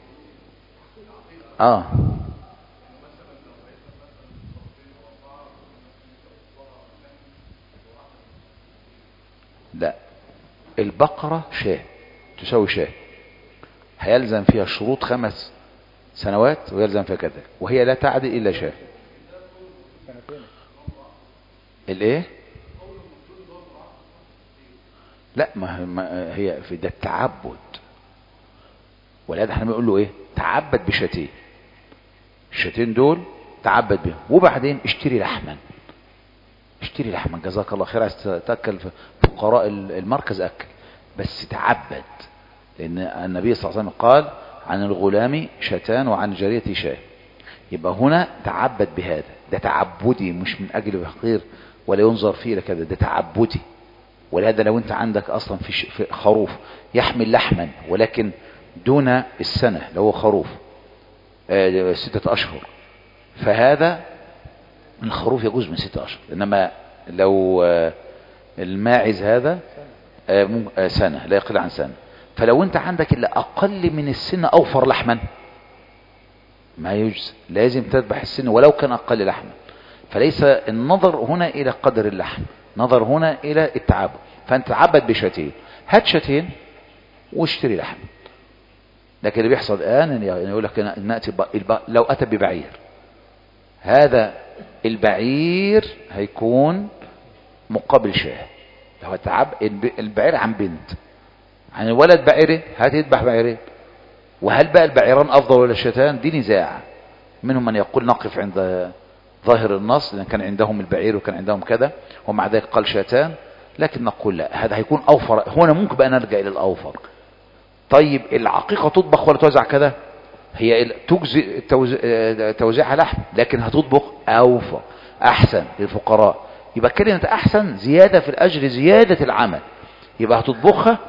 لا، البقرة شاه تساوي شاه، هيلزم فيها شروط 5 سنوات ويلزم فيها كذا، وهي لا تعدل إلا شاه. الايه؟ لا، ما هي في ده التعبد، ولهذا احنا بنقول له ايه؟ تعبد بشاتين، الشاتين دول تعبد بهم، وبعدين اشتري لحما، جزاك الله خير، عايز تاكل فقراء المركز أكل، بس تعبد، لأن النبي صلى الله عليه وسلم قال عن الغلام شتان وعن الجارية شاه. يبقى هنا تعبد بهذا، ده تعبدي مش من أجل فقير ولا ينظر فيه لكذا، ده تعبدي. ولهذا لو أنت عندك أصلا في خروف يحمل لحما ولكن دون السنة، لو هو خروف 6 أشهر، فهذا الخروف يجوز من 6 أشهر. إنما لو الماعز هذا سنة، لا يقل عن سنة. فلو أنت عندك إلا أقل من السنة أوفر لحما ما يجوز، لازم تذبح السن ولو كان أقل لحما. فليس النظر هنا إلى قدر اللحم، نظر هنا إلى التعبد. فأنت تعبد بشاتين، هات شاتين واشتري لحم. لكن اللي بيحصل الآن يعني يقول لك نأتي لو أتى ببعير، هذا البعير هيكون مقابل شاه. لو تعب البعير عن بنت، عن الولد بعيره، هتذبح بعيرين. وهل بقى البعيران أفضل ولا الشتان؟ دي نزاع. منهم من يقول نقف عند ظاهر النص لأن كان عندهم البعير وكان عندهم كذا، ومع ذلك قال شتان. لكن نقول لا، هذا هيكون أوفر. هنا ممكن بقى نرجع إلى الأوفر. طيب العقيقة تطبخ ولا توزع كذا؟ هي تجزئ توزيعها لحم، لكن هتطبخ أوفر أحسن للفقراء. يبقى كلمة أحسن زيادة في الأجر، زيادة العمل. يبقى هتطبخها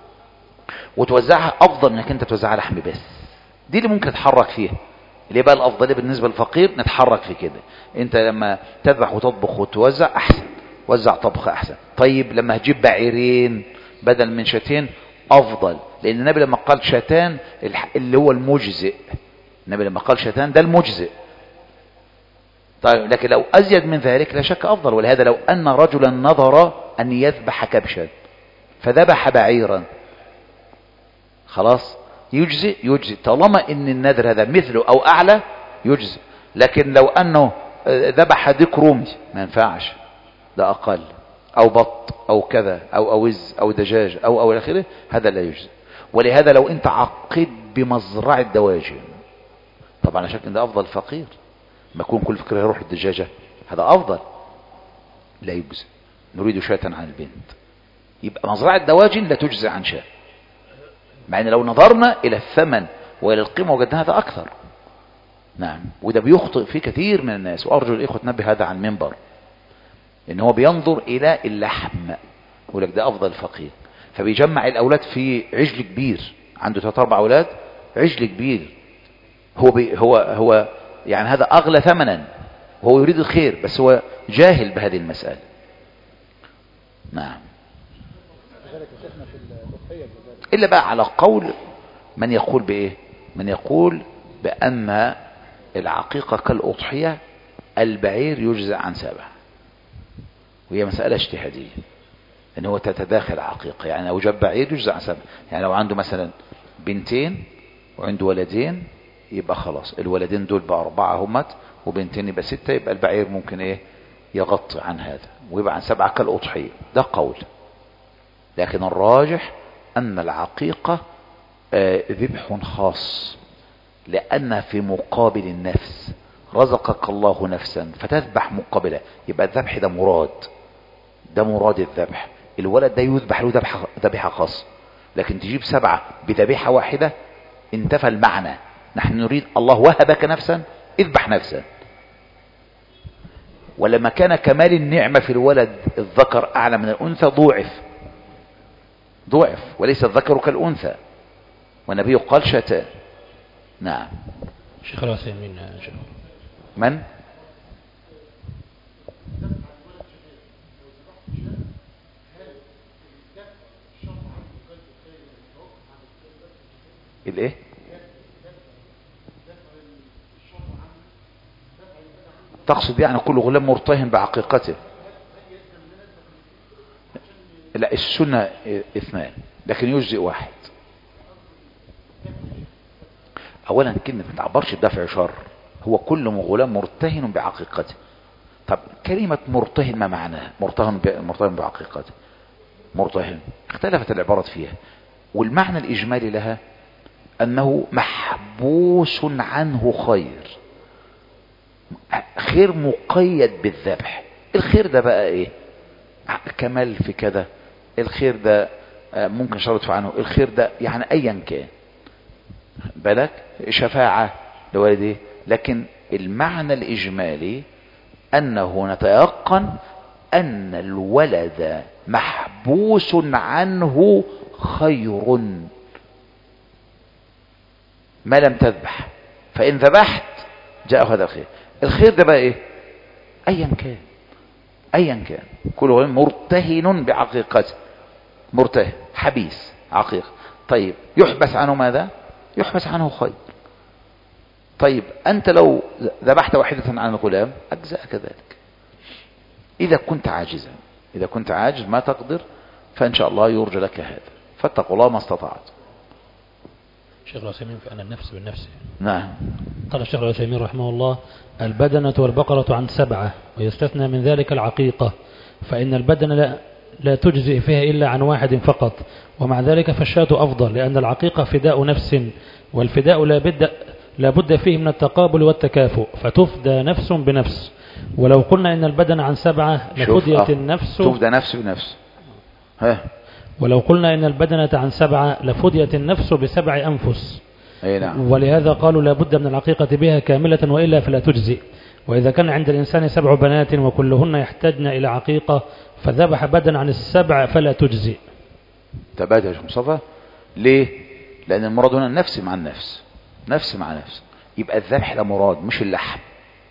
وتوزعها أفضل من انك انت توزعها لحم بس. دي اللي ممكن تتحرك فيها، اللي بقى الأفضلية بالنسبة للفقير نتحرك في كده. انت لما تذبح وتطبخ وتوزع أحسن، وزع طبخ أحسن. طيب لما هتجيب بعيرين بدل من شتين أفضل، لأن النبي لما قال شتان اللي هو المجزئ، النبي لما قال شتان ده المجزئ. طيب لكن لو أزيد من ذلك لا شك أفضل. ولهذا لو أن رجلا نظر أن يذبح كبشا فذبح بعيرا، خلاص يجزئ طالما ان النذر هذا مثله او اعلى يجزئ. لكن لو انه ذبح ديك رومي ما ينفعش، ده اقل، او بط او كذا او اوز او دجاج او الى اخره، هذا لا يجزئ. ولهذا لو انت عقد بمزرعة دواجن، طبعا شك ان ده افضل فقير، ما يكون كل فقير يروح الدجاجة، هذا افضل، لا يجزئ. نريد شاة عن البنت، يبقى مزرعة دواجن لا تجزئ عن شاة. مع ان لو نظرنا الى الثمن والى القيمة وجدنا هذا اكثر. نعم. وده بيخطئ فيه كثير من الناس، وارجو الاخوة تنبه هذا عن المنبر، ان هو بينظر الى اللحم، يقول لك ده افضل فقير، فبيجمع الاولاد في عجل كبير، عنده 3 4 اولاد، عجل كبير. هو يعني هذا اغلى ثمنا، وهو يريد الخير، بس هو جاهل بهذه المسألة. نعم. إلا بقى على قول من يقول بإيه؟ من يقول بأن العقيقة كالأضحية، البعير يجزع عن 7، وهي مسألة اجتهادية، إن هو تتداخل عقيقة. يعني لو جاب بعير يجزع عن 7، يعني لو عنده مثلا بنتين وعنده ولدين يبقى خلاص الولدين دول بقى 4 همت، وبنتين يبقى 6، يبقى البعير ممكن إيه يغطي عن هذا ويبقى عن 7 كالأضحية. ده قول. لكن الراجح أن العقيقة ذبح خاص، لأن في مقابل النفس، رزقك الله نفسا فتذبح مقابلة، يبقى الذبح ده مراد، ده مراد الذبح. الولد ده يذبح له ذبيحة خاص، لكن تجيب 7 بذبيحة واحدة انتفى المعنى. نحن نريد الله وهبك نفسا، اذبح نفسا. ولما كان كمال النعمة في الولد الذكر أعلى من الأنثى ضعف، وليس الذكر كالأنثى، والنبي قال شتان. نعم. شيخ العثيمين من؟ الايه؟ تقصد يعني كل غلام مرتهن بعقيقته؟ لا، السنة 2 لكن يجزئ 1. اولا كلمة ما تعبرش بدفع شر، هو كل غلام مرتهن بعقيقته. طب كلمة مرتهن ما معناها؟ مرتهن بعقيقته، مرتهن اختلفت العبارات فيها، والمعنى الإجمالي لها أنه محبوس عنه خير مقيد بالذبح. الخير ده بقى إيه؟ كمال في كذا، الخير ده ممكن شرط عنه الخير ده، يعني ايا كان بالك شفاعة لوالديه، لكن المعنى الإجمالي أنه نتيقن أن الولد محبوس عنه خير ما لم تذبح، فإن ذبحت جاء هذا الخير. الخير ده بقى إيه؟ أيا كان، أيا كان، كل مرتهن بعقيقته، مرتهن حبيس عقيقة. طيب يحبس عنه ماذا؟ يحبس عنه خير. طيب أنت لو ذبحت واحدة عن الغلام أجزاء كذلك، إذا كنت عاجزا، إذا كنت عاجز ما تقدر فإن شاء الله يرجى لك هذا، فاتقوا الله ما استطعت. شيخ العثيمين في أن النفس بالنفس. نعم. قال الشيخ العثيمين رحمه الله: البدنة والبقرة عن 7، ويستثنى من ذلك العقيقة، فإن البدنة لا تجزئ فيها إلا عن واحد فقط، ومع ذلك فالشاة أفضل، لأن العقيقة فداء نفس، والفداء لا بد فيه من التقابل والتكافؤ، فتفدى نفس بنفس. ولو قلنا إن البدن عن 7 لفديت النفس، تفدى نفس بنفس. ولو قلنا إن البدنة عن 7 لفديت النفس ب7 أنفس. أي نعم. ولهذا قالوا لا بد من العقيقة بها كاملة وإلا فلا تجزئ. وإذا كان عند الإنسان 7 بنات وكلهن يحتاجن إلى عقيقة فذبح بدن عن 7 فلا تجزئ. تبادل يا شيخ مصطفى. ليه؟ لأن المراد هنا النفس مع النفس، نفس مع نفس، يبقى الذبح ده مراد مش اللحم،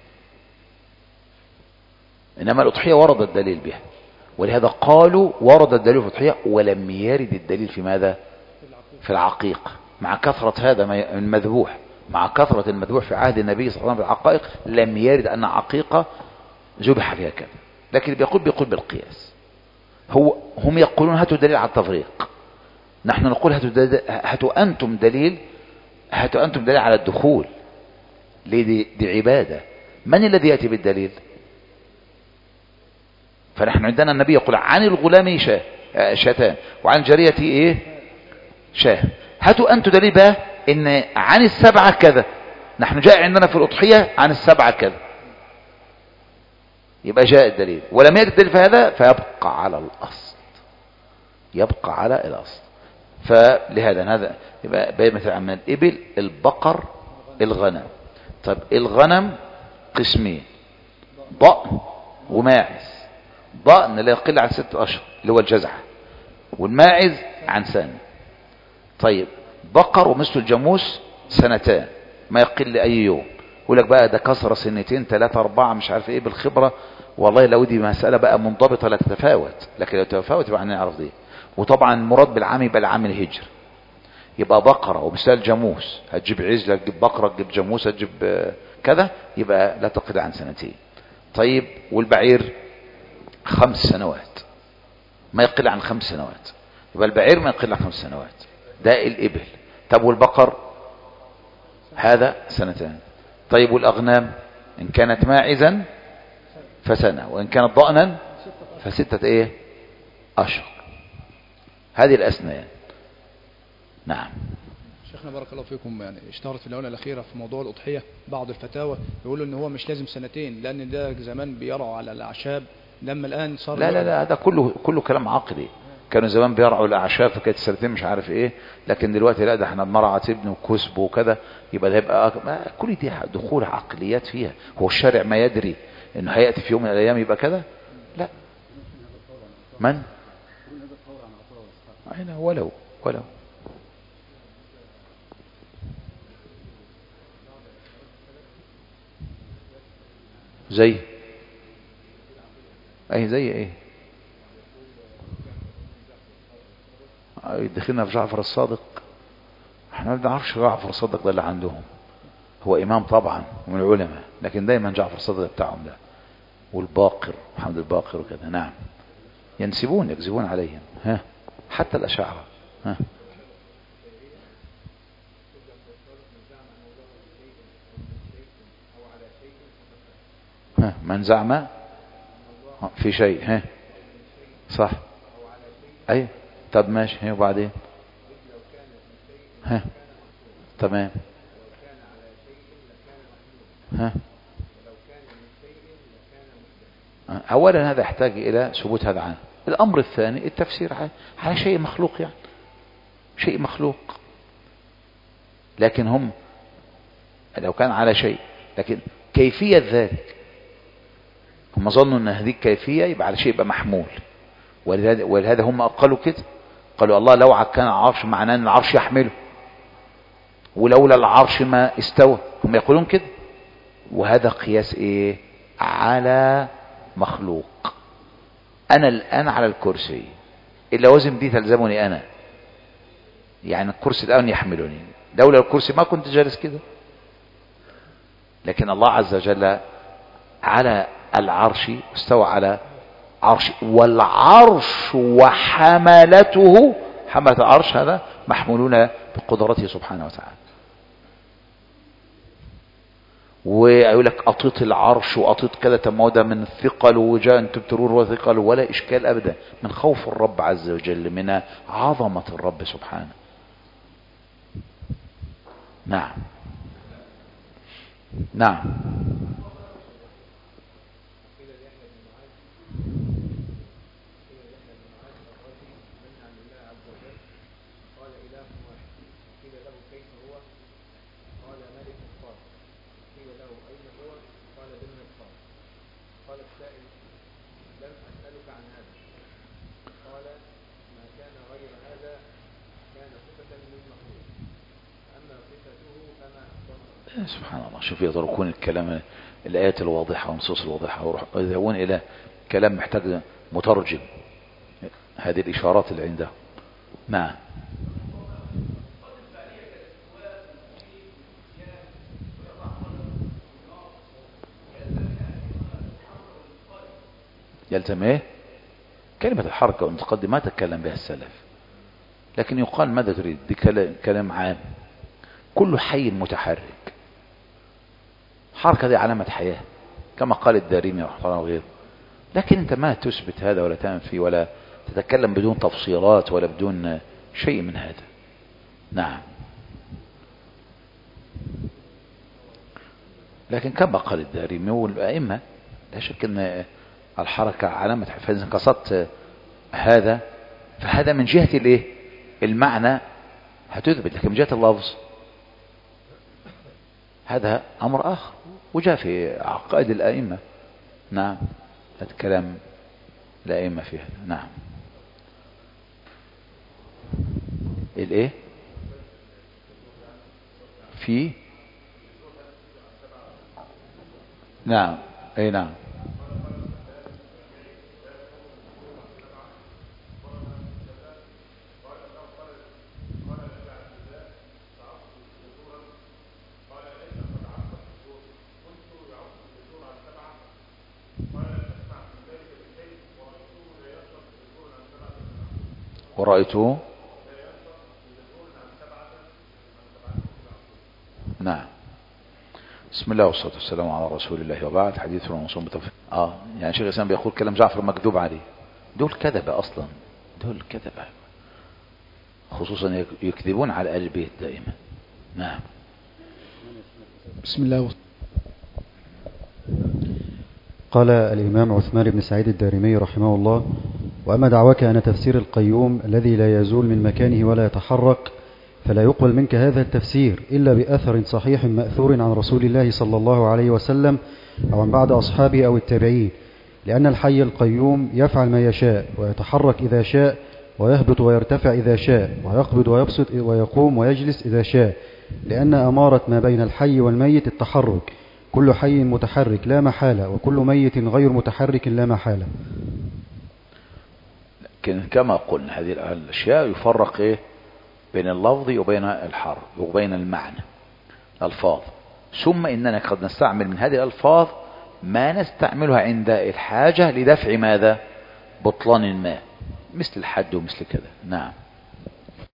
إنما الأضحية ورد الدليل بها، ولهذا قالوا ورد الدليل في الأضحية ولم يرد الدليل في ماذا؟ في العقيقة، مع كثرة هذا المذبوح، مع كثرة المذبوح في عهد النبي صلى الله عليه وسلم بالعقائق لم يرد أن عقيقة ذبح فيها كذا. لكن بيقول بالقياس. هم يقولون هاتوا دليل على التفريق، نحن نقول هاتوا أنتم دليل على الدخول. ليه؟ دي عبادة، من الذي يأتي بالدليل؟ فنحن عندنا النبي يقول عن الغلام شاتان وعن الجارية ايه؟ شاه. هاتوا أنتم دليل بقى ان عن 7 كذا، نحن جاء عندنا في الأضحية عن 7 كذا، يبقى جاء الدليل. ولم يأتي الدليل في هذا فيبقى على الأصل، يبقى على الأصل. فلهذا هذا يبقى مثلا من الإبل، البقر، الغنم. طب الغنم قسمين، ضأن وماعز. ضأن لا يقل عن 6 أشهر اللي هو الجزعة، والماعز عن سنة. طيب بقر ومثل الجاموس 2 ما يقل أي يوم. يقول لك بقى ده كسر 2 3 4 مش عارف ايه بالخبرة، والله لو دي مسألة بقى منضبطة لا تتفاوت، لكن لو تتفاوت يبقى نعرف دي. وطبعا المراد بالعام يبقى العام الهجري، يبقى بقرة ومثل الجاموس، هتجيب عزلة تجيب بقرة تجيب جاموس تجيب كذا، يبقى لا تقل عن 2. طيب والبعير 5 سنوات ما يقل عن 5 سنوات، يبقى البعير ما يقل عن 5 سنوات، ده الإبل. طب والبقر هذا 2. طيب والأغنام إن كانت ماعزا فسنة، وإن كانت ضأنا ف6 ايه؟ أشهر. هذه الأسنان. نعم. شيخنا بارك الله فيكم، يعني اشتهرت في الآونة الأخيرة في موضوع الأضحية بعض الفتاوى يقولوا إن هو مش لازم 2، لأن ده زمان بيرعوا على الأعشاب، لما الآن صار لا هذا كله كلام عقلي. كانوا زمان بيرعوا الأعشاب فكانت 2 مش عارف ايه، لكن دلوقتي لا، ده احنا بنرعى تبن وكسب وكذا، يبقى ده يبقى كل دي دخول عقليات فيها. هو الشارع ما يدري انه هيأتي في يوم من الأيام يبقى كذا؟ لا. من؟ أين ولو زي ايه دخلنا في جعفر الصادق. احنا ما بنعرفش جعفر الصادق ده اللي عندهم، هو امام طبعا ومن العلماء، لكن دايما جعفر الصادق بتاعهم ده، والباقر محمد الباقر وكذا. نعم. يكذبون عليهم، حتى الأشاعرة. من زعم في شيء صح. اي طب ماشي. وبعدين تمام. اولا هذا يحتاج الى ثبوت هذا عنه، الأمر الثاني التفسير على شيء مخلوق، يعني شيء مخلوق، لكن هم لو كان على شيء، لكن كيفية ذلك هم ظنوا ان هذه الكيفية يبقى على شيء يبقى محمول، ولهذا هم قالوا كده، قالوا الله لو كان العرش معناه ان العرش يحمله، ولولا العرش ما استوى، هم يقولون كده، وهذا قياس ايه؟ على مخلوق. انا الان على الكرسي، اللوازم دي تلزمني انا، يعني الكرسي الان يحملني، لولا الكرسي ما كنت جالس كده. لكن الله عز وجل على العرش، استوى على عرش، والعرش وحملته، حملة العرش هذا محمولون بقدرته سبحانه وتعالى. ويقول لك أطيط العرش وأطيط كذا، تمودا من الثقل وجاء أنتم ترور وثقل، ولا إشكال أبدا، من خوف الرب عز وجل، من عظمة الرب سبحانه. نعم نعم. سبحان الله، شوف يتركون الكلام، الآيات الواضحة والنصوص الواضحة ويذهبون إلى كلام محتاج مترجم، هذه الإشارات اللي عنده. نعم. يلزم ايه؟ كلمة الحركة والمتقدم ما تتكلم بها السلف، لكن يقال ماذا تريد؟ دي كلام عام، كل حي متحرك، حركة دي علامة حياة كما قال الدارمي رحمه الله وغيره، لكن انت ما تثبت هذا ولا تنفي ولا تتكلم بدون تفصيلات ولا بدون شيء من هذا. نعم. لكن كما قال الدارمي والأئمة لا شك ان الحركة علامة حياة، فإذا قصدت هذا فهذا من جهة الايه؟ المعنى هتثبت، لكن من جهة اللفظ هذا أمر آخر، وجاء في عقائد الأئمة. نعم، هذا كلام الأئمة في هذا. نعم. الايه؟ في نعم، اي نعم. ورأيته. نعم. بسم الله والصلاة والسلام على رسول الله، وبعد. حديث الموصول بتوفيق. يعني شيخ الإسلام بيقول كلام جعفر مكذوب عليه، دول كذبة أصلا، دول كذبة، خصوصا يكذبون على آل البيت دائما. نعم. بسم الله. قال الإمام عثمان بن سعيد الدارمي رحمه الله: وأما دعواك أن تفسير القيوم الذي لا يزول من مكانه ولا يتحرك، فلا يقبل منك هذا التفسير إلا بأثر صحيح مأثور عن رسول الله صلى الله عليه وسلم أو عن بعض أصحابه أو التابعين، لأن الحي القيوم يفعل ما يشاء، ويتحرك إذا شاء، ويهبط ويرتفع إذا شاء، ويقبض ويبسط ويقوم ويجلس إذا شاء، لأن أمارة ما بين الحي والميت التحرك، كل حي متحرك لا محالة، وكل ميت غير متحرك لا محالة. لكن كما قلنا هذه الأشياء يفرق إيه؟ بين اللفظ وبين الحرف وبين المعنى، الألفاظ. ثم إننا قد نستعمل من هذه الألفاظ ما نستعملها عند الحاجة لدفع ماذا؟ بطلان ما، مثل الحد ومثل كذا. نعم.